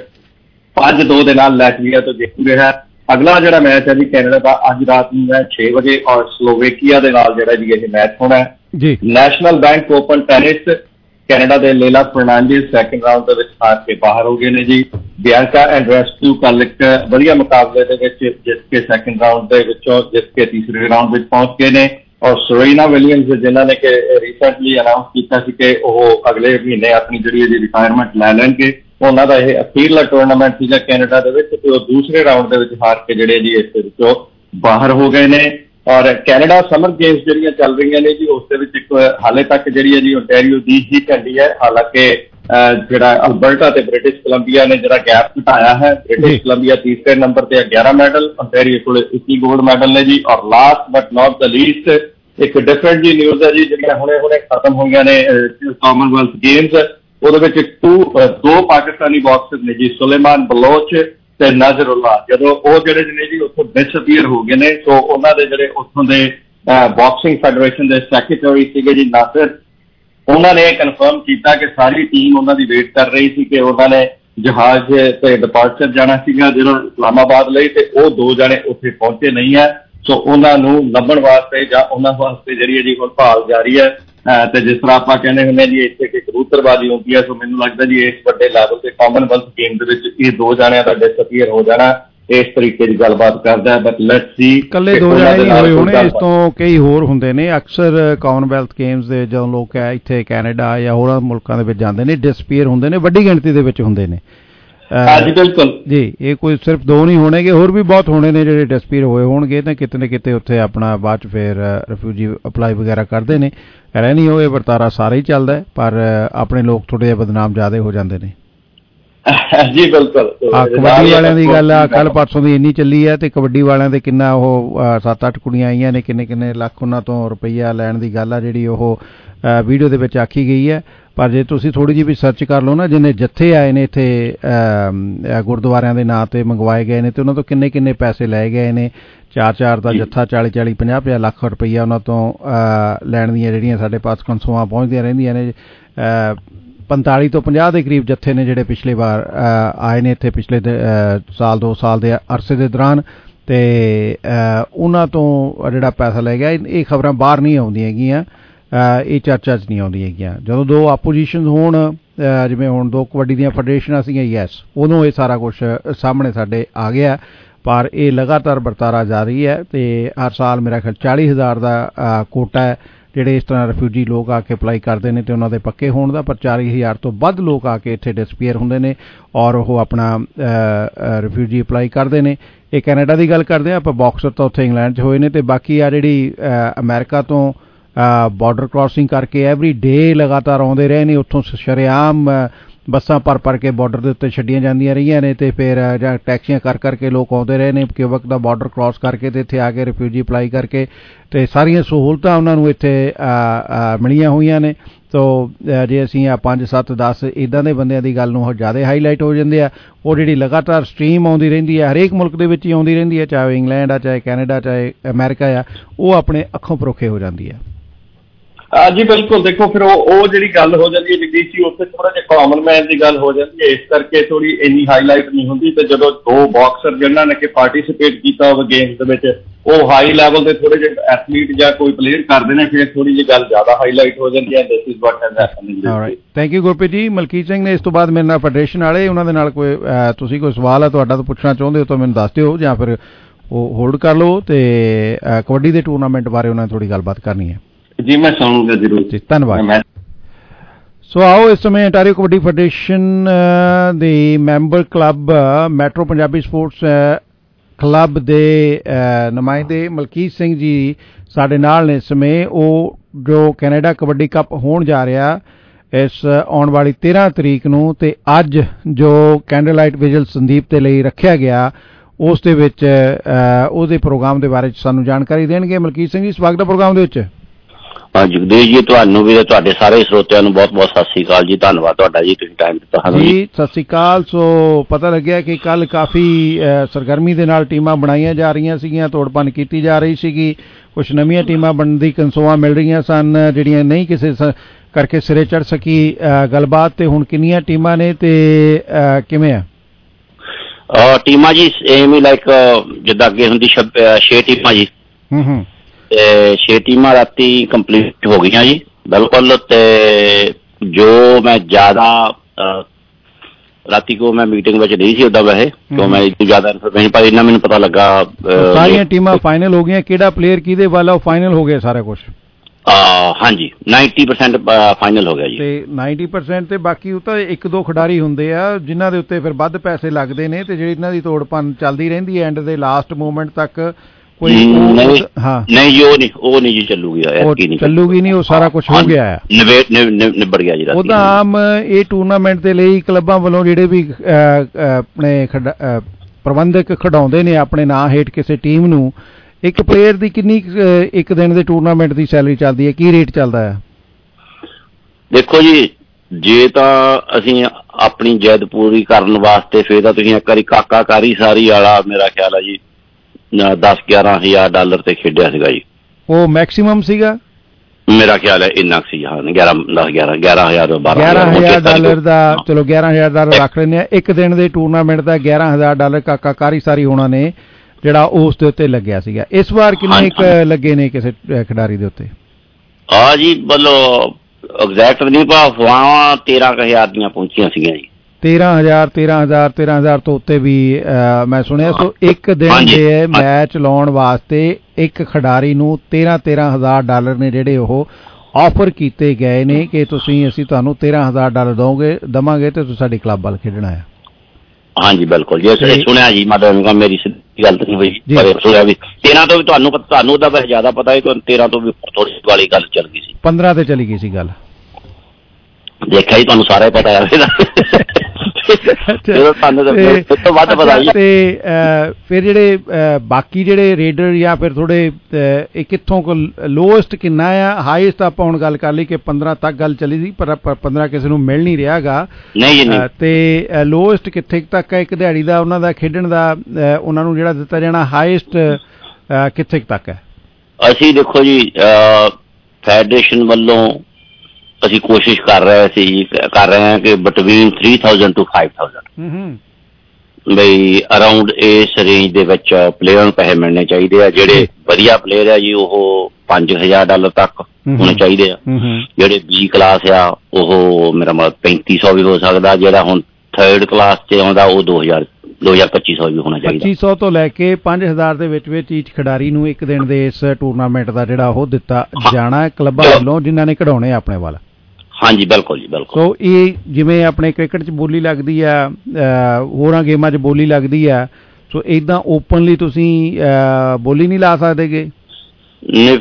5-2 ਦੇ ਨਾਲ ਲੈਟਵੀਆ ਤੋਂ ਜੇਤੂ ਰਿਹਾ। ਅਗਲਾ ਜਿਹੜਾ ਮੈਚ ਹੈ ਜੀ ਕੈਨੇਡਾ ਦਾ ਅੱਜ ਰਾਤ ਨੂੰ ਹੈ 6 ਵਜੇ ਔਰ ਸਲੋਵੇਕੀਆ ਦੇ ਨਾਲ ਜਿਹੜਾ ਜੀ ਇਹ ਮੈਚ ਹੋਣਾ ਹੈ ਜੀ। National bank open tennis Canada ਦੇ ਲੇਲਾ ਫਰਨਾਂਡਿਸ ਸੈਕਿੰਡ ਰਾਊਂਡ ਦੇ ਵਿੱਚ ਹਾਰ ਕੇ ਬਾਹਰ ਹੋ ਗਏ ਨੇ ਜੀ। ਬਿਆਂਕਾ ਐਂਡਰੇਸਕੂ ਕੱਲ ਇੱਕ ਵਧੀਆ ਮੁਕਾਬਲੇ ਦੇ ਵਿੱਚ ਜਿੱਤ ਕੇ ਸੈਕਿੰਡ ਰਾਊਂਡ ਦੇ ਵਿੱਚੋਂ ਜਿੱਤ ਕੇ ਤੀਸਰੇ ਰਾਊਂਡ ਵਿੱਚ ਪਹੁੰਚ ਗਏ ਨੇ। ਔਰ ਸਰੀਨਾ ਵਿਲੀਅਮਸ ਜਿਨ੍ਹਾਂ ਨੇ ਕਿ ਰੀਸੈਂਟਲੀ ਅਨਾਉਂਸ ਕੀਤਾ ਸੀ ਕਿ ਉਹ ਅਗਲੇ ਮਹੀਨੇ ਆਪਣੀ ਜਿਹੜੀ ਇਹਦੀ ਰਿਟਾਇਰਮੈਂਟ ਲੈ ਲੈਣਗੇ, ਉਹਨਾਂ ਦਾ ਇਹ ਅਖੀਰਲਾ ਟੂਰਨਾਮੈਂਟ ਸੀਗਾ ਕੈਨੇਡਾ ਦੇ ਵਿੱਚ ਤੇ ਉਹ ਦੂਸਰੇ ਰਾਊਂਡ ਦੇ ਵਿੱਚ ਹਾਰ ਕੇ ਜਿਹੜੇ ਜੀ ਇਸ ਵਿੱਚੋਂ ਬਾਹਰ ਹੋ ਗਏ ਨੇ। ਔਰ ਕੈਨੇਡਾ ਸਮਰ ਗੇਮਸ ਜਿਹੜੀਆਂ ਚੱਲ ਰਹੀਆਂ ਨੇ ਜੀ ਉਸ ਦੇ ਵਿੱਚ ਇੱਕ ਹਾਲੇ ਤੱਕ ਜਿਹੜੀ ਹੈ ਜੀ ਓਨਟਾਰੀਓ ਦੀ ਹੀ ਝੰਡੀ ਹੈ। ਹਾਲਾਂਕਿ ਜਿਹੜਾ ਅਲਬਰਟਾ ਤੇ ਬ੍ਰਿਟਿਸ਼ ਕੋਲੰਬੀਆ ਨੇ ਜਿਹੜਾ ਗੈਪ ਘਟਾਇਆ ਹੈ, ਬ੍ਰਿਟਿਸ਼ ਕੋਲੰਬੀਆ ਤੀਸਰੇ ਨੰਬਰ ਤੇ 11 ਮੈਡਲ, ਓਨਟਾਰੀਓ ਕੋਲ 21 ਗੋਲਡ ਮੈਡਲ ਨੇ ਜੀ। ਔਰ last but not the least ਇੱਕ ਡਿਫਰੈਂਟ ਜੀ ਨਿਊਜ਼ ਹੈ ਜੀ ਜਿਹੜੀਆਂ ਹੁਣੇ ਖਤਮ ਹੋਈਆਂ ਨੇ ਕਾਮਨਵੈਲਥ ਗੇਮਸ, ਉਹਦੇ ਵਿੱਚ ਦੋ ਪਾਕਿਸਤਾਨੀ ਬਾਕਸਰ ਨੇ ਜੀ ਸੁਲੇਮਾਨ ਬਲੋਚ ਤੇ ਨਜ਼ਰੁੱਲਾ, ਜਦੋਂ ਉਹ ਜਿਹੜੇ ਨੇ ਜੀ ਉੱਥੋਂ ਡਿਸਅਪੀਅਰ ਹੋ ਗਏ ਨੇ। ਸੋ ਉਹਨਾਂ ਦੇ ਜਿਹੜੇ ਉੱਥੋਂ ਦੇ ਬਾਕਸਿੰਗ ਫੈਡਰੇਸ਼ਨ ਦੇ ਸੈਕਟਰੀ ਸੀਗੇ ਜੀ ਨਾਸਿਰ, ਉਹਨਾਂ ਨੇ ਕਨਫਰਮ ਕੀਤਾ ਕਿ ਸਾਰੀ ਟੀਮ ਉਹਨਾਂ ਦੀ ਵੇਟ ਕਰ ਰਹੀ ਸੀ ਕਿ ਉਹਨਾਂ ਨੇ ਜਹਾਜ਼ ਤੇ ਡਿਪਾਰਚਰ ਜਾਣਾ ਸੀਗਾ ਜਿਹੜਾ ਇਸਲਾਮਾਬਾਦ ਲਈ, ਤੇ ਉਹ 2 ਜਣੇ ਉੱਥੇ ਪਹੁੰਚੇ ਨਹੀਂ ਹੈ। ਸੋ ਉਹਨਾਂ ਨੂੰ ਲੱਭਣ ਵਾਸਤੇ ਜਾਂ ਉਹਨਾਂ ਵਾਸਤੇ ਜਿਹੜੀ ਹੈ ਜੀ ਹੁਣ ਭਾਲ ਜਾਰੀ ਹੈ। ਤੇ ਜਿਸ ਤਰ੍ਹਾਂ ਆਪਾਂ ਕਹਿੰਦੇ ਹੁੰਦੇ ਜੀ ਇੱਥੇ ਕਿ ਕਬੂਤਰਬਾਜ਼ੀ ਹੁੰਦੀ ਹੈ, ਸੋ ਮੈਨੂੰ ਲੱਗਦਾ ਜੀ ਇਸ ਵੱਡੇ ਲੈਵਲ ਤੇ ਕਾਮਨਵੈਲਥ ਗੇਮ ਦੇ ਵਿੱਚ ਇਹ 2 ਜਣਿਆਂ ਦਾ ਡਿਸਅਪੀਅਰ ਹੋ ਜਾਣਾ ਇਸ ਤਰੀਕੇ ਦੀ ਗੱਲਬਾਤ ਕਰਦਾ। ਬਟ ਲੈਟਸ ਸੀ ਇਕੱਲੇ 2 ਜਣੇ ਨਹੀਂ ਹੋਏ ਹੋਣੇ, ਇਸ ਤੋਂ ਕਈ ਹੋਰ ਹੁੰਦੇ ਨੇ। ਅਕਸਰ ਕਾਮਨਵੈਲਥ ਗੇਮਸ ਦੇ ਜਦੋਂ ਲੋਕ ਹੈ ਇੱਥੇ ਕੈਨੇਡਾ ਜਾਂ ਹੋਰਾਂ ਮੁਲਕਾਂ ਦੇ ਵਿੱਚ ਜਾਂਦੇ ਨੇ ਡਿਸਅਪੀਅਰ ਹੁੰਦੇ ਨੇ, ਵੱਡੀ ਗਿਣਤੀ ਦੇ ਵਿੱਚ ਹੁੰਦੇ ਨੇ ਜੀ। ਬਿਲਕੁਲ ਜੀ, ਇਹ ਕੋਈ ਸਿਰਫ 2 ਨਹੀਂ ਹੋਣਗੇ, ਹੋਰ ਵੀ ਬਹੁਤ ਹੋਣੇ ਨੇ ਜਿਹੜੇ ਡਿਸਅਪੀਅਰ ਹੋਏ ਹੋਣਗੇ ਤਾਂ ਕਿਤੇ ਨਾ ਕਿਤੇ ਉੱਥੇ ਆਪਣਾ ਬਾਅਦ ਚ ਫਿਰ ਰਿਫਿਊਜੀ ਅਪਲਾਈ ਵਗੈਰਾ ਕਰਦੇ ਨੇ। ਰਹਿਣੀ ਹੋਏ ਵਰਤਾਰਾ ਸਾਰਾ ਹੀ ਚੱਲਦਾ ਹੈ, ਪਰ ਆਪਣੇ ਲੋਕ ਥੋੜੇ ਜਿਹੇ ਬਦਨਾਮ ਜ਼ਿਆਦਾ ਹੋ ਜਾਂਦੇ ਨੇ ਜੀ। ਬਿਲਕੁਲ ਕਬੱਡੀ ਵਾਲਿਆਂ ਦੀ ਗੱਲ ਆ, ਕੱਲ ਪਰਸੋਂ ਦੀ ਇੰਨੀ ਚੱਲੀ ਹੈ ਤੇ ਕਬੱਡੀ ਵਾਲਿਆਂ ਦੇ ਕਿੰਨਾ ਉਹ 7-8 ਕੁੜੀਆਂ ਆਈਆਂ ਨੇ, ਕਿੰਨੇ ਲੱਖ ਉਹਨਾਂ ਤੋਂ ਰੁਪਈਆ ਲੈਣ ਦੀ ਗੱਲ ਆ ਜਿਹੜੀ ਉਹ ਵੀਡੀਓ ਦੇ ਵਿੱਚ ਆਖੀ ਗਈ ਹੈ। ਪਰ ਜੇ ਤੁਸੀਂ ਥੋੜ੍ਹੀ ਜਿਹੀ ਵੀ ਸਰਚ ਕਰ ਲਓ ਨਾ, ਜਿੰਨੇ ਜੱਥੇ ਆਏ ਨੇ ਇੱਥੇ ਗੁਰਦੁਆਰਿਆਂ ਦੇ ਨਾਂ ਤੇ ਮੰਗਵਾਏ ਗਏ ਨੇ ਤੇ ਉਹਨਾਂ ਤੋਂ ਕਿੰਨੇ ਪੈਸੇ ਲਏ ਗਏ ਨੇ। 4 ਦਾ ਜੱਥਾ 40 50 ਲੱਖ ਰੁਪਈਆ ਉਹਨਾਂ ਤੋਂ ਲੈਣ ਦੀਆਂ ਜਿਹੜੀਆਂ ਸਾਡੇ ਪਾਸ ਕੰਸੋਆਂ ਪਹੁੰਚਦੀਆਂ ਰਹਿੰਦੀਆਂ ਨੇ। 45 ਤੋਂ 50 ਦੇ ਕਰੀਬ ਜੱਥੇ ਨੇ ਜਿਹੜੇ ਪਿਛਲੇ ਵਾਰ ਆਏ ਨੇ ਇੱਥੇ ਪਿਛਲੇ 2 ਸਾਲ ਦੇ ਅਰਸੇ ਦੇ ਦੌਰਾਨ, ਤੇ ਉਹਨਾਂ ਤੋਂ ਜਿਹੜਾ ਪੈਸਾ ਲੈ ਗਿਆ ਇਹ ਖਬਰਾਂ ਬਾਹਰ ਨਹੀਂ ਆਉਂਦੀਆਂ ਹੈਗੀਆਂ, ਇਹ ਚਰਚਾ 'ਚ ਨਹੀਂ ਆਉਂਦੀਆਂ ਹੈਗੀਆਂ। ਜਦੋਂ 2 ਆਪੋਜੀਸ਼ਨ ਹੋਣ, ਜਿਵੇਂ ਹੁਣ 2 ਕਬੱਡੀ ਦੀਆਂ ਫੈਡਰੇਸ਼ਨਾਂ ਸੀਗੀਆਂ, ਯੈਸ ਉਦੋਂ ਇਹ ਸਾਰਾ ਕੁਛ ਸਾਹਮਣੇ ਸਾਡੇ ਆ ਗਿਆ, ਪਰ ਇਹ ਲਗਾਤਾਰ ਵਰਤਾਰਾ ਜਾਰੀ ਹੈ ਤੇ ਹਰ ਸਾਲ ਮੇਰਾ ਖਿਆਲ 40,000 ਦਾ ਕੋਟਾ ਹੈ ਜਿਹੜੇ ਇਸ ਤਰ੍ਹਾਂ ਰਿਫਿਊਜੀ ਲੋਕ ਆ ਕੇ ਅਪਲਾਈ ਕਰਦੇ ਨੇ ਤੇ ਉਹਨਾਂ ਦੇ ਪੱਕੇ ਹੋਣ ਦਾ, ਪਰ 40,000 ਤੋਂ ਵੱਧ ਲੋਕ ਆ ਕੇ ਇੱਥੇ ਡਿਸਪੀਅਰ ਹੁੰਦੇ ਨੇ ਔਰ ਉਹ ਆਪਣਾ ਰਿਫਿਊਜੀ ਅਪਲਾਈ ਕਰਦੇ ਨੇ। ਇਹ ਕੈਨੇਡਾ ਦੀ ਗੱਲ ਕਰਦੇ ਹਾਂ ਆਪਾਂ, ਬਾਕਸਰ ਤਾਂ ਉੱਥੇ ਇੰਗਲੈਂਡ 'ਚ ਹੋਏ ਨੇ, ਤੇ ਬਾਕੀ ਆ ਜਿਹੜੀ ਅਮਰੀਕਾ ਤੋਂ ਬਾਰਡਰ ਕ੍ਰਾਸਿੰਗ ਕਰਕੇ ਐਵਰੀ ਡੇ ਲਗਾਤਾਰ ਆਉਂਦੇ ਰਹੇ ਨੇ, ਉੱਥੋਂ ਸ਼ਰੇਆਮ ਬੱਸਾਂ ਭਰ ਕੇ ਬਾਰਡਰ ਦੇ ਉੱਤੇ ਛੱਡੀਆਂ ਜਾਂਦੀਆਂ ਰਹੀਆਂ ਨੇ ਤੇ ਫਿਰ ਜਾਂ ਟੈਕਸੀਆਂ ਕਰਕੇ ਲੋਕ ਆਉਂਦੇ ਰਹੇ ਨੇ ਕਿ ਵਕਤ ਦਾ ਬਾਰਡਰ ਕ੍ਰਾਸ ਕਰਕੇ ਤੇ ਇੱਥੇ ਆ ਕੇ ਰਿਫਿਊਜੀ ਅਪਲਾਈ ਕਰਕੇ, ਤੇ ਸਾਰੀਆਂ ਸਹੂਲਤਾਂ ਉਹਨਾਂ ਨੂੰ ਇੱਥੇ ਮਿਲੀਆਂ ਹੋਈਆਂ ਨੇ। ਤੋ ਜੇ ਅਸੀਂ 5, 7, 10 ਇੱਦਾਂ ਦੇ ਬੰਦਿਆਂ ਦੀ ਗੱਲ ਨੂੰ ਜ਼ਿਆਦਾ ਹਾਈਲਾਈਟ ਹੋ ਜਾਂਦੇ ਆ, ਉਹ ਜਿਹੜੀ ਲਗਾਤਾਰ ਸਟਰੀਮ ਆਉਂਦੀ ਰਹਿੰਦੀ ਹੈ ਹਰੇਕ ਮੁਲਕ ਦੇ ਵਿੱਚ ਹੀ ਆਉਂਦੀ ਰਹਿੰਦੀ ਹੈ, ਚਾਹੇ ਇੰਗਲੈਂਡ ਆ, ਚਾਹੇ ਕੈਨੇਡਾ, ਚਾਹੇ ਅਮਰੀਕਾ ਆ, ਉਹ ਆਪਣੇ ਅੱਖੋਂ ਪਰੋਖੇ ਹੋ ਜਾਂਦੀ ਹੈ। ਜੀ ਬਿਲਕੁਲ, ਦੇਖੋ ਫਿਰ ਉਹ ਜਿਹੜੀ ਗੱਲ ਹੋ ਜਾਂਦੀ ਹੈ ਜਗਦੀਸ਼, ਉੱਥੇ ਥੋੜਾ ਜਿਹਾ ਕਾਮਨ ਮੈਨ ਦੀ ਗੱਲ ਹੋ ਜਾਂਦੀ ਹੈ, ਇਸ ਕਰਕੇ ਥੋੜੀ ਇੰਨੀ ਹਾਈਲਾਈਟ ਨਹੀਂ ਹੁੰਦੀ। ਤੇ ਜਦੋਂ 2 ਬਾਕਸਰ ਜਿਹਨਾਂ ਨੇ ਕਿ ਪਾਰਟੀਸਿਪੇਟ ਕੀਤਾ ਹੋਵੇ ਗੇਮਸ ਦੇ ਵਿੱਚ, ਉਹ ਹਾਈ ਲੈਵਲ ਦੇ ਥੋੜੇ ਜਿਹੇ ਐਥਲੀਟ ਜਾਂ ਕੋਈ ਪਲੇਅਰ ਕਰਦੇ ਨੇ, ਫਿਰ ਥੋੜੀ ਜਿਹੀ ਗੱਲ ਜ਼ਿਆਦਾ ਹਾਈਲਾਈਟ ਹੋ ਜਾਂਦੀ ਹੈ। This is what has happening. Alright, thank you Gurpreet ji. Malkeet Singh ਨੇ ਇਸ ਤੋਂ ਬਾਅਦ ਮੇਰੇ ਨਾਲ ਫੈਡਰੇਸ਼ਨ ਵਾਲੇ, ਉਹਨਾਂ ਦੇ ਨਾਲ ਕੋਈ ਤੁਸੀਂ ਕੋਈ ਸਵਾਲ ਹੈ ਤੁਹਾਡਾ ਤੋਂ ਪੁੱਛਣਾ ਚਾਹੁੰਦੇ ਹੋ ਤਾਂ ਮੈਨੂੰ ਦੱਸ ਦਿਓ, ਜਾਂ ਫਿਰ ਉਹ ਹੋਲਡ ਕਰ ਲਓ ਤੇ ਕਬੱਡੀ ਦੇ ਟੂਰਨਾਮੈਂਟ ਬਾਰੇ ਉਹਨਾਂ ਨੇ ਥੋੜੀ ਗੱਲਬਾਤ ਕਰਨੀ ਹੈ। ਜੀ ਮੈਂ ਸੁਣੂਗਾ ਜ਼ਰੂਰ ਜੀ, ਧੰਨਵਾਦ। ਸੋ ਆਓ ਇਸ ਸਮੇਂ ontario ਕਬੱਡੀ ਫੈਡਰੇਸ਼ਨ ਦੇ member club metro Punjabi sports club ਦੇ ਨੁਮਾਇੰਦੇ ਮਲਕੀਤ ਸਿੰਘ ਜੀ ਸਾਡੇ ਨਾਲ ਨੇ। ਇਸ ਸਮੇਂ ਉਹ ਜੋ ਕੈਨੇਡਾ ਕਬੱਡੀ ਕੱਪ ਹੋਣ ਜਾ ਰਿਹਾ ਇਸ ਆਉਣ ਵਾਲੀ 13 ਤਰੀਕ ਨੂੰ, ਤੇ ਅੱਜ ਜੋ ਕੈਂਡਲ ਲਾਈਟ ਵਿਜਲ ਸੰਦੀਪ ਦੇ ਲਈ ਰੱਖਿਆ ਗਿਆ ਉਸ ਦੇ ਵਿੱਚ ਉਹਦੇ ਪ੍ਰੋਗਰਾਮ ਦੇ ਬਾਰੇ 'ਚ ਸਾਨੂੰ ਜਾਣਕਾਰੀ ਦੇਣਗੇ। ਮਲਕੀਤ ਸਿੰਘ ਜੀ, ਸਵਾਗਤ ਹੈ ਪ੍ਰੋਗਰਾਮ ਦੇ ਵਿੱਚ। ਜਗਦੀਸ਼ ਜੀ, ਤੁਹਾਨੂੰ ਵੀ ਤੁਹਾਡੇ ਸਾਰੇ ਸਰੋਤਿਆਂ ਨੂੰ ਬਹੁਤ ਬਹੁਤ ਸਤਿ ਸ੍ਰੀ ਅਕਾਲ ਜੀ। ਧੰਨਵਾਦ ਤੁਹਾਡਾ ਜੀ, ਤੁਸੀਂ ਟਾਈਮ ਦਿੱਤਾ ਸਾਨੂੰ ਜੀ। ਸਤਿ ਸ੍ਰੀ ਅਕਾਲ। ਸੋ ਪਤਾ ਲੱਗਿਆ ਕਿ ਕੱਲ ਕਾਫੀ ਸਰਗਰਮੀ ਦੇ ਨਾਲ ਟੀਮਾਂ ਬਣਾਈਆਂ ਜਾ ਰਹੀਆਂ ਸੀਗੀਆਂ, ਤੋੜਪੰਨ ਕੀਤੀ ਜਾ ਰਹੀ ਸੀਗੀ, ਕੁਝ ਨਵੀਆਂ ਟੀਮਾਂ ਬਣਨ ਦੀ ਕਨਸੋਆਂ ਮਿਲ ਰਹੀਆਂ ਸਨ ਜਿਹੜੀਆਂ ਨਹੀਂ ਕਿਸੇ ਕਰਕੇ ਸਿਰੇ ਚੜ ਸਕੀ ਗੱਲਬਾਤ। ਤੇ ਹੁਣ ਕਿੰਨੀਆਂ ਟੀਮਾਂ ਨੇ ਤੇ ਕਿਵੇਂ ਆ ਟੀਮਾਂ ਜੀ? ਐਵੇਂ ਲਾਈਕ ਜਿੱਦਾਂ ਅੱਗੇ ਹੁੰਦੀ 6 ਟੀਮਾਂ ਜੀ, ਤੇ 6 ਟੀਮਾਂ ਰਾਤੀ ਕੰਪਲੀਟ ਹੋ ਗਈਆਂ ਜੀ ਬਿਲਕੁਲ। ਤੇ ਜੋ ਮੈਂ ਜ਼ਿਆਦਾ ਰਾਤੀ ਕੋ ਮੈਂ ਮੀਟਿੰਗ ਵਿੱਚ ਨਹੀਂ ਸੀ ਉੱਦਾਂ ਵੈਸੇ, ਕਿਉਂ ਮੈਂ ਇਤਨੀ ਜ਼ਿਆਦਾ ਇਨਫੋਰਮੇਸ਼ਨ ਪਰ ਇੰਨਾ ਮੈਨੂੰ ਪਤਾ ਲੱਗਾ ਸਾਰੀਆਂ ਟੀਮਾਂ ਫਾਈਨਲ ਹੋ ਗਈਆਂ। ਕਿਹੜਾ ਪਲੇਅਰ ਕਿਹਦੇ ਵਾਲਾ ਫਾਈਨਲ ਹੋ ਗਿਆ ਸਾਰਾ ਕੁਝ? ਹਾਂਜੀ 90% ਫਾਈਨਲ ਹੋ ਗਿਆ ਜੀ। ਤੇ 90% ਤੇ ਬਾਕੀ ਉਹ ਤਾਂ 1-2 ਖਿਡਾਰੀ ਹੁੰਦੇ ਆ ਜਿਨ੍ਹਾਂ ਦੇ ਉੱਤੇ ਫਿਰ ਵੱਧ ਪੈਸੇ ਲੱਗਦੇ ਨੇ, ਤੇ ਜਿਹੜੀ ਇਹਨਾਂ ਦੀ ਤੋੜਪੰਨ ਚੱਲਦੀ ਰਹਿੰਦੀ ਹੈ ਐਂਡ ਦੇ ਲਾਸਟ ਮੂਮੈਂਟ ਤੱਕ। ਕੋਈ ਨਹੀਂ ਜੀ, ਉਹ ਨਹੀਂ ਜੀ ਚੱਲੂਗੀ, ਚੱਲੂਗੀ ਨਹੀਂ, ਉਹ ਸਾਰਾ ਕੁਝ ਹੋ ਗਿਆ ਹੈ, ਨਿਬੜ ਗਿਆ ਜੀ। ਉਹਦਾ ਆਮ ਇਹ ਟੂਰਨਾਮੈਂਟ ਦੇ ਲਈ ਕਲੱਬਾਂ ਵੱਲੋਂ ਜਿਹੜੇ ਵੀ ਆਪਣੇ ਪ੍ਰਬੰਧਕ ਖਿਡਾਉਂਦੇ ਨੇ ਆਪਣੇ ਨਾਂ ਹੇਠ ਕਿਸੇ ਟੀਮ ਨੂੰ, ਇੱਕ ਪਲੇਅਰ ਦੀ ਕਿੰਨੀ ਇੱਕ ਦਿਨ ਦੇ ਟੂਰਨਾਮੈਂਟ ਦੀ ਸੈਲਰੀ ਚੱਲਦੀ ਹੈ, ਕੀ ਰੇਟ ਚੱਲਦਾ ਹੈ? ਦੇਖੋ ਜੀ, ਜੇ ਤਾਂ ਅਸੀਂ ਆਪਣੀ ਜੈਦ ਪੂਰੀ ਕਰਨ ਵਾਸਤੇ ਫਿਰ ਤਾਂ ਤੁਸੀਂ ਇੱਕ ਵਾਰੀ ਕਾਕਾ ਕਾਰੀ ਸਾਰੀ ਵਾਲਾ ਮੇਰਾ ਖਿਆਲ ਹੈ ਜੀ 10-11 ਹਜ਼ਾਰ ਡਾਲਰ ਤੇ ਖੇਡਿਆ ਸੀਗਾ ਜੀ। ਉਹ ਮੈਕਸਿਮਮ ਸੀਗਾ ਮੇਰਾ ਖਿਆਲ ਹੈ, ਇੰਨਾ ਸੀ। ਹਾਂ 11,000 ਡਾਲਰ ਦਾ, ਚਲੋ 11,000 ਡਾਲਰ ਰੱਖ ਲੈਂਦੇ ਆ। ਇੱਕ ਦਿਨ ਦੇ ਟੂਰਨਾਮੈਂਟ ਦਾ 11,000 ਡਾਲਰ ਕਾਕਾ ਕਾਰੀ ਸਾਰੀ ਹੋਣਾ ਨੇ ਜਿਹੜਾ ਉਸ ਦੇ ਉੱਤੇ ਲੱਗਿਆ ਸੀਗਾ। ਇਸ ਵਾਰ ਕਿੰਨੇ ਲੱਗੇ ਨੇ ਕਿਸੇ ਖਿਡਾਰੀ ਦੇ ਉੱਤੇ? ਜੀ ਬੋਲੋ ਐਗਜ਼ੈਕਟ ਨਹੀਂ ਪਾ 13,000 ਦੀਆਂ ਪਹੁੰਚੀਆਂ ਸੀਗੀਆਂ ਜੀ। 13,000 ਤੋਂ ਉੱਤੇ ਵੀ ਮੈਂ ਸੁਣਿਆ। ਸੋ ਇੱਕ ਦਿਨ ਦੇ ਮੈਚ ਲਾਉਣ ਵਾਸਤੇ ਇੱਕ ਖਿਡਾਰੀ ਨੂੰ 13,000 ਡਾਲਰ ਨੇ ਜਿਹੜੇ ਉਹ ਆਫਰ ਕੀਤੇ ਗਏ ਨੇ ਕਿ ਅਸੀਂ ਤੁਹਾਨੂੰ 13,000 ਡਾਲਰ ਦਵਾਂਗੇ ਤੇ ਤੁਸੀਂ ਸਾਡੇ ਕਲੱਬ ਵੱਲ ਖੇਡਣਾ ਹੈ। ਹਾਂਜੀ ਬਿਲਕੁਲ ਜੀ, ਸੁਣਿਆ ਜੀ, ਮਤਲਬ ਮੇਰੀ ਸਿੱਧੀ ਗੱਲ ਨਹੀਂ ਹੋਈ, ਪਰ ਸੁਣਿਆ ਵੀ 13 ਤੋਂ ਵੀ ਤੁਹਾਨੂੰ ਉਹਦਾ ਵੈਸੇ ਜ਼ਿਆਦਾ ਪਤਾ ਹੈ, 13 ਤੋਂ ਵੀ ਥੋੜੀ ਵਾਲੀ ਗੱਲ ਚੱਲ ਗਈ ਸੀ, 15 ਤੇ ਚਲੀ ਗਈ ਸੀ ਗੱਲ। ਦੇਖਿਆ ਜੀ, ਤੁਹਾਨੂੰ ਸਾਰਾ ਹੀ ਪਤਾ ਹੈ ਤੇ ਫਿਰ ਜਿਹੜੇ ਬਾਕੀ ਜਿਹੜੇ ਰੇਡਰ ਜਾਂ ਫਿਰ ਥੋੜੇ ਇਹ ਕਿੱਥੋਂ ਲੋਐਸਟ ਕਿੰਨਾ ਆ? ਹਾਈਐਸਟ ਆਪਾਂ ਹੁਣ ਗੱਲ ਕਰ ਲਈ ਕਿ 15 ਤੱਕ ਗੱਲ ਚੱਲੀ ਸੀ, ਪਰ 15 ਕਿਸੇ ਨੂੰ ਮਿਲ ਨਹੀਂ ਰਿਹਾ ਗਾ। ਤੇ ਲੋਐਸਟ ਕਿੱਥੇ ਤੱਕ ਹੈ ਇੱਕ ਦਿਹਾੜੀ ਦਾ ਉਹਨਾਂ ਦਾ ਖੇਡਣ ਦਾ, ਉਹਨਾਂ ਨੂੰ ਜਿਹੜਾ ਦਿੱਤਾ ਜਾਣਾ ਹਾਈਐਸਟ ਕਿੱਥੇ ਤੱਕ ਹੈ? ਅਸੀਂ ਦੇਖੋ ਜੀ ਫੈਡਰੇਸ਼ਨ ਵੱਲੋਂ ਅਸੀਂ ਕੋਸ਼ਿਸ਼ ਕਰ ਰਹੇ ਹਾਂ ਕਿ ਬਿਟਵੀਨ 3,000 to 5,000 ਬਈ ਅਰਾਊਂਡ ਇਸ ਰੇਂਜ ਦੇ ਵਿੱਚ ਪਲੇਅਰਾਂ ਨੂੰ ਪੈਸੇ ਮਿਲਣੇ ਚਾਹੀਦੇ ਆ। ਜਿਹੜੇ ਵਧੀਆ ਪਲੇਅਰ ਆ ਜੀ ਉਹ 5,000 ਡਾਲਰ ਤੱਕ ਹੋਣੇ ਚਾਹੀਦੇ ਆ। ਜਿਹੜੇ B ਕਲਾਸ ਆ ਉਹ ਮੇਰਾ ਮਤਲਬ 3,500 ਵੀ ਹੋ ਸਕਦਾ। ਜਿਹੜਾ ਹੁਣ 3rd ਕਲਾਸ 'ਚ ਆਉਂਦਾ ਉਹ 2,000-2,500 ਵੀ ਹੋਣਾ ਚਾਹੀਦਾ। 2,500 ਤੋਂ ਲੈ ਕੇ 5,000 ਦੇ ਵਿੱਚ ਈਚ ਖਿਡਾਰੀ ਨੂੰ ਇੱਕ ਦਿਨ ਦੇ ਇਸ ਟੂਰਨਾਮੈਂਟ ਦਾ ਜਿਹੜਾ ਉਹ ਦਿੱਤਾ ਜਾਣਾ ਕਲੱਬਾਂ ਵੱਲੋਂ ਜਿਨ੍ਹਾਂ ਨੇ ਖਿਡਾਉਣੇ ਆਪਣੇ ਵੱਲ। ਹਾਂਜੀ ਬਿਲਕੁਲ ਜੀ, ਬਿਲਕੁਲ। ਸੋ ਇਹ ਜਿਵੇਂ ਆਪਣੇ ਕ੍ਰਿਕਟ 'ਚ ਬੋਲੀ ਲੱਗਦੀ ਆ, ਹੋਰਾਂ ਗੇਮਾਂ 'ਚ ਬੋਲੀ ਲੱਗਦੀ ਆ, ਸੋ ਏਦਾਂ ਓਪਨਲੀ ਤੁਸੀਂ ਬੋਲੀ ਨਹੀਂ ਲਾ ਸਕਦੇਗੇ? ਨਹੀਂ,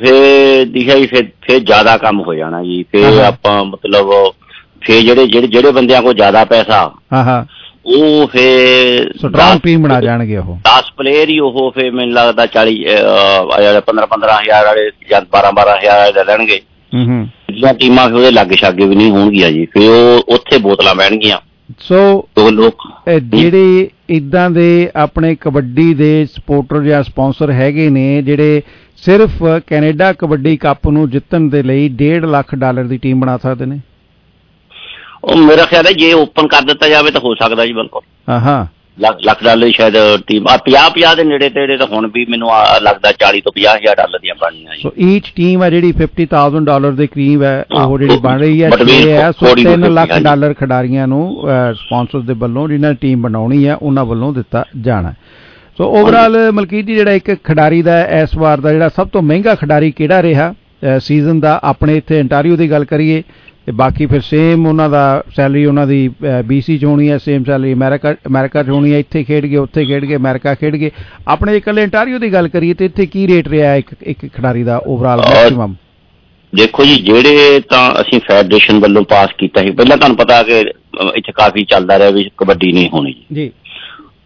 ਫਿਰ ਜ਼ਿਆਦਾ ਕੰਮ ਹੋ ਜਾਣਾ ਜੀ। ਫਿਰ ਆਪਾਂ ਮਤਲਬ ਫਿਰ ਜਿਹੜੇ ਬੰਦਿਆਂ ਕੋਲ ਜ਼ਿਆਦਾ ਪੈਸਾ ਉਹ ਫਿਰ ਸਟਰੋਂਗ ਟੀਮ ਬਣਾ ਜਾਣਗੇ। ਉਹ 10 ਪਲੇਅਰ ਹੀ ਉਹ ਫਿਰ ਮੈਨੂੰ ਲੱਗਦਾ 15,000 ਵਾਲੇ ਜਾਂ 12,000 ਵਾਲੇ ਲੈਣਗੇ। ਜਿਹੜੀਆਂ ਟੀਮਾਂ ਫਿਰ ਉਹਦੇ ਲਾਗੇ ਛਾਗੇ ਵੀ ਨਹੀਂ ਹੋਣਗੀਆਂ ਜੀ, ਫਿਰ ਉਹ ਉੱਥੇ ਬੋਤਲਾਂ ਬਹਿਣਗੀਆਂ। ਸੋ ਲੋਕ ਜਿਹੜੇ ਏਦਾਂ ਦੇ ਆਪਣੇ ਕਬੱਡੀ ਦੇ ਸਪੋਰਟਰ ਜਾਂ ਸਪਾਂਸਰ ਹੈਗੇ ਨੇ ਜਿਹੜੇ ਸਿਰਫ ਕੈਨੇਡਾ ਕਬੱਡੀ ਕੱਪ ਨੂੰ ਜਿੱਤਣ ਦੇ ਲਈ 1.5 ਲੱਖ ਡਾਲਰ ਦੀ ਟੀਮ ਬਣਾ ਸਕਦੇ ਨੇ? ਉਹ ਮੇਰਾ ਖਿਆਲ ਹੈ ਜੇ ਓਪਨ ਕਰ ਦਿੱਤਾ ਜਾਵੇ ਤਾਂ ਹੋ ਸਕਦਾ ਜੀ, ਬਿਲਕੁਲ। ਲੱਖ ਡਾਲਰ ਦੀ ਸ਼ਾਇਦ ਟੀਮ 50 ਦੇ ਨੇੜੇ ਤੇੜੇ ਤਾਂ ਹੁਣ ਵੀ ਮੈਨੂੰ ਲੱਗਦਾ 40 ਤੋਂ 50,000 ਡਾਲਰ ਦੀਆਂ ਬਣਨੀਆਂ ਜੀ। ਸੋ ਈਚ ਟੀਮ ਹੈ ਜਿਹੜੀ 50,000 ਡਾਲਰ ਦੇ ਕਰੀਬ ਹੈ ਉਹ ਜਿਹੜੀ ਬਣ ਰਹੀ ਹੈ। ਸੋ 3 ਲੱਖ ਡਾਲਰ ਖਿਡਾਰੀਆਂ ਨੂੰ ਸਪਾਂਸਰ ਦੇ ਵੱਲੋਂ ਜਿਹਨਾਂ ਨੇ ਟੀਮ ਬਣਾਉਣੀ ਹੈ ਉਹਨਾਂ ਵੱਲੋਂ ਦਿੱਤਾ ਜਾਣਾ। ਸੋ ਓਵਰਆਲ ਮਲਕੀਤ ਜੀ ਜਿਹੜਾ ਇੱਕ ਖਿਡਾਰੀ ਦਾ ਇਸ ਵਾਰ ਦਾ ਜਿਹੜਾ ਸਭ ਤੋਂ ਮਹਿੰਗਾ ਖਿਡਾਰੀ ਕਿਹੜਾ ਰਿਹਾ ਸੀਜ਼ਨ ਦਾ? ਆਪਣੇ ਇੱਥੇ ਅੰਟਾਰੀਓ ਦੀ ਗੱਲ ਕਰੀਏ ਤੇ ਬਾਕੀ ਫਿਰ ਸੇਮ ਉਹਨਾਂ ਦਾ ਸੈਲਰੀ ਉਹਨਾਂ ਦੀ BC 'ਚ ਹੋਣੀ ਹੈ, ਸੇਮ ਸੈਲਰੀ ਅਮਰੀਕਾ 'ਚ ਹੋਣੀ ਹੈ। ਇੱਥੇ ਖੇਡ ਗਏ, ਉੱਥੇ ਖੇਡ ਗਏ, ਅਮਰੀਕਾ ਖੇਡ ਗਏ। ਆਪਣੇ ਇਕੱਲੇ ਅੰਟਾਰੀਓ ਦੀ ਗੱਲ ਕਰੀਏ ਤੇ ਇੱਥੇ ਕੀ ਰੇਟ ਰਿਹਾ ਇੱਕ ਖਿਡਾਰੀ ਦਾ ਓਵਰਆਲ ਮੈਕਸਿਮਮ? ਦੇਖੋ ਜੀ, ਜਿਹੜੇ ਤਾਂ ਅਸੀਂ ਫੈਡਰੇਸ਼ਨ ਵੱਲੋਂ ਪਾਸ ਕੀਤਾ ਸੀ, ਪਹਿਲਾਂ ਤੁਹਾਨੂੰ ਪਤਾ ਕਿ ਇੱਥੇ ਕਾਫੀ ਚੱਲਦਾ ਰਿਹਾ ਵੀ ਕਬੱਡੀ ਨਹੀਂ ਹੋਣੀ ਜੀ।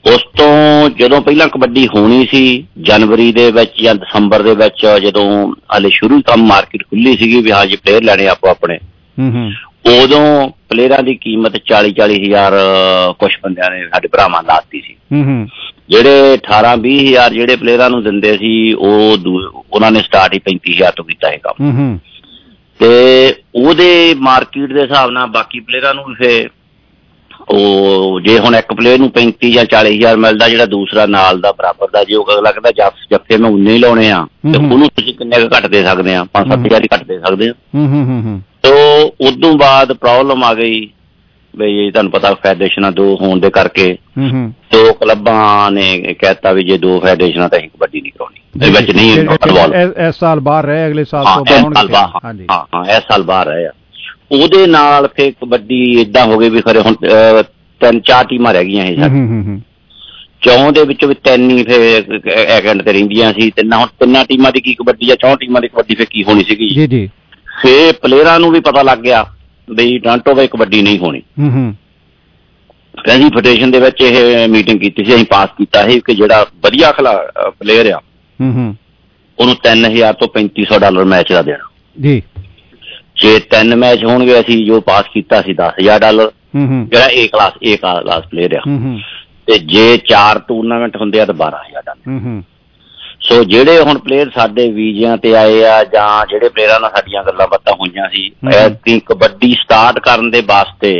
ਉਸ ਤੋਂ ਜਦੋਂ ਪਹਿਲਾਂ ਕਬੱਡੀ ਹੋਣੀ ਸੀ ਜਨਵਰੀ ਦੇ ਵਿੱਚ ਜਾਂ ਦਸੰਬਰ ਦੇ ਵਿੱਚ, ਜਦੋਂ ਹਾਲੇ ਸ਼ੁਰੂ ਕੰਮ ਮਾਰਕੀਟ ਖੁੱਲੀ ਸੀਗੀ ਵੀ ਹਾਂ ਜੀ ਪਲੇਅਰ ਲੈਣੇ ਆਪੋ ਆਪਣੇ, ਉਦੋਂ ਪਲੇਅਰਾਂ ਦੀ ਕੀਮਤ 40-40 ਹਜ਼ਾਰ ਕੁਛ ਬੰਦਿਆਂ ਨੇ ਸਾਡੇ ਭਰਾਵਾਂ ਲਾਤੀ ਸੀ। ਜਿਹੜੇ 18-20 ਹਜ਼ਾਰ ਜਿਹੜੇ ਪਲੇਅਰਾਂ ਨੂੰ ਦਿੰਦੇ ਸੀ ਉਹਨਾਂ ਨੇ ਸਟਾਰਟ ਹੀ 35 ਹਜ਼ਾਰ ਤੋਂ ਕੀਤਾ ਹੈ ਕੰਮ, ਤੇ ਉਹਦੇ ਮਾਰਕੀਟ ਦੇ ਹਿਸਾਬ ਨਾਲ ਬਾਕੀ ਪਲੇਅਰਾਂ ਨੂੰ ਵੀ ਫਿਰ ਉਹ ਜੇ ਹੁਣ ਇੱਕ ਪਲੇਅਰ ਨੂੰ 35 ਜਾਂ 40 ਹਜ਼ਾਰ ਮਿਲਦਾ, ਜਿਹੜਾ ਦੂਸਰਾ ਨਾਲ ਦਾ ਬਰਾਬਰ ਦਾ, ਜੇ ਉਹ ਅਗਲਾ ਕਹਿੰਦਾ ਜੱਫੇ ਮੈਂ ਉਨੇ ਹੀ ਲਾਉਣੇ ਆ ਤੇ ਉਹਨੂੰ ਤੁਸੀਂ ਕਿੰਨੇ ਕੁ ਘੱਟ ਦੇ ਸਕਦੇ ਆ? 5-7 ਹਜ਼ਾਰ ਹੀ ਘੱਟ ਦੇ ਸਕਦੇ ਆ। ਤੋ ਉਦੋਂ ਬਾਅਦ ਪ੍ਰੋਬਲਮ ਆ ਗਈ ਬਈ ਤੁਹਾਨੂੰ ਪਤਾ ਫੈਡਰੇਸ਼ਨਾਂ 2 ਹੋਣ ਦੇ ਕਰਕੇ 2 ਕਲੱਬਾਂ ਨੇ ਕਹਿਤਾ ਵੀ ਜੇ 2 ਫੈਡਰੇਸ਼ਨਾਂ ਤਾਂ ਅਸੀਂ ਕਬੱਡੀ ਨਹੀਂ ਕਰਾਉਣੀ, ਇਹਦੇ ਵਿੱਚ ਨਹੀਂ। ਇਸ ਸਾਲ ਬਾਹਰ ਰਹੇ, ਅਗਲੇ ਸਾਲ ਹਾਂ ਇਸ ਸਾਲ ਬਾਹਰ ਰਹੇ ਆ। ਉਹਦੇ ਨਾਲ ਫਿਰ ਕਬੱਡੀ ਏਦਾਂ ਹੋ ਗਈ ਵੀ ਖਰੇ ਹੁਣ 3-4 ਟੀਮਾਂ ਰਹਿ ਗਈਆਂ ਇਹ ਸਾਡੀ 4 ਦੇ ਵਿੱਚੋਂ ਵੀ 3 ਹੀ ਫਿਰ ਐਕੈਂਡ ਤੇ ਰਹਿੰਦੀਆਂ ਸੀ। ਹੁਣ 3 ਟੀਮਾਂ ਦੀ ਕੀ ਕਬੱਡੀ ਆ, 4 ਟੀਮਾਂ ਦੀ ਕਬੱਡੀ ਫਿਰ ਕੀ ਹੋਣੀ ਸੀਗੀ। ਫਿਰ ਪਲੇਅਰਾਂ ਨੂੰ ਵੀ ਪਤਾ ਲੱਗ ਗਿਆ ਬਈ ਟੋਰਾਂਟੋ ਵਿੱਚ ਕਬੱਡੀ ਨਹੀਂ ਹੋਣੀ। ਅਸੀਂ ਫੈਡਰੇਸ਼ਨ ਦੇ ਵਿੱਚ ਇਹ ਮੀਟਿੰਗ ਕੀਤੀ ਸੀ, ਅਸੀਂ ਪਾਸ ਕੀਤਾ ਸੀ ਕਿ ਜਿਹੜਾ ਵਧੀਆ ਪਲੇਅਰ ਆ ਉਹਨੂੰ $3000 ਤੋਂ $3500 ਮੈਚ ਦਾ ਦੇਣਾ ਜੀ। ਜੇ 3 ਮੈਚ ਹੋਣਗੇ, ਅਸੀਂ ਜੋ ਪਾਸ ਕੀਤਾ ਸੀ $10,000 ਜਿਹੜਾ ਏ ਕਲਾਸ ਪਲੇਅਰ ਆ, ਤੇ ਜੇ 4 ਟੂਰਨਾਮੈਂਟ ਹੁੰਦੇ ਆ ਤਾਂ $12,000। ਸੋ ਜਿਹੜੇ ਹੁਣ ਪਲੇਅਰ ਸਾਡੇ ਵੀਜ਼ਿਆਂ ਤੇ ਆਏ ਆ ਜਾਂ ਜਿਹੜੇ ਪਲੇਅਰਾਂ ਨਾਲ ਸਾਡੀਆਂ ਗੱਲਾਂ ਬਾਤਾਂ ਹੋਈਆਂ ਸੀ, ਐਤਕੀ ਕਬੱਡੀ ਸਟਾਰਟ ਕਰਨ ਦੇ ਵਾਸਤੇ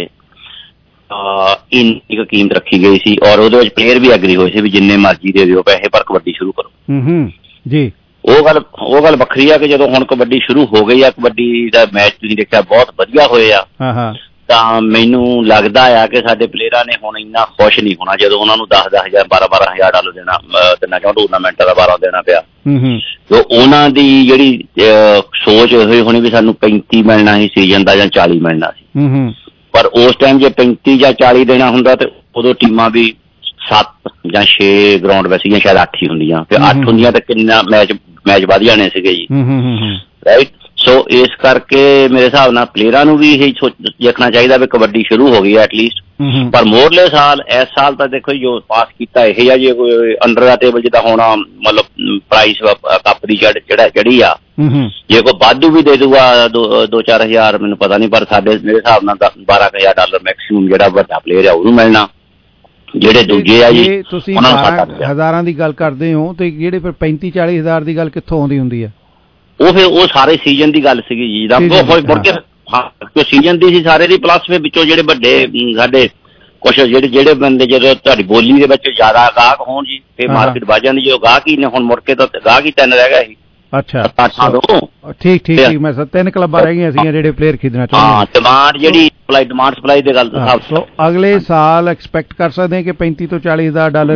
ਇੰਨੀ ਕੁ ਕੀਮਤ ਰੱਖੀ ਗਈ ਸੀ, ਔਰ ਉਹਦੇ ਵਿੱਚ ਪਲੇਅਰ ਵੀ ਐਗਰੀ ਹੋਏ ਸੀ ਵੀ ਜਿੰਨੇ ਮਰਜ਼ੀ ਦੇ ਦਿਓ ਪੈਸੇ ਪਰ ਕਬੱਡੀ ਸ਼ੁਰੂ ਕਰੋ ਜੀ। ਉਹ ਗੱਲ ਵੱਖਰੀ ਆ ਕਿ ਜਦੋਂ ਹੁਣ ਕਬੱਡੀ ਸ਼ੁਰੂ ਹੋ ਗਈ ਆ, ਕਬੱਡੀ ਦਾ ਮੈਚ ਤੁਸੀਂ ਦੇਖਿਆ ਬਹੁਤ ਵਧੀਆ ਹੋਏ ਆ, ਤਾਂ ਮੈਨੂੰ ਲੱਗਦਾ ਆ ਕਿ ਸਾਡੇ ਪਲੇਅਰਾਂ ਨੇ ਹੁਣ ਇੰਨਾ ਖੁਸ਼ ਨਹੀਂ ਹੋਣਾ ਜਦੋਂ ਉਹਨਾਂ ਨੂੰ $10,000 $12,000 ਦੇਣਾ ਚਾਹੁੰ ਟੂਰਨਾਮੈਂਟ ਦਾ 12 ਦੇਣਾ ਪਿਆ। ਤੇ ਉਹਨਾਂ ਦੀ ਜਿਹੜੀ ਸੋਚ ਹੋਈ ਹੋਣੀ ਵੀ ਸਾਨੂੰ 35 ਮਿਲਣਾ ਸੀ ਸੀਜ਼ਨ ਦਾ ਜਾਂ 40 ਮਿਲਣਾ ਸੀ, ਪਰ ਉਸ ਟਾਈਮ ਜੇ 35 ਜਾਂ 40 ਦੇਣਾ ਹੁੰਦਾ ਤੇ ਉਦੋਂ ਟੀਮਾਂ ਵੀ 7 ਜਾਂ 6 ਗਰਾਊਂਡ ਵਿੱਚ ਸੀਗੀਆਂ, ਸ਼ਾਇਦ 8 ਹੀ ਹੁੰਦੀਆਂ, ਤੇ 8 ਹੁੰਦੀਆਂ ਤਾਂ ਕਿੰਨਾ ਮੈਚ ਵਧ ਜਾਣੇ ਸੀਗੇ ਜੀ, ਰਾਈਟ। ਸੋ ਇਸ ਕਰਕੇ ਮੇਰੇ ਹਿਸਾਬ ਨਾਲ ਪਲੇਅਰਾਂ ਨੂੰ ਵੀ ਇਹ ਦੇਖਣਾ ਚਾਹੀਦਾ ਵੀ ਕਬੱਡੀ ਸ਼ੁਰੂ ਹੋ ਗਈ ਹੈ ਐਟਲੀਸਟ, ਪਰ ਮੋਰਲੇ ਸਾਲ ਇਸ ਸਾਲ ਤਾਂ ਦੇਖੋ ਜੋ ਪਾਸ ਕੀਤਾ ਇਹ ਆ, ਜੇ ਕੋਈ ਅੰਡਰ ਦਾ ਟੇਬਲ ਜਿੱਦਾਂ ਹੋਣਾ ਮਤਲਬ ਪ੍ਰਾਈਸ ਕੱਪ ਦੀ ਚੜੀ ਆ, ਜੇ ਕੋਈ ਵਾਧੂ ਵੀ ਦੇ ਦੂਗਾ 2-4 ਹਜ਼ਾਰ ਮੈਨੂੰ ਪਤਾ ਨਹੀਂ, ਪਰ ਸਾਡੇ ਮੇਰੇ ਹਿਸਾਬ ਨਾਲ $12,000 ਮੈਕਸੀਮਮ ਜਿਹੜਾ ਵੱਡਾ ਪਲੇਅਰ ਆ ਉਹਨੂੰ ਮਿਲਣਾ। ਜਿਹੜੇ ਦੂਜੇ ਆ ਜੀ ਤੁਸੀਂ ਹਜ਼ਾਰਾਂ ਦੀ ਗੱਲ ਕਰਦੇ ਹੋ, ਤੇ ਜਿਹੜੇ ਫਿਰ 35-40 ਹਜ਼ਾਰ ਦੀ ਗੱਲ ਕਿੱਥੋਂ ਆਉਂਦੀ ਹੁੰਦੀ ਆ? ਉਹ ਸਾਰੇ ਸੀਜ਼ਨ ਦੀ ਗੱਲ ਸੀਗੀ ਜੀ, ਮੁੜ ਕੇ ਸੀਜ਼ਨ ਦੀ ਸੀ ਸਾਰੇ ਦੀ, ਪਲੱਸ ਫਿਰ ਵਿੱਚੋਂ ਜਿਹੜੇ ਵੱਡੇ ਸਾਡੇ ਕੁਛ ਜਿਹੜੇ ਬੰਦੇ ਜਦੋਂ ਤੁਹਾਡੀ ਬੋਲੀ ਦੇ ਵਿੱਚ ਜ਼ਿਆਦਾ ਗਾਹਕ ਹੋਣ ਜੀ ਫਿਰ ਮਾਰਕੀਟ ਵੱਧ ਜਾਂਦੀ। ਜੇ ਉਹ ਗਾਹਕ ਹੀ ਨੇ ਹੁਣ ਮੁੜ ਕੇ ਤਾਂ ਗਾਹਕ ਹੀ 3 ਰਹਿ ਗਏ ਸੀ। ਅੱਛਾ ਠੀਕ ਮੈਂ 3 ਕਲੱਬਾਂ ਰਹਿ ਗਈਆਂ ਸੀ ਜਿਹੜੇ ਪਲੇਅਰ ਖਰੀਦਣਾ ਚਾਹੁੰਦੇ। ਹਾਂ, ਡਿਮਾਂਡ ਜਿਹੜੀ ਡਿਮਾਂਡ ਸਪਲਾਈ ਦੀ ਗੱਲ ਅਗਲੇ ਸਾਲ ਐਕਸਪੈਕਟ ਕਰ ਸਕਦੇ ਹਾਂ ਕਿ $35,000 ਤੋਂ $40,000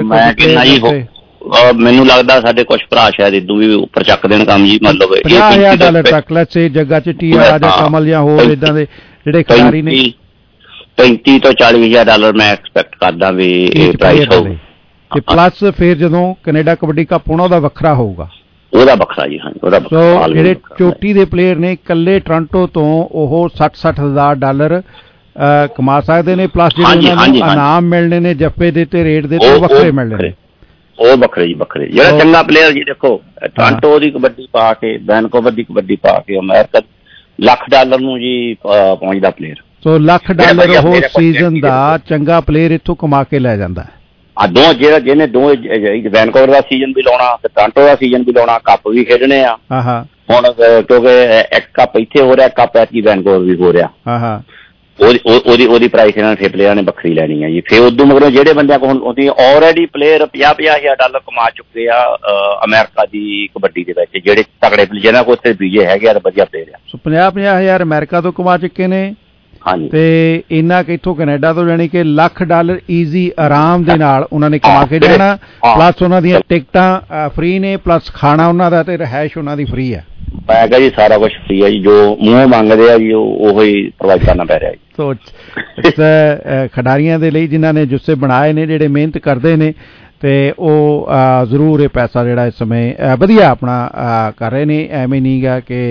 ਮੈਨੂੰ ਲੱਗਦਾ ਸਾਡੇ ਕੁਝ ਭਰਾ ਸ਼ਾਇਦ ਇਦੋਂ ਵੀ ਉੱਪਰ ਚੱਕ ਦੇਣ ਕੰਮ ਜੀ, ਮਤਲਬ $50,000 ਤੱਕ ਲੈਟਸ ਜੱਗਾ ਚਿੱਟੀਆ ਜਾਂ ਕਮਲ ਜਾਂ ਹੋਰ ਇਦਾਂ ਦੇ ਜਿਹੜੇ ਖਿਡਾਰੀ ਨੇ। $35,000 ਤੋਂ $40,000 ਮੈਂ ਐਕਸਪੈਕਟ ਕਰਦਾ ਵੀ ਇਹ ਪ੍ਰਾਈਸ ਹੋਊ, ਤੇ ਪਲੱਸ ਫਿਰ ਜਦੋਂ ਕੈਨੇਡਾ ਕਬੱਡੀ ਕੱਪ ਹੋਣਾ ਉਹਦਾ ਵੱਖਰਾ ਹੋਊਗਾ, ਉਹਦਾ ਵੱਖਰਾ ਜੀ। ਸੋ ਜਿਹੜੇ ਚੋਟੀ ਦੇ ਪਲੇਅਰ ਨੇ ਇਕੱਲੇ ਟੋਰਾਂਟੋ ਤੋਂ ਉਹ $60,000 ਕਮਾ ਸਕਦੇ ਨੇ, ਪਲੱਸ ਜਿਹੜੇ ਉਹਨਾਂ ਨੂੰ ਇਨਾਮ ਮਿਲਣੇ ਨੇ ਜੱਫੇ ਦੇ ਤੇ ਰੇਟ ਦੇ ਤੇ ਵੱਖਰੇ ਮਿਲਣੇ ਨੇ, ਉਹ ਵੱਖਰੇ ਜੀ ਵੱਖਰੇ। ਜਿਹੜਾ ਚੰਗਾ ਪਲੇਅਰ ਜੀ ਦੇਖੋ ਟੋਰਾਂਟੋ ਦੀ ਕਬੱਡੀ ਪਾ ਕੇ ਵੈਨਕੂਵਰ ਦੀ ਕਬੱਡੀ ਪਾ ਕੇ ਅਮਰੀਕਾ $1,00,000 ਨੂੰ ਜੀ ਪਹੁੰਚਦਾ ਪਲੇਅਰ। ਸੋ $1,00,000 ਉਹ ਸੀਜ਼ਨ ਦਾ ਚੰਗਾ ਪਲੇਅਰ ਇੱਥੋਂ ਕਮਾ ਕੇ ਲੈ ਜਾਂਦਾ ਹੈ। ਜਿਹਨੇ ਵੈਨਕੂਵਰ ਦਾ ਸੀਜ਼ਨ ਵੀ ਲਾਉਣਾ ਤੇ ਟੋਰਾਂਟੋ ਦਾ ਸੀਜ਼ਨ ਵੀ ਲਾਉਣਾ, ਕੱਪ ਵੀ ਖੇਡਣੇ ਆ ਹੁਣ, ਕਿਉਂਕਿ ਇੱਕ ਕੱਪ ਇੱਥੇ ਹੋ ਰਿਹਾ, ਕੱਪ ਐਤਕੀ ਵੈਨਕੂਵਰ ਵੀ ਹੋ ਰਿਹਾ, ਉਹਦੀ ਪ੍ਰਾਈਸ ਇਹਨਾਂ ਨੇ ਪਲੇਅਰਾਂ ਨੇ ਵੱਖਰੀ ਲੈਣੀ ਆ ਜੀ। ਫਿਰ ਉਦੋਂ ਮਗਰੋਂ ਜਿਹੜੇ ਬੰਦਿਆਂ ਕੋਲ ਉਹਦੀ ਆਲਰੇਡੀ ਪਲੇਅਰ $50,000 ਕਮਾ ਚੁੱਕੇ ਆ ਅਮਰੀਕਾ ਦੀ ਕਬੱਡੀ ਦੇ ਵਿੱਚ, ਜਿਹੜੇ ਤਕੜੇ ਜਿਹਨਾਂ ਕੋਲ ਉੱਥੇ ਵੀਜ਼ੇ ਹੈਗੇ ਆ ਤੇ ਵਧੀਆ ਪਲੇਅਰ ਆ। ਸੋ $50,000 ਅਮਰੀਕਾ ਤੋਂ ਕਮਾ ਚੁੱਕੇ ਨੇ, ਤੇ ਇੰਨਾ ਕਿ ਇੱਥੋਂ ਕੈਨੇਡਾ ਤੋਂ ਜਾਣੀ ਕਿ $1,00,000 ਈਜ਼ੀ ਆਰਾਮ ਦੇ ਨਾਲ ਉਹਨਾਂ ਨੇ ਕਮਾ ਕੇ ਜਾਣਾ, ਪਲੱਸ ਉਹਨਾਂ ਦੀਆਂ ਟਿਕਟਾਂ ਫ੍ਰੀ ਨੇ, ਪਲੱਸ ਖਾਣਾ ਉਹਨਾਂ ਦਾ ਤੇ ਰਿਹਾਇਸ਼ ਉਹਨਾਂ ਦੀ ਫ੍ਰੀ ਆ। ਮੈਂ ਕਿਹਾ ਜੀ ਸਾਰਾ ਕੁਝ ਫ੍ਰੀ ਆ ਜੀ, ਜੋ ਮੂੰਹ ਮੰਗਦੇ ਆ ਜੀ ਉਹ ਹੀ ਪ੍ਰੋਵਾਈਡ ਕਰਨਾ ਪੈ ਰਿਹਾ ਜੀ। ਸੋ ਖਿਡਾਰੀਆਂ ਦੇ ਲਈ ਜਿਨ੍ਹਾਂ ਨੇ ਜੁੱਸੇ ਬਣਾਏ ਨੇ, ਜਿਹੜੇ ਮਿਹਨਤ ਕਰਦੇ ਨੇ, ਤੇ ਉਹ ਜ਼ਰੂਰ ਇਹ ਪੈਸਾ ਜਿਹੜਾ ਇਸ ਸਮੇਂ ਵਧੀਆ ਆਪਣਾ ਕਰ ਰਹੇ ਨੇ। ਐਵੇਂ ਨਹੀਂ ਗਾ ਕਿ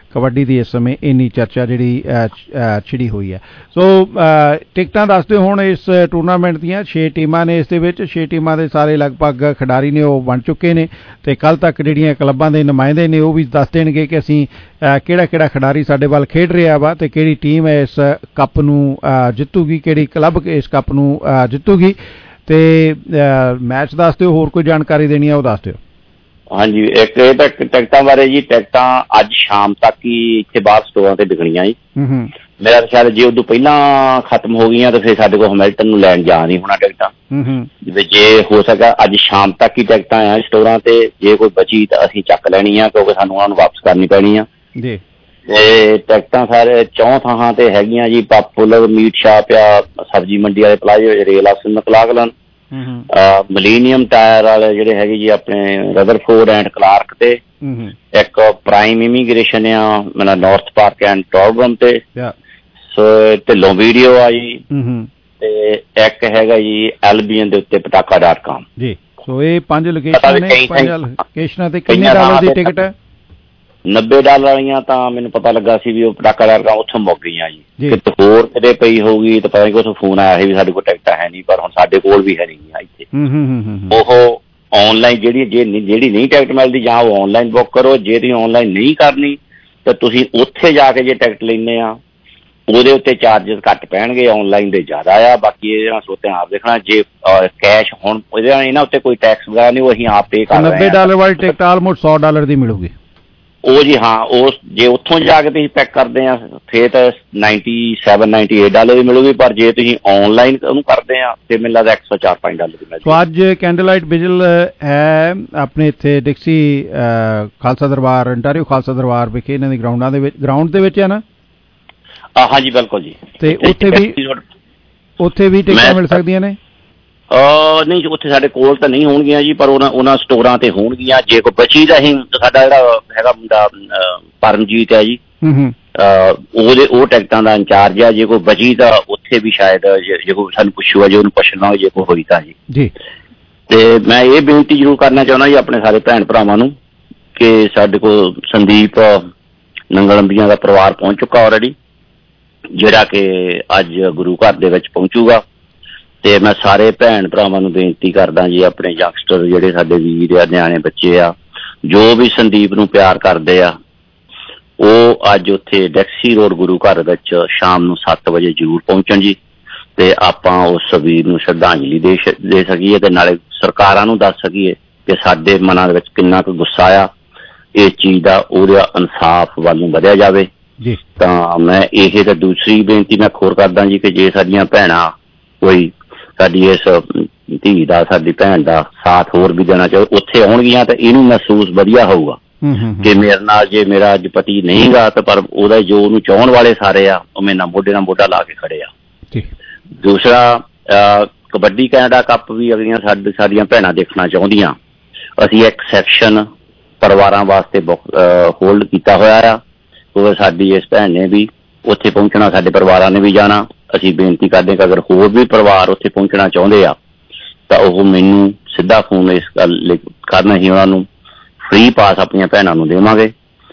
ਕਬੱਡੀ ਦੀ ਇਸ ਸਮੇਂ ਇੰਨੀ ਚਰਚਾ ਜਿਹੜੀ ਛਿੜੀ ਹੋਈ ਹੈ। ਸੋ ਟਿਕਟਾਂ ਦੱਸ ਦਿਓ ਹੁਣ ਇਸ ਟੂਰਨਾਮੈਂਟ ਦੀਆਂ 6 ਟੀਮਾਂ ਨੇ, ਇਸ ਦੇ ਵਿੱਚ 6 ਟੀਮਾਂ ਦੇ ਸਾਰੇ ਲਗਭਗ ਖਿਡਾਰੀ ਨੇ ਉਹ ਬਣ ਚੁੱਕੇ ਨੇ ਤੇ ਕੱਲ ਤੱਕ ਜਿਹੜੀਆਂ ਕਲੱਬਾਂ ਦੇ ਨੁਮਾਇੰਦੇ ਨੇ ਉਹ ਵੀ ਦੱਸ ਦੇਣਗੇ ਕਿ ਅਸੀਂ ਕਿਹੜਾ ਖਿਡਾਰੀ ਸਾਡੇ ਵੱਲ ਖੇਡ ਰਿਹਾ ਵਾ ਤੇ ਕਿਹੜੀ ਟੀਮ ਹੈ ਇਸ ਕੱਪ ਨੂੰ ਜਿੱਤੂਗੀ, ਕਿਹੜੀ ਕਲੱਬ ਇਸ ਕੱਪ ਨੂੰ ਜਿੱਤੂਗੀ। ਤੇ ਮੈਚ ਦੱਸ ਦਿਓ, ਹੋਰ ਕੋਈ ਜਾਣਕਾਰੀ ਦੇਣੀ ਹੈ ਉਹ ਦੱਸ ਦਿਓ। ਹਾਂਜੀ, ਇੱਕ ਇਹ ਤਾਂ ਟਿਕਟਾਂ ਬਾਰੇ ਜੀ, ਟਿਕਟਾਂ ਅੱਜ ਸ਼ਾਮ ਤੱਕ ਹੀ ਇੱਥੇ ਬਾਹਰ ਸਟੋਰਾਂ ਤੇ ਵਿਕਣੀਆਂ ਜੀ। ਮੇਰਾ ਖਿਆਲ ਜੇ ਉਦੋਂ ਪਹਿਲਾਂ ਖਤਮ ਹੋ ਗਈਆਂ ਤਾਂ ਫਿਰ ਸਾਡੇ ਕੋਲ ਹੈਮਿਲਟਨ ਨੂੰ ਲੈਣ ਜਾ ਨਹੀਂ ਹੋਣਾ ਟਿਕਟਾਂ। ਜੇ ਹੋ ਸਕਿਆ ਅੱਜ ਸ਼ਾਮ ਤੱਕ ਹੀ ਟਿਕਟਾਂ ਆ ਸਟੋਰਾਂ ਤੇ, ਜੇ ਕੋਈ ਬਚੀ ਤਾਂ ਅਸੀਂ ਚੱਕ ਲੈਣੀ ਆ ਕਿਉਂਕਿ ਸਾਨੂੰ ਉਹਨਾਂ ਨੂੰ ਵਾਪਸ ਕਰਨੀ ਪੈਣੀ ਆ ਜੀ। ਤੇ ਟਿਕਟਾਂ ਸਾਰੇ 4 ਥਾਵਾਂ ਤੇ ਹੈਗੀਆਂ ਜੀ, ਪਾਪੂਲਰ ਮੀਟ ਸ਼ਾਪ ਆ, ਸਬਜ਼ੀ ਮੰਡੀ ਵਾਲੇ ਪਲਾਜ਼ੇ, rail house McLaughlin, millennium tyre ਵਾਲੇ ਜਿਹੜੇ ਹੈਗੇ ਜੀ ਆਪਣੇ ਰਦਰਫੋਰਡ ਐਂਡ ਕਲਾਰਕ ਤੇ, ਇੱਕ ਪ੍ਰਾਈਮ ਇਮੀਗ੍ਰੇਸ਼ਨ ਆ ਮੇਰਾ ਨਾਰਥ ਪਾਰਕ ਐਂਡ ਟੌਰਬਨ ਤੇ, ਸੋ ਢਿੱਲੋਂ ਵੀਡੀਓ ਆ ਜੀ, ਤੇ ਇੱਕ ਹੈਗਾ ਜੀ ਐਲਬੀਐਨ ਦੇ ਉੱਤੇ ਪਟਾਕਾ.com ਜੀ। ਸੋ ਇਹ 5 ਲੋਕੇਸ਼ਨ ਨੇ, 5 ਲੋਕੇਸ਼ਨਾਂ ਤੇ ਕਿੰਨੇ ਡਾਲਰ ਦੀ ਟਿਕਟ ਹੈ? $90 ਵਾਲੀਆਂ ਤਾਂ ਮੈਨੂੰ ਪਤਾ ਲੱਗਾ ਸੀ ਵੀ ਉਹ ਪਟਾਕਾ.com ਉੱਥੋਂ ਮੁੱਕ ਗਈਆਂ ਜੀ। ਕਿਤੇ ਹੋਰ ਕਿਤੇ ਪਈ ਹੋਊਗੀ ਤਾਂ ਪਤਾ ਨਹੀਂ, ਉੱਥੋਂ ਫੋਨ ਆਇਆ ਸੀ ਵੀ ਸਾਡੇ ਕੋਲ ਟਿਕਟਾਂ ਹੈ ਨਹੀਂ, ਪਰ ਹੁਣ ਸਾਡੇ ਕੋਲ ਵੀ ਹੈ ਨਹੀਂ ਇੱਥੇ। ਉਹ ਆਨਲਾਈਨ ਜਿਹੜੀ ਨਹੀਂ ਟਿਕਟ ਮਿਲਦੀ ਜਾਂ ਉਹ ਆਨਲਾਈਨ ਬੁੱਕ ਕਰੋ, ਜੇ ਤੁਸੀਂ ਆਨਲਾਈਨ ਨਹੀਂ ਕਰਨੀ ਤਾਂ ਤੁਸੀਂ ਉੱਥੇ ਜਾ ਕੇ ਜੇ ਟਿਕਟ ਲੈਂਦੇ ਆ ਉਹਦੇ ਉੱਤੇ ਚਾਰਜਸ ਘੱਟ ਪੈਣਗੇ, ਆਨਲਾਈਨ ਦੇ ਜ਼ਿਆਦਾ ਆ। ਬਾਕੀ ਇਹਦੇ ਨਾਲ ਸੋਚਿਆ ਆਪ ਦੇਖਣਾ, ਜੇ ਕੈਸ਼ ਹੁਣ ਇਹਦੇ ਨਾਲ ਇਹਨਾਂ ਉੱਤੇ ਕੋਈ ਟੈਕਸ ਵਗੈਰਾ ਨਹੀਂ, ਉਹ ਅਸੀਂ ਆਪ ਪੇ ਕਰ ਰਹੇ ਹਾਂ। $90 ਵਾਲੀ ਟਿਕਟ ਆਲਮੋਸਟ $100 ਦੀ ਮਿਲੂਗੀ ਉਹ ਜੀ। ਹਾਂ, ਉਹ ਜੇ ਉੱਥੋਂ ਜਾ ਕੇ ਤੁਸੀਂ ਪੈਕ ਕਰਦੇ ਆ ਫਿਰ ਤਾਂ $97-98 ਦੀ ਮਿਲੂਗੀ, ਪਰ ਜੇ ਤੁਸੀਂ ਆਨਲਾਈਨ ਉਹਨੂੰ ਕਰਦੇ ਆ ਤੇ ਮੈਨੂੰ ਲੱਗਦਾ $104-5 ਦੀ ਮਿਲੂਗੀ। ਸੋ ਅੱਜ ਕੈਂਡਲ ਲਾਈਟ ਵਿਜਲ ਹੈ ਆਪਣੇ ਇੱਥੇ ਡਿਕਸੀ ਖਾਲਸਾ ਦਰਬਾਰ, ਅੰਟਾਰੀਓ ਖਾਲਸਾ ਦਰਬਾਰ ਵਿਖੇ, ਇਹਨਾਂ ਦੀ ਗਰਾਊਂਡ ਦੇ ਵਿੱਚ ਹੈ ਨਾ? ਹਾਂਜੀ ਬਿਲਕੁਲ ਜੀ। ਤੇ ਉੱਥੇ ਵੀ ਟਿਕਟਾਂ ਮਿਲ ਸਕਦੀਆਂ ਨੇ? ਨਹੀਂ, ਉੱਥੇ ਸਾਡੇ ਕੋਲ ਤਾਂ ਨਹੀਂ ਹੋਣਗੀਆਂ ਜੀ, ਪਰ ਉਹਨਾਂ ਸਟੋਰਾਂ ਤੇ ਹੋਣਗੀਆਂ। ਜੇ ਕੋਈ ਬਚੀ ਤਾਂ ਅਸੀਂ, ਸਾਡਾ ਜਿਹੜਾ ਹੈਗਾ ਮੁੰਡਾ ਪਰਮਜੀਤ ਹੈ ਜੀ, ਉਹ ਟਿਕਟਾਂ ਦਾ ਇੰਚਾਰਜ ਆ। ਜੇ ਕੋਈ ਬਚੀ ਤਾਂ ਉੱਥੇ ਵੀ ਸ਼ਾਇਦ ਜੇ ਕੋਈ ਸਾਨੂੰ ਪੁੱਛੂਗਾ, ਜੇ ਉਹਨੂੰ ਪੁੱਛਣਾ ਜੇ ਕੋਈ ਹੋਈ ਤਾਂ ਜੀ। ਤੇ ਮੈਂ ਇਹ ਬੇਨਤੀ ਜ਼ਰੂਰ ਕਰਨਾ ਚਾਹੁੰਦਾ ਜੀ ਆਪਣੇ ਸਾਰੇ ਭੈਣ ਭਰਾਵਾਂ ਨੂੰ ਕਿ ਸਾਡੇ ਕੋਲ ਸੰਦੀਪ ਨੰਗਲੰਬੀਆਂ ਦਾ ਪਰਿਵਾਰ ਪਹੁੰਚ ਚੁੱਕਾ ਆਲਰੇਡੀ, ਜਿਹੜਾ ਕਿ ਅੱਜ ਗੁਰੂ ਘਰ ਦੇ ਵਿੱਚ ਪਹੁੰਚੂਗਾ। ਤੇ ਮੈਂ ਸਾਰੇ ਭੈਣ ਭਰਾਵਾਂ ਨੂੰ ਬੇਨਤੀ ਕਰਦਾ ਜੀ, ਆਪਣੇ ਯੰਗਸਟਰ ਜਿਹੜੇ ਸਾਡੇ ਵੀਰ ਆ, ਨਿਆਣੇ ਬੱਚੇ ਆ, ਜੋ ਵੀ ਸੰਦੀਪ ਨੂੰ ਪਿਆਰ ਕਰਦੇ ਆ, ਉਹ ਅੱਜ ਉੱਥੇ ਡੈਕਸੀ ਰੋਡ ਗੁਰੂ ਘਰ ਵਿੱਚ ਸ਼ਾਮ ਨੂੰ 7 ਵਜੇ ਜ਼ਰੂਰ ਪਹੁੰਚਣ ਜੀ। ਤੇ ਆਪਾਂ ਉਸ ਵੀਰ ਨੂੰ ਸ਼ਰਧਾਂਜਲੀ ਦੇ ਸਕੀਏ ਤੇ ਨਾਲੇ ਸਰਕਾਰਾਂ ਨੂੰ ਦੱਸ ਸਕੀਏ ਕਿ ਸਾਡੇ ਮਨਾਂ ਦੇ ਵਿੱਚ ਕਿੰਨਾ ਕੁ ਗੁੱਸਾ ਆ ਇਸ ਚੀਜ਼ ਦਾ, ਉਹਦਾ ਇਨਸਾਫ ਵੱਲ ਨੂੰ ਵਧਿਆ ਜਾਵੇ। ਤਾਂ ਮੈਂ ਇਹ ਤਾਂ ਦੂਸਰੀ ਬੇਨਤੀ ਮੈਂ ਹੋਰ ਕਰਦਾ ਜੀ ਕਿ ਜੇ ਸਾਡੀਆਂ ਭੈਣਾਂ ਕੋਈ ਸਾਡੀ ਇਸ ਧੀ ਦਾ, ਸਾਡੀ ਭੈਣ ਦਾ ਸਾਥ ਹੋਰ ਵੀ ਦੇਣਾ ਚਾਹੋ, ਉੱਥੇ ਆਉਣਗੀਆਂ ਤਾਂ ਇਹਨੂੰ ਮਹਿਸੂਸ ਵਧੀਆ ਹੋਊਗਾ ਕਿ ਮੇਰੇ ਨਾਲ ਜੇ ਮੇਰਾ ਅੱਜ ਪਤੀ ਨਹੀਂ ਗਾ ਤਾਂ ਪਰ ਉਹਦਾ ਜੋ ਉਹਨੂੰ ਚਾਹੁਣ ਵਾਲੇ ਸਾਰੇ ਆ ਉਹ ਮੇਰੇ ਨਾਲ ਮੋਢੇ ਨਾਲ ਮੋਢਾ ਲਾ ਕੇ ਖੜੇ ਆ। ਦੂਸਰਾ, ਕਬੱਡੀ ਕੈਨੇਡਾ ਕੱਪ ਵੀ ਅਗਲੀਆਂ ਸਾਡੀਆਂ ਭੈਣਾਂ ਦੇਖਣਾ ਚਾਹੁੰਦੀਆਂ। ਅਸੀਂ ਇੱਕ ਸੈਕਸ਼ਨ ਪਰਿਵਾਰਾਂ ਵਾਸਤੇ ਹੋਲਡ ਕੀਤਾ ਹੋਇਆ ਆ, ਉਹ ਸਾਡੀ ਇਸ ਭੈਣ ਨੇ ਵੀ ਉੱਥੇ ਪਹੁੰਚਣਾ, ਸਾਡੇ ਪਰਿਵਾਰਾਂ ਨੇ ਵੀ ਜਾਣਾ। ਅਸੀਂ ਬੇਨਤੀ ਕਰਦੇ ਕਿ ਅਗਰ ਹੋਰ ਵੀ ਪਰਿਵਾਰ ਉੱਥੇ ਪਹੁੰਚਣਾ ਚਾਹੁੰਦੇ ਆ ਤਾਂ ਉਹ ਮੈਨੂੰ ਸਿੱਧਾ ਫੋਨ ਇਸ ਗੱਲ ਕਰਨਾ ਹੀ, ਉਹਨਾਂ ਨੂੰ ਫ੍ਰੀ ਪਾਸ ਆਪਣੀਆਂ ਭੈਣਾਂ ਨੂੰ ਦੇਵਾਂਗੇ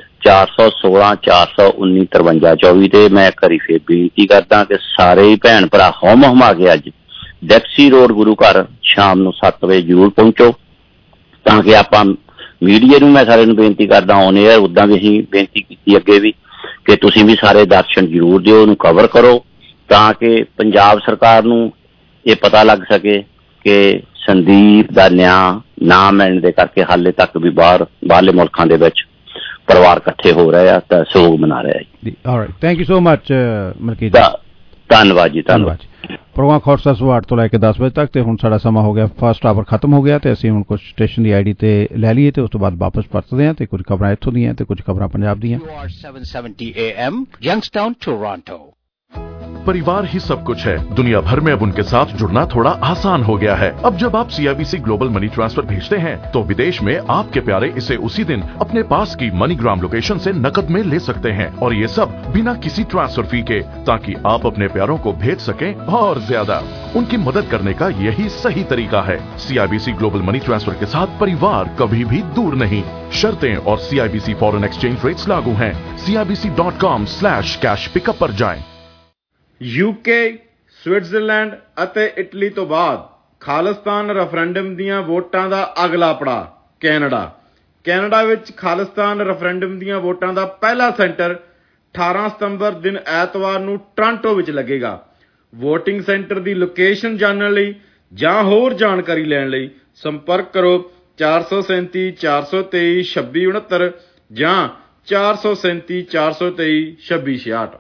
416 419 5324 ਤੇ। ਮੈਂ ਇੱਕ ਵਾਰੀ ਫਿਰ ਬੇਨਤੀ ਕਰਦਾ ਕਿ ਸਾਰੇ ਭੈਣ ਭਰਾ ਹਮਾ ਕੇ ਅੱਜ ਡੈਕਸੀ ਰੋਡ ਗੁਰੂ ਘਰ ਸ਼ਾਮ ਨੂੰ 7 ਵਜੇ ਜ਼ਰੂਰ ਪਹੁੰਚੋ, ਤਾਂ ਕਿ ਆਪਾਂ ਮੀਡੀਆ ਨੂੰ, ਮੈਂ ਸਾਰਿਆਂ ਨੂੰ ਬੇਨਤੀ ਕਰਦਾ ਆਨ ਏਅਰ, ਉੱਦਾਂ ਵੀ ਅਸੀਂ ਬੇਨਤੀ ਕੀਤੀ ਅੱਗੇ ਵੀ ਕਿ ਤੁਸੀਂ ਵੀ ਸਾਰੇ ਦਰਸ਼ਨ ਜ਼ਰੂਰ ਦਿਓ, ਉਹਨੂੰ ਕਵਰ ਕਰੋ, ਤਾਂ ਕਿ ਪੰਜਾਬ ਸਰਕਾਰ ਨੂੰ ਇਹ ਪਤਾ ਲੱਗ ਸਕੇ ਕਿ ਸੰਦੀਪ ਦਾ ਨਿਆਂ ਨਾ ਮਿਲਣ ਦੇ ਕਰਕੇ ਹਾਲੇ ਤੱਕ ਵੀ ਬਾਹਰਲੇ ਮੁਲਕਾਂ ਦੇ ਵਿੱਚ ਪਰਿਵਾਰ ਇਕੱਠੇ ਹੋ ਰਹੇ ਆ ਤਾਂ ਸੋਗ ਮਨਾ ਰਹੇ ਆ ਜੀ। Alright, thank you so much Malkeet. ਧੰਨਵਾਦ ਜੀ, ਧੰਨਵਾਦ। ਪ੍ਰੋਗਰਾਮ ਖਾਲਸਾ ਸਵਾ 8 ਤੋਂ ਲੈ ਕੇ 10 ਵਜੇ ਤੱਕ ਤੇ ਹੁਣ ਸਾਡਾ ਸਮਾਂ ਹੋ ਗਿਆ, ਫਸਟ ਆਵਰ ਖਤਮ ਹੋ ਗਿਆ ਤੇ ਅਸੀਂ ਹੁਣ ਕੁਝ ਸਟੇਸ਼ਨ ਦੀ ਆਈਡੀ ਤੇ ਲੈ ਲਈਏ ਤੇ ਉਸ ਤੋਂ ਬਾਅਦ ਵਾਪਸ ਪਰਤਦੇ ਹਾਂ ਤੇ ਕੁਝ ਖਬਰਾਂ ਇੱਥੋਂ ਦੀਆਂ ਤੇ ਕੁਝ ਖਬਰਾਂ ਪੰਜਾਬ ਦੀਆਂ। 770 AM, Youngstown, Toronto. परिवार ही सब कुछ है। दुनिया भर में अब उनके साथ जुड़ना थोड़ा आसान हो गया है। अब जब आप CIBC ग्लोबल मनी ट्रांसफर भेजते हैं तो विदेश में आपके प्यारे इसे उसी दिन अपने पास की मनीग्राम लोकेशन से नकद में ले सकते हैं, और ये सब बिना किसी ट्रांसफर फी के, ताकि आप अपने प्यारों को भेज सकें और ज्यादा। उनकी मदद करने का यही सही तरीका है। CIBC ग्लोबल मनी ट्रांसफर के साथ परिवार कभी भी दूर नहीं। शर्तें और CIBC फॉरेन एक्सचेंज रेट्स लागू हैं। CIBC.com/cash पिकअप पर जाएं। UK, स्विट्जरलैंड ਅਤੇ ਇਟਲੀ ਤੋਂ ਬਾਅਦ ਖਾਲਿਸਤਾਨ ਰੈਫਰੈਂਡਮ ਦੀਆਂ ਵੋਟਾਂ ਦਾ ਅਗਲਾ ਪੜਾਅ ਕੈਨੇਡਾ ਵਿੱਚ ਖਾਲਿਸਤਾਨ ਰੈਫਰੈਂਡਮ ਦੀਆਂ ਵੋਟਾਂ ਦਾ ਪਹਿਲਾ ਸੈਂਟਰ 18 ਸਤੰਬਰ ਦਿਨ ਐਤਵਾਰ ਨੂੰ ਟੋਰਾਂਟੋ ਵਿੱਚ ਲੱਗੇਗਾ। ਵੋਟਿੰਗ ਸੈਂਟਰ ਦੀ ਲੋਕੇਸ਼ਨ ਜਾਣਨ ਲਈ ਜਾਂ ਹੋਰ ਜਾਣਕਾਰੀ ਲੈਣ ਲਈ ਸੰਪਰਕ ਕਰੋ 437 423 2669 ਜਾਂ 437 423 2666।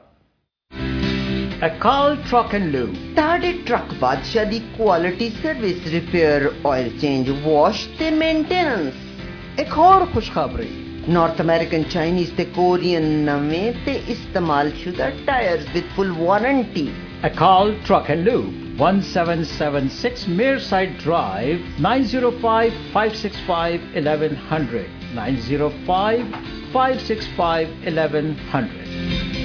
Akal Truck and Lube ਤੁਹਾਡੇ ਟਰੱਕ ਬਾਦਸ਼ਾਹ ਦੀ quality service repair oil change wash ਤੇ ਮੇਨਟੇਨੈਂਸ। ਇੱਕ ਹੋਰ ਖੁਸ਼ਖਬਰੀ ਨਾਰਥ ਅਮਰੀਕਨ ਚਾਈਨੀਜ਼ ਤੇ ਕੋਰੀਅਨ ਨਵੇਂ ਤੇ ਇਸਤੇਮਾਲਸ਼ੁਦਾ tyres with full warranty. Akal Truck and Lube 1776 Mearside Drive 905 565 1100 905 565 1100।